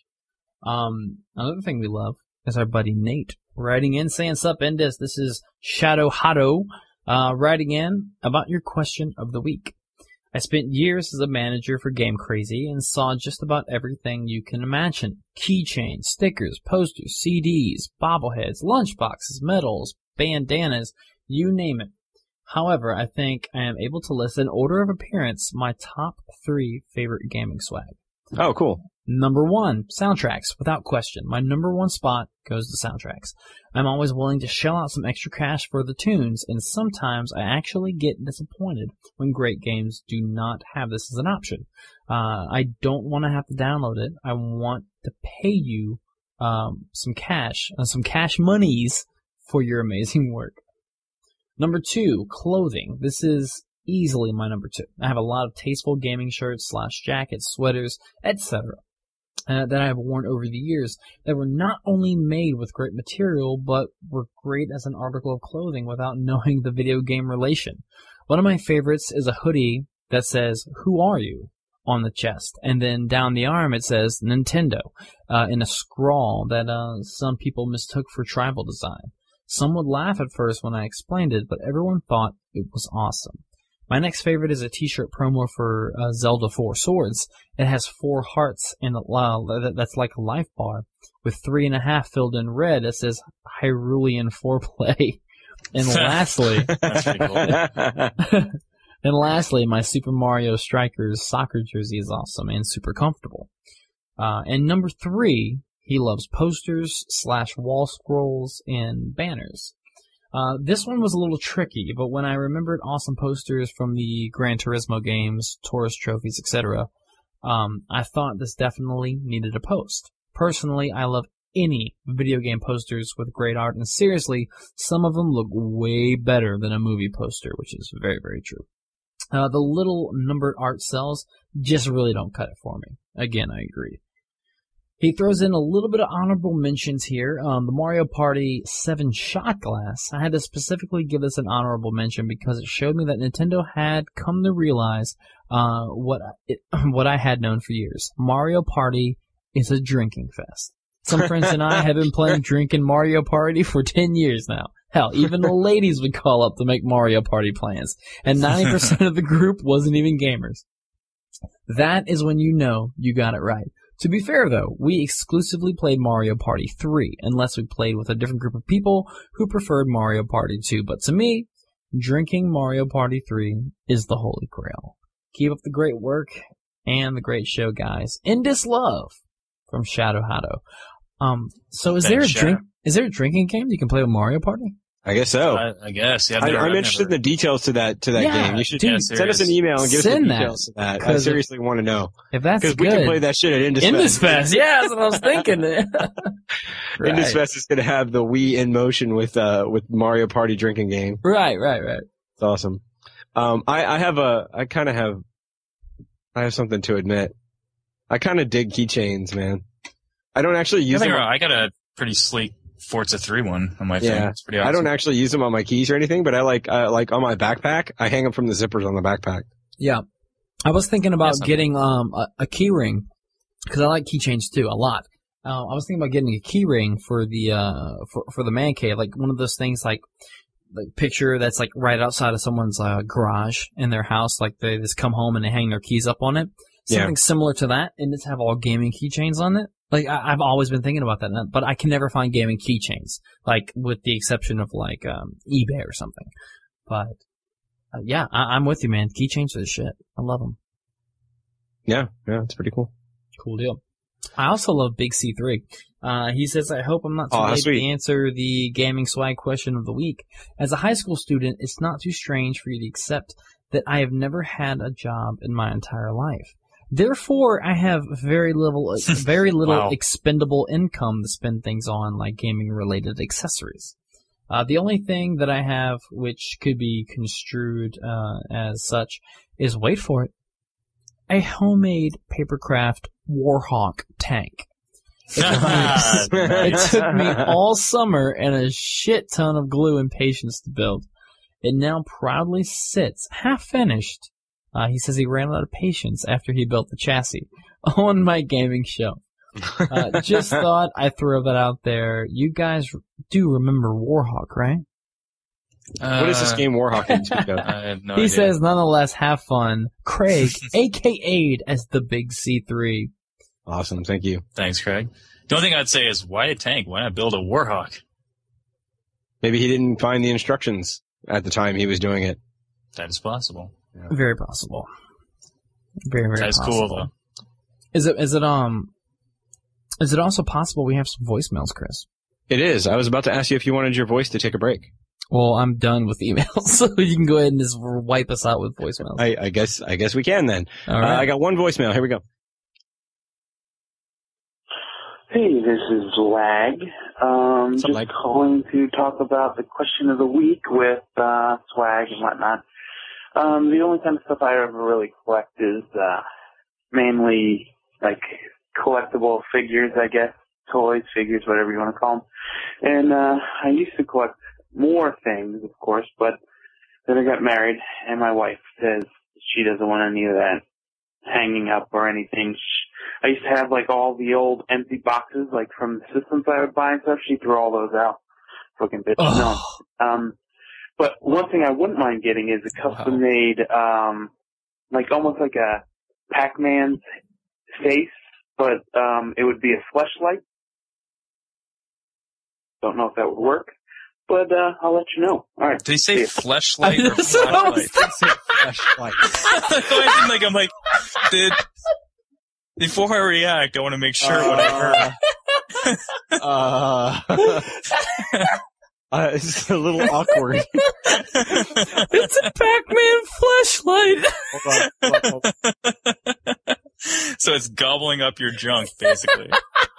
Um, another thing we love is our buddy Nate writing in saying, "Sup, Endis. This is Shadow Hotto, uh, writing in about your question of the week. I spent years as a manager for Game Crazy and saw just about everything you can imagine. Keychains, stickers, posters, C Ds, bobbleheads, lunchboxes, medals, bandanas, you name it. However, I think I am able to list in order of appearance my top three favorite gaming swag. Oh, cool. Number one, soundtracks, without question. My number one spot goes to soundtracks. I'm always willing to shell out some extra cash for the tunes, and sometimes I actually get disappointed when great games do not have this as an option. Uh, I don't want to have to download it. I want to pay you um, some cash, uh, some cash monies for your amazing work. Number two, clothing. This is easily my number two. I have a lot of tasteful gaming shirts slash jackets, sweaters, et cetera Uh, that I have worn over the years that were not only made with great material, but were great as an article of clothing without knowing the video game relation. One of my favorites is a hoodie that says, "Who are you?" on the chest, and then down the arm it says Nintendo, uh, in a scrawl that uh, some people mistook for tribal design. Some would laugh at first when I explained it, but everyone thought it was awesome. My next favorite is a t-shirt promo for uh, Zelda Four Swords. It has four hearts and uh, that's like a life bar with three and a half filled in red. It says Hyrulean Foreplay. And lastly, That's pretty cool. and lastly, my Super Mario Strikers soccer jersey is awesome and super comfortable. Uh, and number three, he loves posters slash wall scrolls and banners. Uh, this one was a little tricky, but when I remembered awesome posters from the Gran Turismo games, Taurus trophies, et cetera, um, I thought this definitely needed a post. Personally, I love any video game posters with great art, and seriously, some of them look way better than a movie poster, which is very, very true. Uh, the little numbered art cells just really don't cut it for me. Again, I agree. He throws in a little bit of honorable mentions here. Um, the Mario Party seven shot glass. I had to specifically give this an honorable mention because it showed me that Nintendo had come to realize uh, what it, what I had known for years. Mario Party is a drinking fest. Some friends and I have been playing drinking Mario Party for ten years now. Hell, even the ladies would call up to make Mario Party plans, and ninety percent of the group wasn't even gamers. That is when you know you got it right. To be fair, though, we exclusively played Mario Party three, unless we played with a different group of people who preferred Mario Party two. But to me, drinking Mario Party three is the holy grail. Keep up the great work and the great show, guys. Indus Love from Shadow Hado. Um, so is Thanks, there a Shadow. drink? Is there a drinking game you can play with Mario Party? I guess so. I, I guess. Yeah, I've I, never, I'm I've interested in never- the details to that to that Yeah, game. You should dude, send us an email and give us send the that, details to that. I 'cause seriously want to know If that's because good, we can play that shit at Indus Indus Fest. Fest. Yeah, that's what I was thinking. Right. Indus Fest is going to have the Wii in motion with uh with Mario Party drinking game. Right, right, right. It's awesome. Um, I, I have a, I kind of have, I have something to admit. I kind of dig keychains, man. I don't actually use I, them. think I got a pretty sleek Forza three one on my Yeah. phone. It's pretty awesome. I don't actually use them on my keys or anything, but I like, uh, like on my backpack, I hang them from the zippers on the backpack. Yeah. I was thinking about Yes, I'm- getting um a, a key ring because I like keychains too a lot. Uh, I was thinking about getting a key ring for the uh for for the man cave, like one of those things like like picture that's like right outside of someone's uh, garage in their house, like they just come home and they hang their keys up on it. Something Yeah. similar to that, and just have all gaming keychains on it. Like I, I've always been thinking about that, but I can never find gaming keychains, like with the exception of like um eBay or something. But uh, yeah, I, I'm with you, man. Keychains are the shit. I love them. Yeah, yeah, it's pretty cool. Cool deal. I also love Big C three. Uh, he says, I hope I'm not too Oh, how late sweet. to answer the gaming swag question of the week. As a high school student, it's not too strange for you to accept that I have never had a job in my entire life. Therefore, I have very little, very little Wow. expendable income to spend things on, like gaming-related accessories. Uh, the only thing that I have, which could be construed uh, as such, is, wait for it, a homemade papercraft Warhawk tank. Nice. It took me all summer and a shit ton of glue and patience to build. It now proudly sits, half finished. Uh, he says he ran out of patience after he built the chassis on my gaming shelf. Uh, just thought I'd throw that out there. You guys do remember Warhawk, right? What is this game Warhawk you speak of? I have no he idea. says, nonetheless, have fun. Craig, a k a as the Big C three. Awesome, thank you. Thanks, Craig. The only thing I'd say is, why a tank? Why not build a Warhawk? Maybe he didn't find the instructions at the time he was doing it. That is possible. Very possible. Very, very That is possible. cool, though. Is it, is it, um, is it also possible we have some voicemails, Chris? It is. I was about to ask you if you wanted your voice to take a break. Well, I'm done with emails, so you can go ahead and just wipe us out with voicemails. I, I guess I guess we can then. All Uh, right. I got one voicemail. Here we go. Hey, this is Lag. Um, What's up, just Lag? calling to talk about the question of the week with uh, swag and whatnot. Um, the only kind of stuff I ever really collect is uh, mainly like collectible figures, I guess, toys, figures, whatever you want to call them. And uh, I used to collect more things, of course, but then I got married, and my wife says she doesn't want any of that hanging up or anything. I used to have like all the old empty boxes, like from the systems I would buy and stuff. She threw all those out. Fucking bitch. Ugh. No. Um, but one thing I wouldn't mind getting is a custom made, um, like almost like a Pac-Man's face, but um, it would be a fleshlight. Don't know if that would work, but uh, I'll let you know. All right. Did he say See ya. fleshlight or That's what I was flashlight? I think like I'm like, did before I react, I want to make sure what I heard. Uh, uh, it's a little awkward. It's a Pac-Man flashlight. Hold on, hold on, hold on. So it's gobbling up your junk, basically.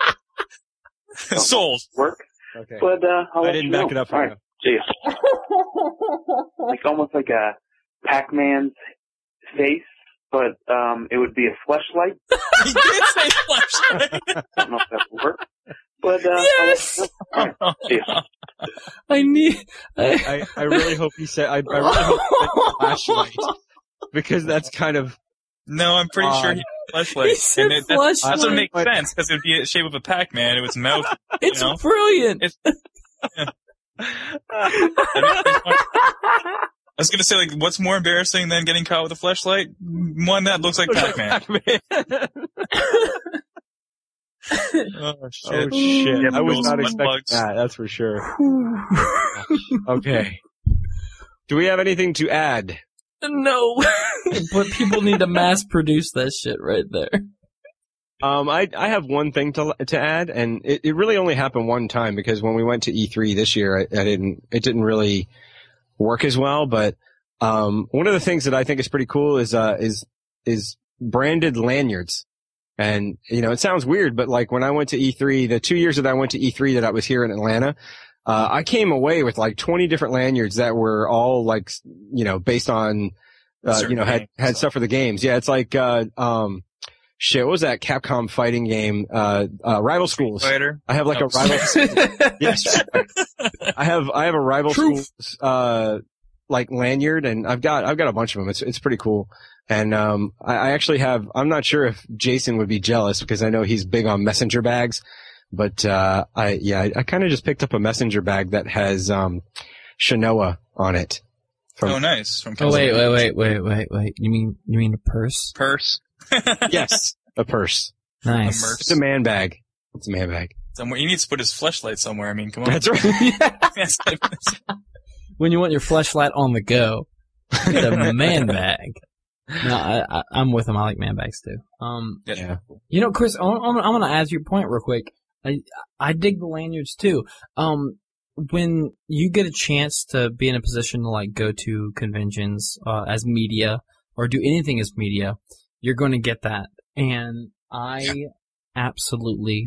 Sold. Work, Okay. but uh, I'll I let didn't you back know. it up All for right. See ya. Like almost like a Pac-Man's face, but um, it would be a fleshlight. He did say flashlight. Don't know if that would work, but uh, Yes! I'll let you know. All right. See ya. I need. I, I, I really hope he said. I, I really hope he said flashlight because that's kind of. No, I'm pretty sure he said flashlight. He said and it, that's, that's what fleshlight. makes sense, because it would be the shape of a Pac-Man. It was mouth. it's know? brilliant. It's- I was gonna say, like, what's more embarrassing than getting caught with a flashlight? One that looks like Pac-Man. Oh shit! Oh shit! Yeah, I was those not butt expecting plugs. that. That's for sure. Okay. Do we have anything to add? No. But people need to mass produce that shit right there. Um, I I have one thing to to add, and it, it really only happened one time because when we went to E three this year, I, I didn't it didn't really work as well. But um, one of the things that I think is pretty cool is uh is is branded lanyards. And you know, it sounds weird, but like when I went to E three, the two years that I went to E three that I was here in Atlanta, uh, I came away with like twenty different lanyards that were all like you know based on uh, you Certain know had games, had so. stuff for the games. Yeah, it's like uh um. shit, what was that Capcom fighting game? Uh, uh, Rival Schools. Fighter. I have like Oh, a rival. Yes. I have, I have a Rival Truth. Schools, uh, like lanyard, and I've got, I've got a bunch of them. It's, it's pretty cool. And, um, I, I actually have, I'm not sure if Jason would be jealous because I know he's big on messenger bags, but, uh, I, yeah, I, I kind of just picked up a messenger bag that has, um, Shinoa on it. From, Oh, nice. From Oh wait, Castlevania. wait, wait, wait, wait, wait. You mean you mean a purse? Purse. Yes, a purse. Nice. A merc. It's a man bag. It's a man bag. Somewhere. He needs to put his fleshlight somewhere. I mean, come on. That's right. When you want your fleshlight on the go, get a man bag. No, I, I, I'm with him. I like man bags too. Um, Yeah. you know, Chris, I'm, I'm, I'm gonna add your point real quick. I I dig the lanyards too. Um, when you get a chance to be in a position to like go to conventions uh, as media or do anything as media, you're going to get that, and I absolutely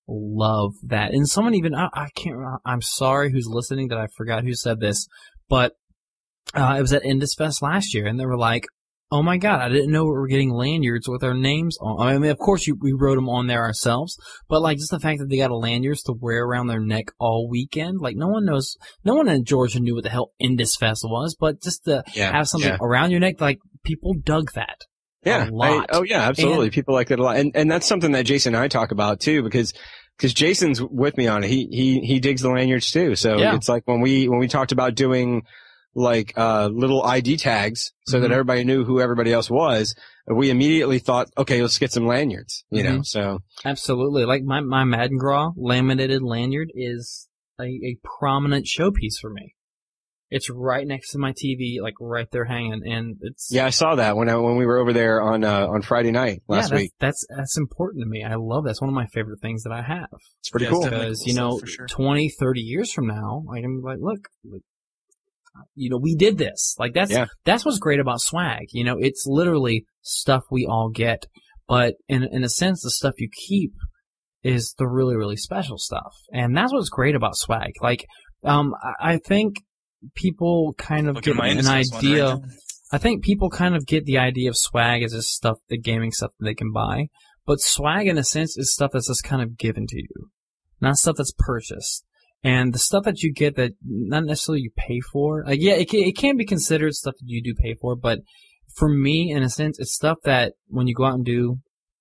love that. And someone even I, I can't. I'm sorry who's listening that I forgot who said this, but uh, it was at IndusFest last year, and they were like, "Oh my God, I didn't know we were getting lanyards with our names on." I mean, of course, you, we wrote them on there ourselves, but like just the fact that they got a lanyards to wear around their neck all weekend, like no one knows, no one in Georgia knew what the hell IndusFest was, but just to Yeah, have something yeah. around your neck, like people dug that. Yeah. A lot. I- oh yeah, absolutely. And- People like that a lot. And, and that's something that Jason and I talk about too, because, because Jason's with me on it. He, he, he digs the lanyards too. So Yeah. it's like when we, when we talked about doing like, uh, little I D tags so Mhm. that everybody knew who everybody else was, we immediately thought, okay, let's get some lanyards, you know, Mhm. so. Absolutely. Like my, my Madden Graw laminated lanyard is a, a prominent showpiece for me. It's right next to my T V, like right there hanging, and it's Yeah, I saw that when I, when we were over there on, uh, on Friday night last yeah, that's, week. That's that's important to me. I love that. It's one of my favorite things that I have. It's pretty Yeah, cool. it's definitely Because cool you know, stuff, for sure. twenty, thirty years from now, I can be like, look, like, you know, we did this. Like that's Yeah. that's what's great about swag. You know, it's literally stuff we all get, but in in a sense, the stuff you keep is the really really special stuff, and that's what's great about swag. Like, um, I, I think people kind of Look get at my an IndusFest one idea. right now. I think people kind of get the idea of swag as just stuff, the gaming stuff that they can buy. But swag, in a sense, is stuff that's just kind of given to you, not stuff that's purchased. And the stuff that you get that not necessarily you pay for, like, yeah, it can, it can be considered stuff that you do pay for, but for me, in a sense, it's stuff that when you go out and do,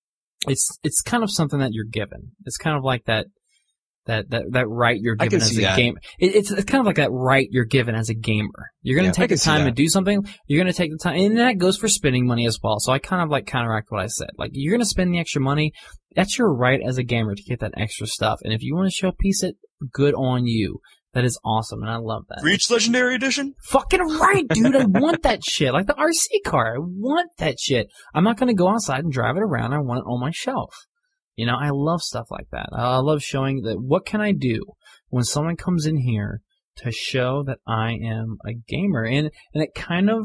it's it's kind of something that you're given. It's kind of like that that that, that right you're I given can as see a that. game. It, it's it's kind of like that right you're given as a gamer. You're gonna Yeah, I take can the see time to that. do something. You're gonna take the time, and that goes for spending money as well. So I kind of like counteract what I said. Like you're gonna spend the extra money. That's your right as a gamer to get that extra stuff. And if you want to showpiece it, good on you. That is awesome, and I love that. Reach Legendary Edition? Fucking right, dude. I want that shit. Like the R C car. I want that shit. I'm not gonna go outside and drive it around. I want it on my shelf. You know, I love stuff like that. I love showing that what can I do when someone comes in here to show that I am a gamer, and and it kind of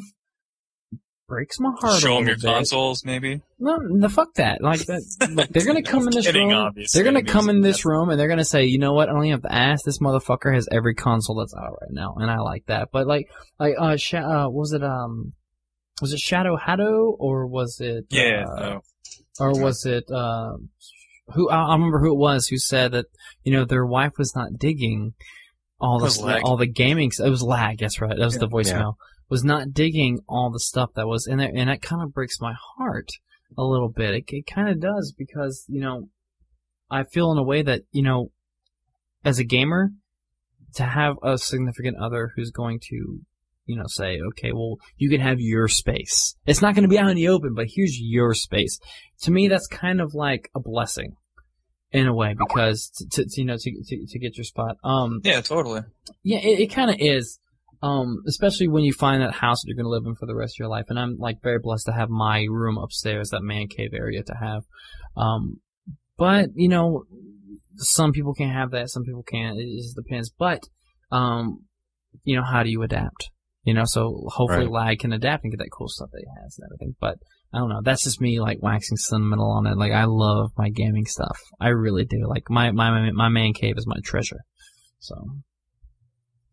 breaks my heart. Show a them your little bit. consoles, maybe? No, the fuck that. Like that. Look, they're gonna come in this Kidding, room. obviously. They're gonna I mean, come in this that's- room and they're gonna say, you know what? I don't even have to ask. This motherfucker has every console that's out right now, and I like that. But like, like, uh, Sha- uh was it um, was it Shadow Hado or was it? Yeah, Uh, no. or was it uh, who? I I remember who it was who said that you know their wife was not digging all It the was lag. all the gaming. It was lag. That's right. That was Yeah. the voicemail. Was not digging all the stuff that was in there, and that kind of breaks my heart a little bit. It, it kind of does because you know I feel in a way that you know as a gamer to have a significant other who's going to you know say, okay, well you can have your space. It's not going to be out in the open, but here's your space. To me, that's kind of like a blessing in a way because to, to you know to, to to get your spot. Um, Yeah, totally. yeah, it, it kind of is. Um, especially when you find that house that you're going to live in for the rest of your life. And I'm like very blessed to have my room upstairs, that man cave area to have. Um, but you know, some people can have that, some people can't. It just depends. But, um, you know, how do you adapt? You know, so hopefully Right. Lag can adapt and get that cool stuff that he has and everything. But I don't know. That's just me like waxing sentimental on it. Like I love my gaming stuff. I really do. Like my my my man cave is my treasure. So.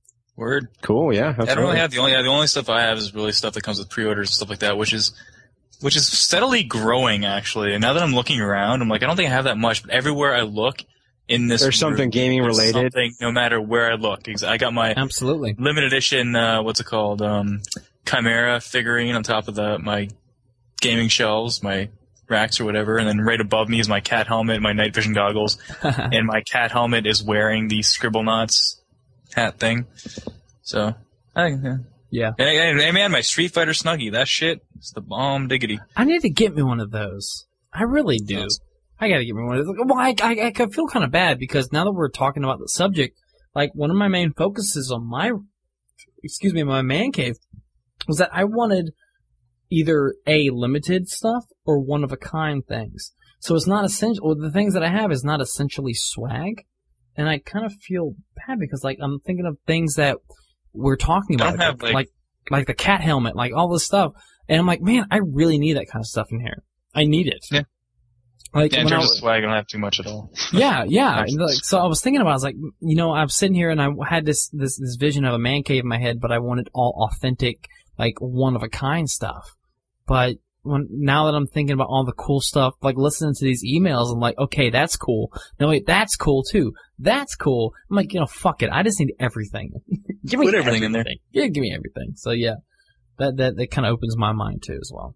Word. Cool, yeah. I don't absolutely. really have the only yeah, the only stuff I have is really stuff that comes with pre-orders and stuff like that, which is which is steadily growing, actually. And now that I'm looking around, I'm like, I don't think I have that much, but everywhere I look in this There's something room, gaming there's related. Something, no matter where I look. I got my Absolutely. limited edition, uh, what's it called, um, Chimera figurine on top of the my gaming shelves, my racks or whatever, and then right above me is my cat helmet, my night vision goggles, and my cat helmet is wearing the Scribblenauts hat thing. So, I think, yeah. Yeah. And, and, and man, my Street Fighter Snuggie, that shit is the bomb diggity. I need to get me one of those. I really do. Yes. I gotta get me one of those. Well, I, I, I feel kind of bad because now that we're talking about the subject, like one of my main focuses on my, excuse me, my man cave was that I wanted either a limited stuff or one of a kind things. So it's not essential. Well, the things that I have is not essentially swag, and I kind of feel bad because like I'm thinking of things that we're talking I about, don't have, like, like- like like the cat helmet, like all this stuff, and I'm like, man, I really need that kind of stuff in here. I need it. Yeah. Like Yeah, in when I terms was- of swag, I don't have too much at all. yeah, yeah. Actually. And, like, so I was thinking about it. I was like, you know, I'm sitting here and I had this, this, this vision of a man cave in my head, but I wanted all authentic, like one of a kind stuff. But when, now that I'm thinking about all the cool stuff, like listening to these emails, I'm like, okay, that's cool. No, wait, that's cool too. That's cool. I'm like, you know, fuck it. I just need everything. give me Put everything in there. Yeah, give me everything. So yeah, that, that, that kind of opens my mind too as well.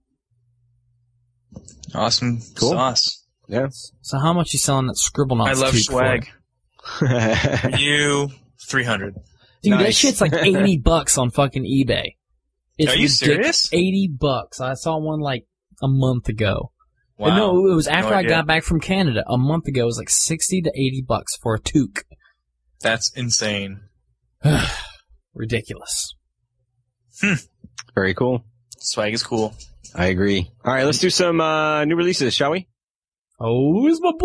Awesome Cool. sauce. Yeah. So how much you selling that Scribblenauts I love tube for? swag. You, three hundred. Dude, that Nice. shit's like eighty bucks on fucking eBay. It's Are you ridiculous. serious? eighty bucks. I saw one like a month ago. Wow. And no, it was after No I idea. got back from Canada. A month ago, it was like sixty to eighty bucks for a toque. That's insane. Ridiculous. Very cool. Swag is cool. I agree. All right, let's do some uh, new releases, shall we? Oh, who's my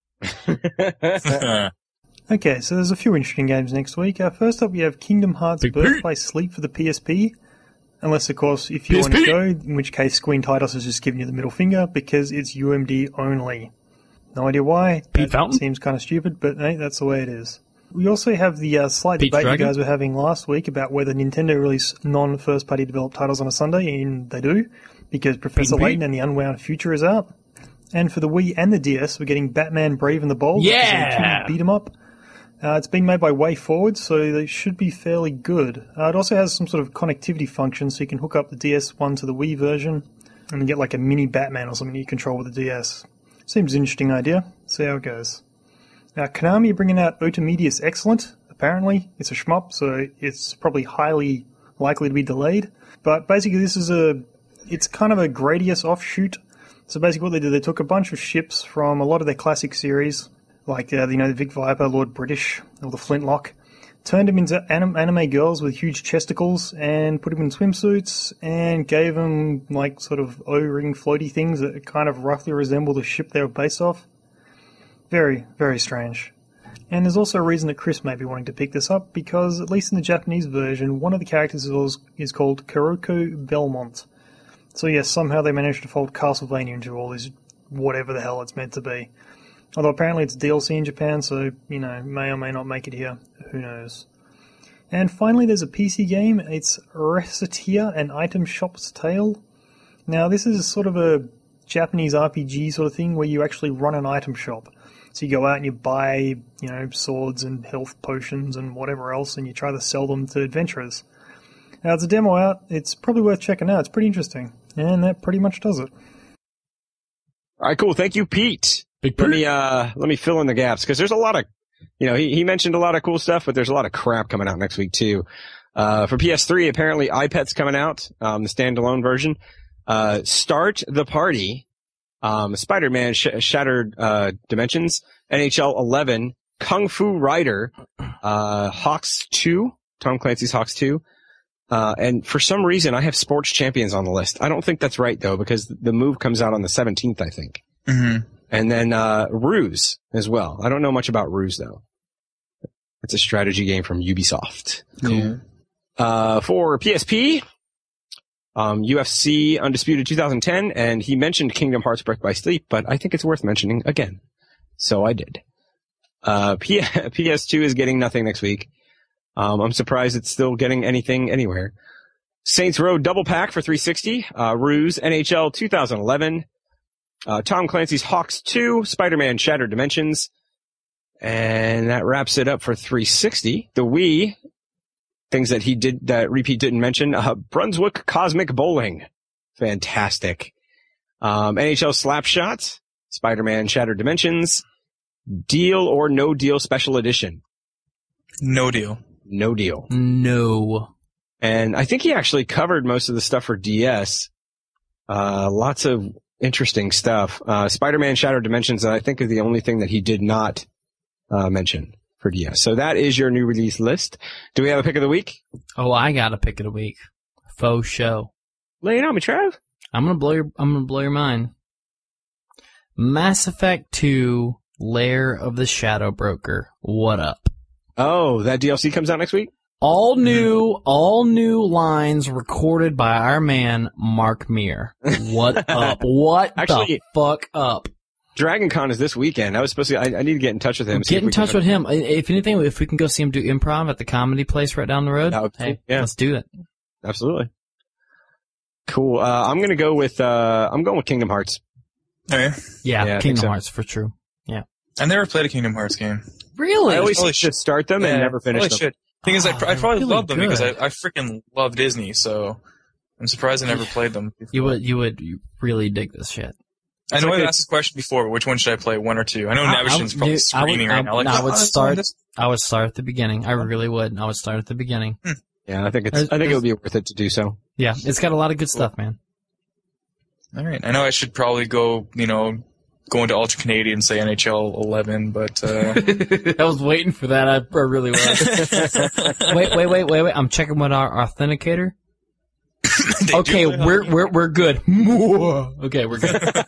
boy? Okay, so there's a few interesting games next week. Uh, first up, we have Kingdom Hearts Big Birthplace Sleep for the P S P. Unless, of course, if you P S want P. to go, in which case Squeen Titus has just given you the middle finger because it's U M D only. No idea why. Pete That Fountain? seems kind of stupid, but hey, that's the way it is. We also have the uh, slight Pete's debate Dragon? you guys were having last week about whether Nintendo release non-first-party developed titles on a Sunday, and they do, because Professor Pete? Layton and the Unwound Future is out. And for the Wii and the D S, we're getting Batman Brave and the Bold, which is Yeah! a beat 'em up. Uh, it's been made by WayForward, so they should be fairly good. Uh, it also has some sort of connectivity function, so you can hook up the D S one to the Wii version and get like a mini Batman or something you control with the D S. Seems an interesting idea. See how it goes. Now, Konami are bringing out Otomedius Excellent. Apparently, it's a shmup, so it's probably highly likely to be delayed. But basically, this is a, it's kind of a Gradius offshoot. So basically, what they did, they took a bunch of ships from a lot of their classic series, like uh, you know the Vic Viper, Lord British, or the Flintlock, turned them into anim- anime girls with huge chesticles, and put them in swimsuits, and gave them like sort of O-ring floaty things that kind of roughly resemble the ship they were based off. Very, very strange. And there's also a reason that Chris may be wanting to pick this up, because at least in the Japanese version, one of the characters is, is called Kuroko Belmont. So yes, somehow they managed to fold Castlevania into all this whatever the hell it's meant to be. Although apparently it's D L C in Japan, so, you know, may or may not make it here. Who knows. And finally there's a P C game. It's Recettear, an Item Shop's Tale. Now this is sort of a Japanese R P G sort of thing where you actually run an item shop. So you go out and you buy, you know, swords and health potions and whatever else, and you try to sell them to adventurers. Now, it's a demo out. It's probably worth checking out. It's pretty interesting. And that pretty much does it. All right, cool. Thank you, Pete. Big Let me uh let me fill in the gaps because there's a lot of, you know, he he mentioned a lot of cool stuff, but there's a lot of crap coming out next week too. Uh, for P S three, apparently iPad's coming out, um, the standalone version. Uh, Start the Party, um, Spider-Man Sh- Shattered uh Dimensions, N H L eleven, Kung Fu Rider, uh, Hawks two, Tom Clancy's Hawks two. Uh, and for some reason, I have Sports Champions on the list. I don't think that's right though, because the move comes out on the seventeenth, I think. Mm-hmm. And then, uh, Ruse as well. I don't know much about Ruse though. It's a strategy game from Ubisoft. Cool. Uh, for P S P, um, U F C Undisputed twenty ten, and he mentioned Kingdom Hearts Birth by Sleep, but I think it's worth mentioning again. So I did. Uh, P- PS two is getting nothing next week. Um, I'm surprised it's still getting anything anywhere. Saints Row Double Pack for three sixty, uh, Ruse, N H L two thousand eleven, uh, Tom Clancy's Hawks two, Spider-Man Shattered Dimensions, and that wraps it up for three sixty. The Wii, things that he did, that Repeat didn't mention, uh, Brunswick Cosmic Bowling. Fantastic. Um, N H L Slapshot, Spider-Man Shattered Dimensions, Deal or No Deal Special Edition. No deal. No deal. No. And I think he actually covered most of the stuff for D S. Uh, lots of interesting stuff. Uh, Spider-Man Shattered Dimensions, I think, is the only thing that he did not uh, mention for D S. So that is your new release list. Do we have a pick of the week? Oh, I got a pick of the week. Faux show. Lay it on me, Trav. I'm gonna blow your. I'm gonna blow your mind. Mass Effect two: Lair of the Shadow Broker. What up? Oh, that D L C comes out next week? All new, all new lines recorded by our man Mark Meir. What up? What Actually, the fuck up? Dragon Con is this weekend. I was supposed to. I, I need to get in touch with him. Get in touch with him. If anything, if we can go see him do improv at the comedy place right down the road, That would be hey, cool. Yeah. let's do it. Absolutely. Cool. Uh, I'm gonna go with. Uh, I'm going with Kingdom Hearts. Okay. Yeah, Yeah, I think Kingdom so. Hearts for true. Yeah. I never played a Kingdom Hearts game. Really? I always Holy should start them and Yeah, never finish holy them. shit. Thing is, I, Oh, pr- I they're probably really love them because I, good. I freaking love Disney, so I'm surprised I never played them before. You would, you would you really dig this shit. I know like I've a- asked this question before, but which one should I play, one or two? I know I- I Navashin's would- probably dude, I would- screaming I- right now. Like, I "Oh, would that's start- this-" I would start at the beginning. I really would. I would start at the beginning. Yeah, I think it's. There's- I think it there's- would be worth it to do so. Yeah, it's got a lot of good stuff, man. All right. I know I should probably go, you know, go into Ultra Canadian and say N H L eleven, but uh I was waiting for that. I, I really was. wait, wait, wait, wait, wait. I'm checking with our authenticator. they do Okay, play we're hockey. we're we're good. Okay, we're good.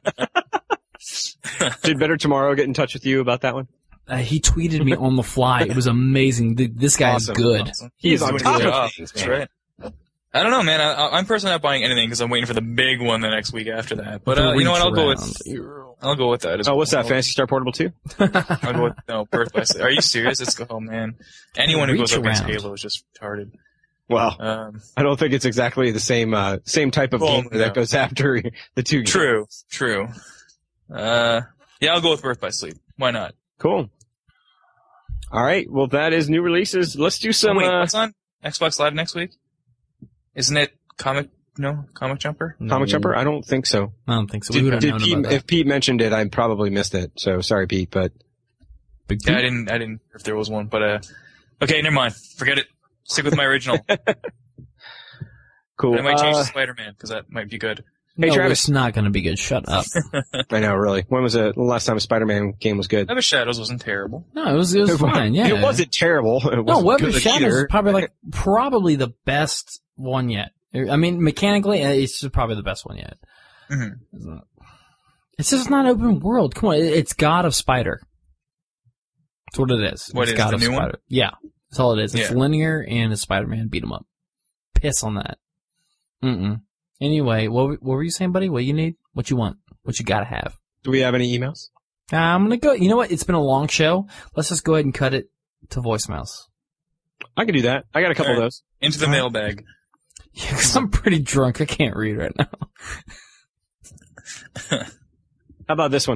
Did Better Tomorrow get in touch with you about that one? Uh, he tweeted me on the fly. It was amazing. Th- This guy Awesome. is good. Awesome. He's doing on a top good of job. things, That's man. right. I don't know, man. I, I'm personally not buying anything because I'm waiting for the big one the next week after that. But The uh, you know what? I'll go reach with. I'll go with that as Oh, well. what's that? I'll- Fantasy Star Portable two? I'll go with no Birth by Sleep. Are you serious? It's oh man. Anyone who Reach goes up against around. Halo is just retarded. Well, Um, I don't think it's exactly the same uh, same type of Well, gamer that no. goes after the two. games. true, true. Uh, yeah, I'll go with Birth by Sleep. Why not? Cool. All right. Well, that is new releases. Let's do some. oh, wait, uh, what's on Xbox Live next week? Isn't it Comic? No, Comic Jumper. Comic Jumper? I don't think so. I don't think so. Did- We would have Did known Pete, about that. if Pete mentioned it, I probably missed it. So sorry, Pete. But Big Yeah, I Pete? didn't. I didn't. If there was one, but uh, okay, never mind. Forget it. Stick with my original. cool. I might change Uh, to Spider-Man because that might be good. Hey, no, Travis. it's not going to be good. Shut up. I know, really. When was the last time a Spider-Man game was good? Web of Shadows wasn't terrible. No, it was it was fine. Yeah, It wasn't terrible. It No, wasn't Web of good Shadows either. is probably like probably the best one yet. I mean, mechanically, uh, it's just probably the best one yet. Mhm. It's just not open world. Come on, it- it's God of Spider. That's what it is. What it's is God the of new one? Spider. Yeah, that's all it is. It's Yeah. linear and a Spider-Man beat 'em up. Piss on that. Mm-mm. Anyway, what were- what were you saying, buddy? What you need? What you want? What you gotta have? Do we have any emails? Uh, I'm gonna go. You know what? It's been a long show. Let's just go ahead and cut it to voicemails. I can do that. I got a couple All right. of those. Into the mailbag. Yeah, because I'm pretty drunk. I can't read right now. How about this one?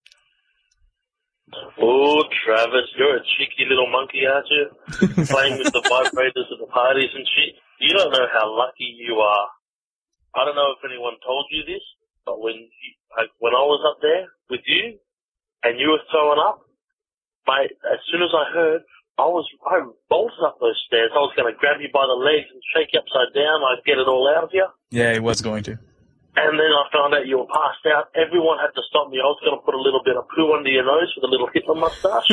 Oh, Travis, you're a cheeky little monkey, aren't you? Playing with the vibrators at the parties and shit. You don't know how lucky you are. I don't know if anyone told you this, but when you, like, when I was up there with you and you were throwing up, mate, as soon as I heard, I was I bolted up those stairs. I was going to grab you by the legs and shake you upside down. I'd get it all out of you. Yeah, he was going to. And then I found out you were passed out. Everyone had to stop me. I was going to put a little bit of poo under your nose with a little Hitler mustache.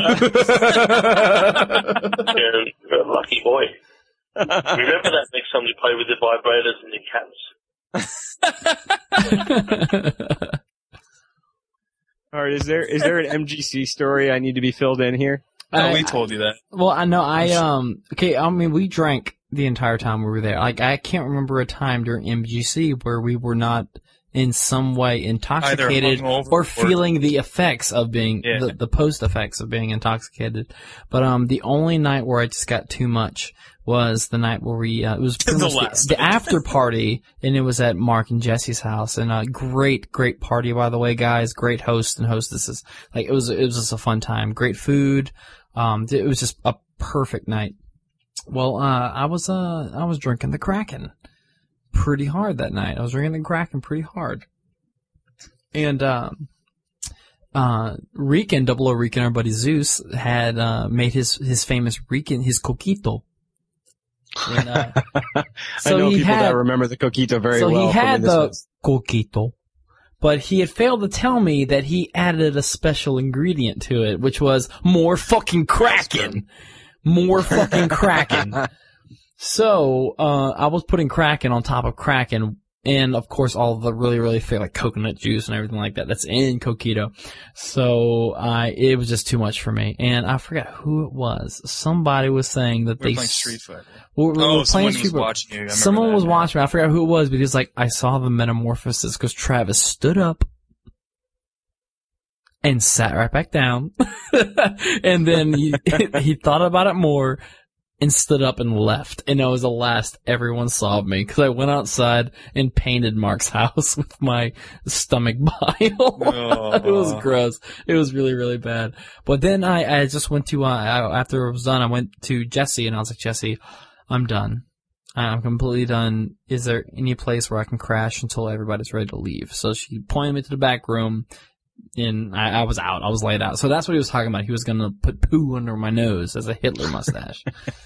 And you're a lucky boy. Remember that next time you play with your vibrators and your cats. All right. Is there is there an M G C story I need to be filled in here? Oh, I- we told you that. Well, I know. I um. Okay. I mean, we drank the entire time we were there. Like, I can't remember a time during M G C where we were not in some way intoxicated hungover or or- feeling the effects of being Yeah. the, the post effects of being intoxicated. But um, the only night where I just got too much was the night where we, uh, it was pretty The much last the, the night. after party, and it was at Mark and Jesse's house, and a great, great party, by the way, guys. Great host and hostesses. Like, it was, it was just a fun time. Great food. Um, it was just a perfect night. Well, uh, I was, uh, I was drinking the Kraken pretty hard that night. I was drinking the Kraken pretty hard. And, um, uh, Rican, Double O Rican, our buddy Zeus, had, uh, made his, his famous Rican, his coquito. And, uh, so I know he people had, that remember the coquito very so well. he from had in this the list. coquito, but he had failed to tell me that he added a special ingredient to it, which was more fucking Kraken. More fucking Kraken. So, uh, I was putting Kraken on top of Kraken, and of course all the really, really thick, like coconut juice and everything like that that's in coquito. So, I, it was just too much for me. And I forgot who it was. Somebody was saying that We they were playing s- Street Fighter. we were- we Oh, were someone playing was Street Fighter. watching you. I remember Someone that, was yeah. watching me. I forgot who it was, because like I saw the metamorphosis because Travis stood up and sat right back down, and then he, he thought about it more and stood up and left. And that was the last everyone saw of me, because I went outside and painted Mark's house with my stomach bile. It was Aw. gross. It was really, really bad. But then I, I just went to, uh, I, after it was done, I went to Jesse, and I was like, Jesse, I'm done. I'm completely done. Is there any place where I can crash until everybody's ready to leave? So she pointed me to the back room, and I, I was out. I was laid out. So that's what he was talking about. He was going to put poo under my nose as a Hitler mustache.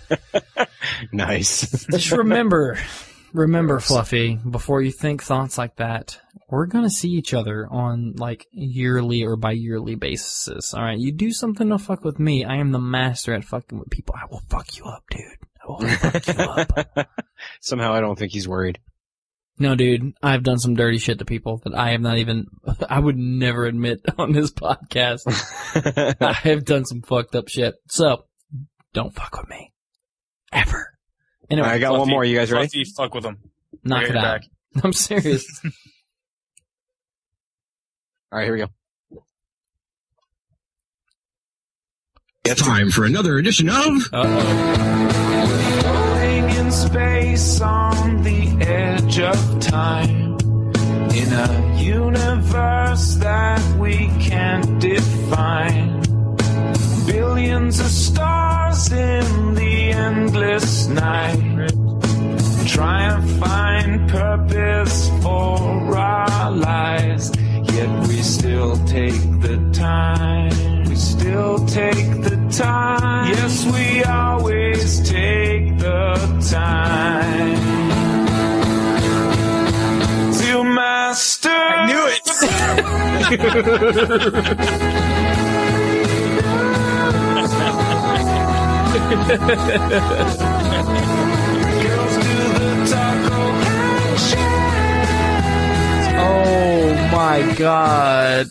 Nice. Just remember, remember, Fluffy, before you think thoughts like that, we're going to see each other on, like, yearly or bi-yearly basis. All right? You do something to fuck with me, I am the master at fucking with people. I will fuck you up, dude. I will fuck you up. Somehow I don't think he's worried. No, dude, I've done some dirty shit to people that I have not even, I would never admit on this podcast. I have done some fucked up shit. So, don't fuck with me. Ever. Anyway, I got Fluffy, one more. You guys ready? Fluffy, fuck with him. knock I got it your out. back. I'm serious. All right, here we go. It's time for another edition of Uh-oh. Floating in space on the edge of time, in a universe that we can't define. Billions of stars in the endless night, try and find purpose for our lives. Yet we still take the time. We still take the time. Yes, we always take the time to master. I knew Girls do the taco handshake. Oh my god.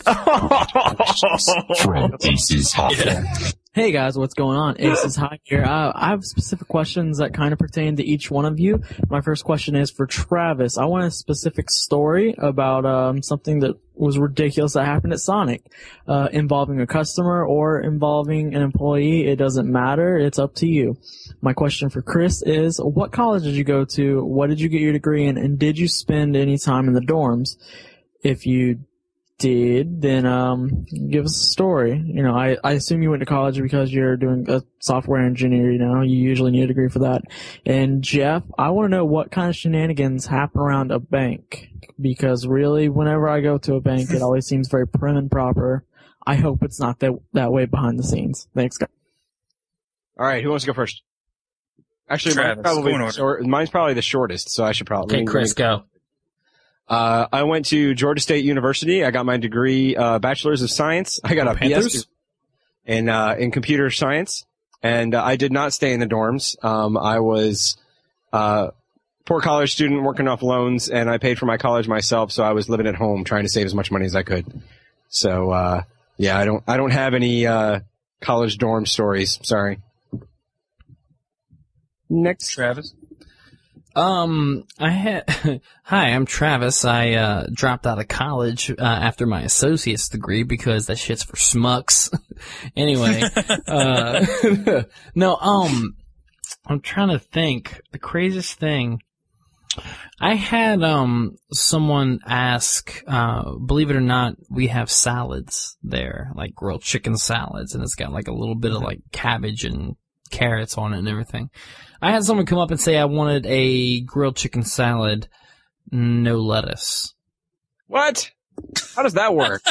from Aces Hotline. Hey guys, what's going on? Aces Hot here. Uh, I have specific questions that kind of pertain to each one of you. My first question is for Travis. I want a specific story about um, something that was ridiculous that happened at Sonic, uh, involving a customer or involving an employee. It doesn't matter. It's up to you. My question for Chris is, what college did you go to? What did you get your degree in? And did you spend any time in the dorms? If you did, then um, give us a story. You know, I, I assume you went to college because you're doing a software engineer, you know, you usually need a degree for that. And Jeff, I want to know what kind of shenanigans happen around a bank, because really, whenever I go to a bank, it always seems very prim and proper. I hope it's not that, that way behind the scenes. Thanks, guys. All right, who wants to go first? Actually, mine's Travis, probably, go in the order. short, mine's probably the shortest, so I should probably. Okay, Chris, go. Uh, I went to Georgia State University. I got my degree, uh, Bachelor's of Science. I got Go a Panthers? B S in, uh, in computer science. And uh, I did not stay in the dorms. Um, I was, uh, poor college student working off loans, and I paid for my college myself, so I was living at home trying to save as much money as I could. So, uh, yeah, I don't, I don't have any, uh, college dorm stories. Sorry. Next. Travis. Um, I had, hi, I'm Travis. I, uh, dropped out of college, uh, after my associate's degree because that shit's for schmucks. Anyway, uh, no, um, I'm trying to think. The craziest thing. I had um someone ask, uh, believe it or not, we have salads there, like grilled chicken salads, and it's got like a little bit of like cabbage and carrots on it and everything. I had someone come up and say I wanted a grilled chicken salad, no lettuce. What? How does that work?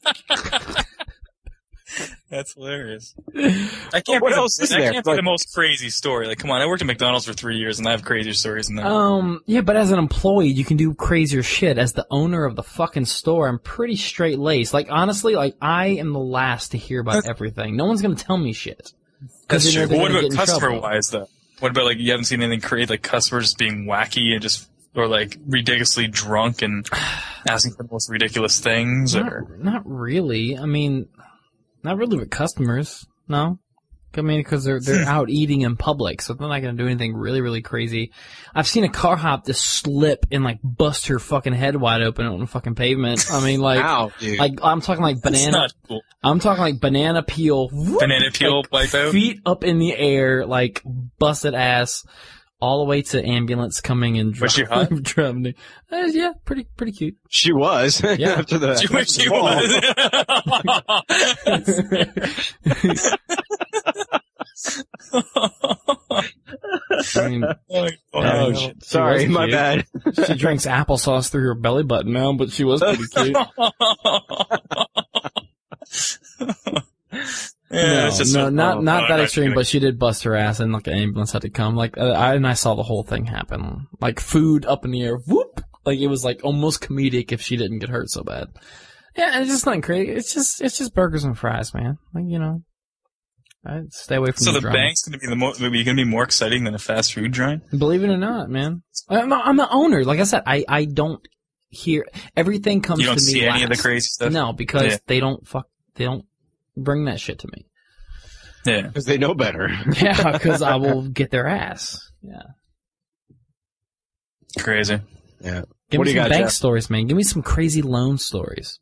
That's hilarious. I can't. What be else the, is I there? can't be Like- the most crazy story. Like, come on, I worked at McDonald's for three years, and I have crazier stories than that. Um, yeah, but as an employee, you can do crazier shit. As the owner of the fucking store, I'm pretty straight laced. Like, honestly, like I am the last to hear about everything. No one's gonna tell me shit. That's they know true. they're But what gonna about get in trouble. customer-wise, though? What about, like, you haven't seen anything crazy, like customers just being wacky and just, or like ridiculously drunk and asking for the most ridiculous things, or Not, not really. I mean, not really with customers. No. I mean, because they're they're out eating in public, so they're not gonna do anything really, really crazy. I've seen a car hop just slip and like bust her fucking head wide open on the fucking pavement. I mean, like, Ow, dude. like I'm talking like That's banana. not cool. I'm talking like banana peel. whoop, Banana peel like, wipe out? feet up in the air, like busted ass, all the way to ambulance coming and Was she hot? driving. driving. Uh, yeah, pretty pretty cute. She was. Yeah. After the, She wish after she the ball. I mean, Oh, oh, shit. she Sorry, was my cute. bad. She drinks applesauce through her belly button now, but she was pretty cute. Yeah, no, it's just no, a- not oh, not oh, that I'm extreme, kidding. but she did bust her ass, and like an ambulance had to come. Like, uh, I and I saw the whole thing happen. Like food up in the air, whoop! Like it was like almost comedic if she didn't get hurt so bad. Yeah, it's just nothing crazy. It's just it's just burgers and fries, man. Like you know, I'd stay away from So the the drama. bank's going to be the mo- going to be more exciting than a fast food joint. Believe it or not, man. I'm, I'm the owner. Like I said, I I don't hear everything comes You don't to me. see any of the last. crazy stuff? No, because Yeah. they don't fuck. They don't bring that shit to me. Yeah, because they know better. Yeah, because I will get their ass. Yeah. crazy. Yeah. Give What me do you some got, bank Jeff? stories, man. Give me some crazy loan stories.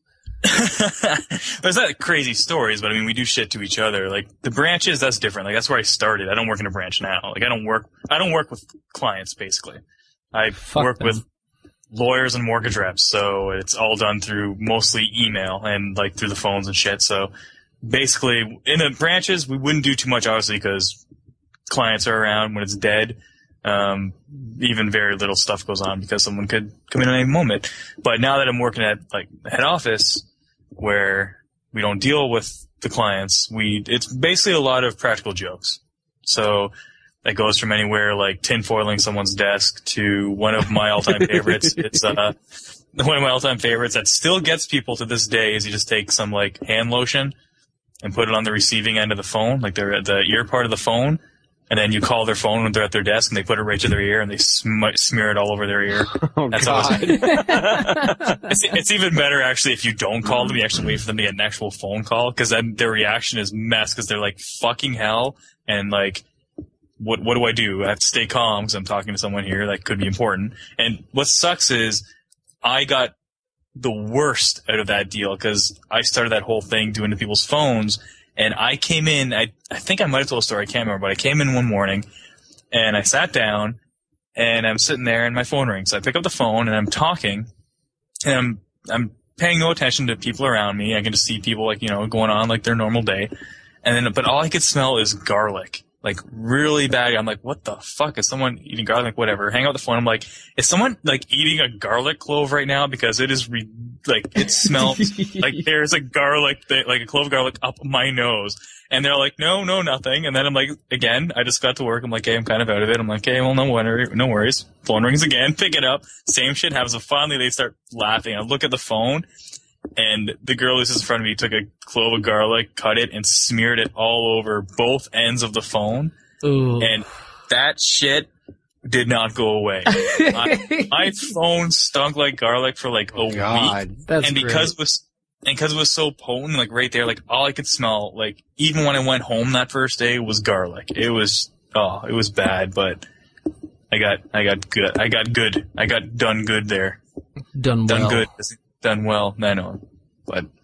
There's not crazy stories, but I mean, we do shit to each other. Like the branches, that's different. Like that's where I started. I don't work in a branch now. Like I don't work. I don't work with clients basically. I Fuck work them. with lawyers and mortgage reps, so it's all done through mostly email and like through the phones and shit. So basically, in the branches, we wouldn't do too much, obviously, because clients are around when it's dead. Um, even very little stuff goes on because someone could come in at any moment. But now that I'm working at like the head office, where we don't deal with the clients, we it's basically a lot of practical jokes. So that goes from anywhere like tinfoiling someone's desk to one of my all-time favorites. It's uh one of my all-time favorites that still gets people to this day is you just take some like hand lotion and put it on the receiving end of the phone, like they're at the ear part of the phone. And then you call their phone when they're at their desk, and they put it right to their ear, and they sm- smear it all over their ear. Oh, That's God. always, it's, it's even better, actually, if you don't call them. You actually wait for them to get an actual phone call, because then their reaction is mess, because they're like, fucking hell, and like, what what do I do? I have to stay calm, because I'm talking to someone here that could be important. And what sucks is, I got the worst out of that deal, because I started that whole thing doing to people's phones. And I came in, I, I think I might have told a story, I can't remember, but I came in one morning and I sat down and I'm sitting there and my phone rings. So I pick up the phone and I'm talking and I'm, I'm paying no attention to people around me. I can just see people like, you know, going on like their normal day. And then, but all I could smell is garlic. Like really bad. I'm like, what the fuck? Is someone eating garlic? Like, whatever. Hang out the phone. I'm like, is someone like eating a garlic clove right now? Because it is re- like, it smells like there's a garlic, thing, like a clove of garlic up my nose. And they're like, no, no, nothing. And then I'm like, again, I just got to work. I'm like, hey, I'm kind of out of it. I'm like, hey, well, no worries. No worries. Phone rings again. Pick it up. Same shit happens. So finally they start laughing. I look at the phone. And the girl who's in front of me took a clove of garlic, cut it, and smeared it all over both ends of the phone. Ooh. And that shit did not go away. I, my phone stunk like garlic for like a God. week. That's and because it was and because it was so potent, like right there, like all I could smell, like even when I went home that first day, was garlic. It was oh, it was bad, but I got I got good. I got good. I got done good there. Done well. Done good. Done well. I know. But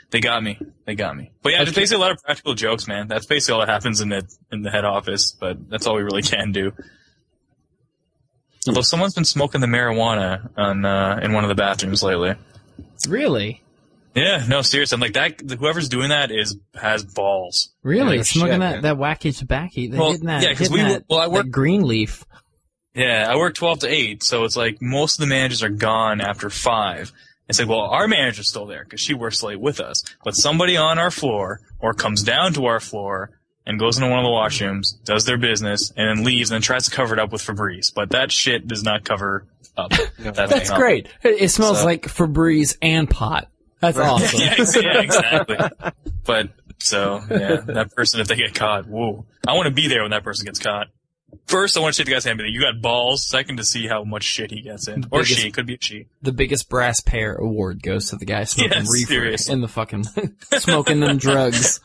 they got me. They got me. But yeah, just basically a lot of practical jokes, man. That's basically all that happens in the in the head office. But that's all we really can do. Although someone's been smoking the marijuana on uh, in one of the bathrooms lately. Really? Yeah, no, seriously. I'm like that. Whoever's doing that is has balls. Really? Yeah, Smoking shit, that, man. that wacky tobacco. They're Well, hitting that, yeah, 'cause hitting we- that, well, I work- that green leaf. Yeah, I work twelve to eight, so it's like most of the managers are gone after five. It's like, well, our manager's still there because she works late with us, but somebody on our floor or comes down to our floor and goes into one of the washrooms, does their business, and then leaves and then tries to cover it up with Febreze. But that shit does not cover up. that That's thing up. great. It, it smells So- like Febreze and pot. That's awesome. yeah, ex- yeah, exactly. But so yeah, that person, if they get caught, whoa! I want to be there when that person gets caught. First, I want to shake the guy's hand. Be like, you got balls. Second, to see how much shit he gets in, or Biggest- she. Could be a she. The biggest brass pair award goes to the guy smoking Yeah, reefer seriously. in the fucking smoking them drugs.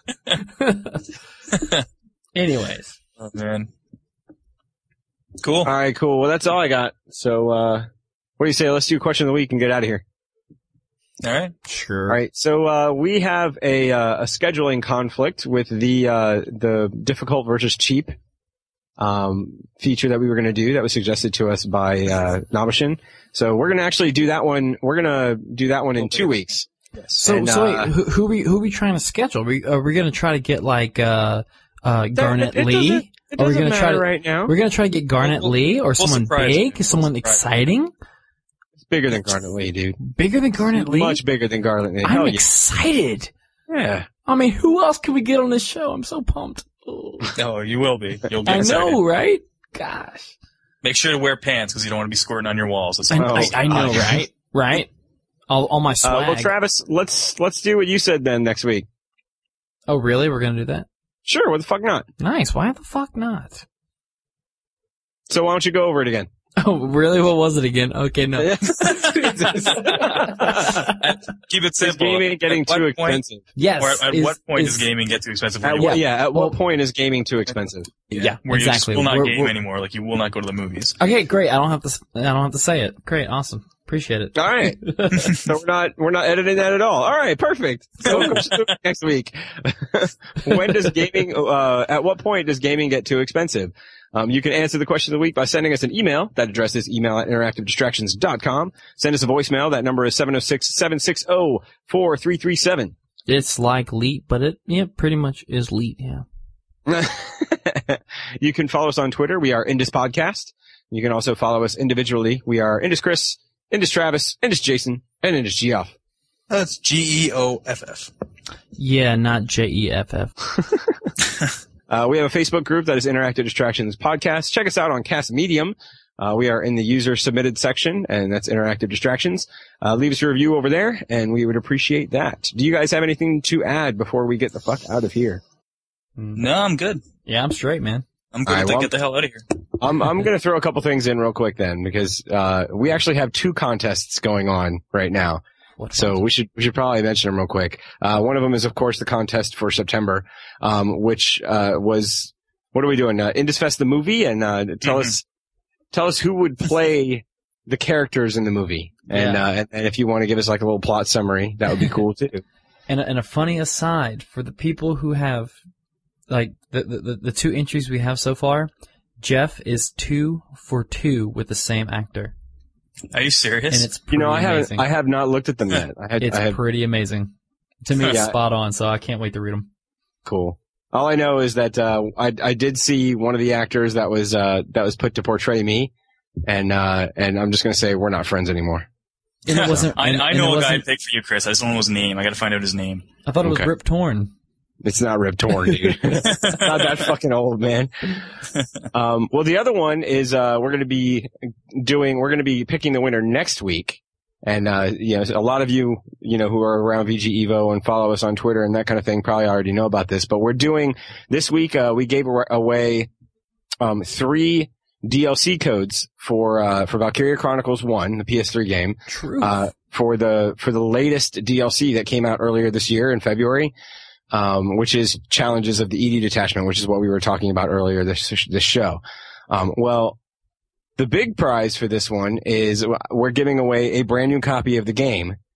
Anyways, Oh man, cool. All right, cool. Well, that's all I got. So, uh, what do you say? Let's do question of the week and get out of here. All right. Sure. All right. So, uh, we have a, uh, a scheduling conflict with the, uh, the difficult versus cheap, um, feature that we were going to do that was suggested to us by, uh, Nabashin. So we're going to actually do that one. We're going to do that one in two weeks. so And, so uh, wait, who, who we who we trying to schedule? Are we, are we going to try to get like uh uh Garnet it- it Lee? doesn't- it Are we doesn't going to try matter to right now. We're going to try to get Garnet We'll- Lee or we'll someone surprise you. big, someone We'll surprise exciting, It's bigger than Garnet Lee, dude. bigger than Garnet Lee. Much bigger than Garnet Lee. I'm Hell yeah. excited. Yeah. I mean, who else can we get on this show? I'm so pumped. Oh. No, you will be. You'll be I excited. know, right? Gosh. Make sure to wear pants because you don't want to be squirting on your walls. That's I, all. I, I know, right? Right? All, all my Uh, swag. well, Travis, let's, let's do what you said then next week. Oh, really? We're gonna do that? Sure. What the fuck not? Nice. Why the fuck not? So why don't you go over it again? Oh, really? What was it again? Okay, no. Keep it Is simple. gaming getting At what too point- expensive? Yes. Or at, at is- what point is- does gaming get too expensive? for At you? what, yeah. At Well- what point is gaming too expensive? Yeah, Where exactly. you just will not We're- game we're- anymore. Like you will not go to the movies. Okay, great. I don't have to. s- I don't have to say it. Great, awesome. Appreciate it. All right. So we're not we're not editing that at all. All right, perfect. So next week, when does gaming? Uh, at what point does gaming get too expensive? Um, you can answer the question of the week by sending us an email. That address is email at interactive distractions dot com. Send us a voicemail. That number is seven oh six, seven six zero, four three three seven. It's like Leet, but it yeah, pretty much is Leet. Yeah. You can follow us on Twitter. We are Indus Podcast. You can also follow us individually. We are Indus Chris, Indus Travis, Indus Jason, and Indus Geoff. That's G E O F F. Yeah, not J E F F. Uh, we have a Facebook group that is Interactive Distractions Podcast. Check us out on Cast Medium. Uh, we are in the user submitted section, and that's Interactive Distractions. Uh, leave us a review over there, and we would appreciate that. Do you guys have anything to add before we get the fuck out of here? No, I'm good. Yeah, I'm straight, man. I'm good All right, to well, get the hell out of here. I'm, I'm going to throw a couple things in real quick then, because uh, we actually have two contests going on right now. What So we should we should probably mention them real quick. Uh, one of them is, of course, the contest for September, um, which uh, was what are we doing? Uh, Indus Fest the movie, and uh, tell Mhm. us tell us who would play the characters in the movie, and Yeah. uh, and, and if you want to give us like a little plot summary, that would be cool too. And a, and a funny aside for the people who have, like the, the the two entries we have so far, Jeff is two for two with the same actor, Are you serious? and it's You pretty know, I haven't amazing. I have not looked at them yet. I had it's I had pretty amazing. To me, it's Yeah. spot on. So I can't wait to read them. cool. All I know is that uh, I I did see one of the actors that was uh, that was put to portray me, and uh, and I'm just gonna say we're not friends anymore. And it wasn't. I, and- I and know it a guy to wasn't- pick for you, Chris. I just don't know his name. I got to find out his name. I thought it was Okay. Rip Torn. It's not Rip Torn, dude. It's not that fucking old, man. Um, well, the other one is, uh, we're going to be doing, we're going to be picking the winner next week. And, uh, you know, a lot of you, you know, who are around V G Evo and follow us on Twitter and that kind of thing probably already know about this, but we're doing this week, uh, we gave awa- away, um, three D L C codes for, uh, for Valkyria Chronicles one, the P S three game. True. Uh, for the, for the latest D L C that came out earlier this year in February, um, which is Challenges of the E D Detachment, which is what we were talking about earlier this, this show. Um, well, the big prize for this one is we're giving away a brand new copy of the game.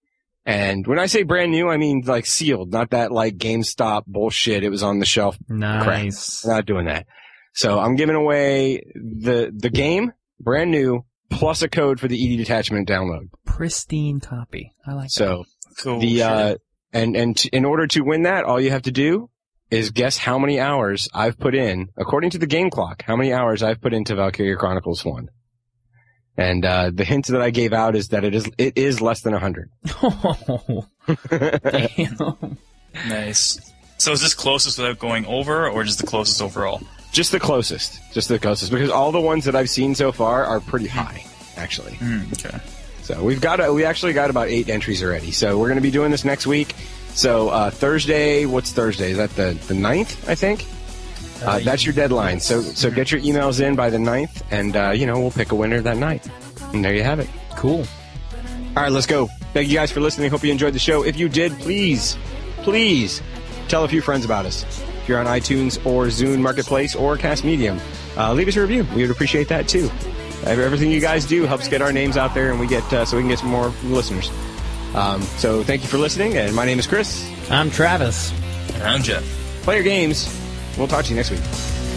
And when I say brand new, I mean like sealed, not that like GameStop bullshit. It was on the shelf. Nice. Crap. We're not doing that. So I'm giving away the the game, brand new, plus a code for the E D detachment download. Pristine copy. I like so that. Cool. the uh, and and t- in order to win that, all you have to do is guess how many hours I've put in, according to the game clock, how many hours I've put into Valkyria Chronicles one. And uh, the hint that I gave out is that it is it is less than one hundred. Oh, damn. Nice. So is this closest without going over, or just the closest overall? Just the closest. Just the closest. Because all the ones that I've seen so far are pretty high, actually. Mm, okay. So we've got a, we actually got about eight entries already. So we're going to be doing this next week. So uh, Thursday, what's Thursday? Is that the, the ninth, I think? Uh, that's your deadline. So so get your emails in by the ninth, and, uh, you know, we'll pick a winner that night. And there you have it. Cool. All right, let's go. Thank you guys for listening. Hope you enjoyed the show. If you did, please, please tell a few friends about us. If you're on iTunes or Zune Marketplace or Cast Medium, uh, leave us a review. We would appreciate that, too. Everything you guys do helps get our names out there, and we get uh, so we can get some more listeners. Um, so thank you for listening, and my name is Chris. I'm Travis. And I'm Jeff. Play your games. We'll talk to you next week.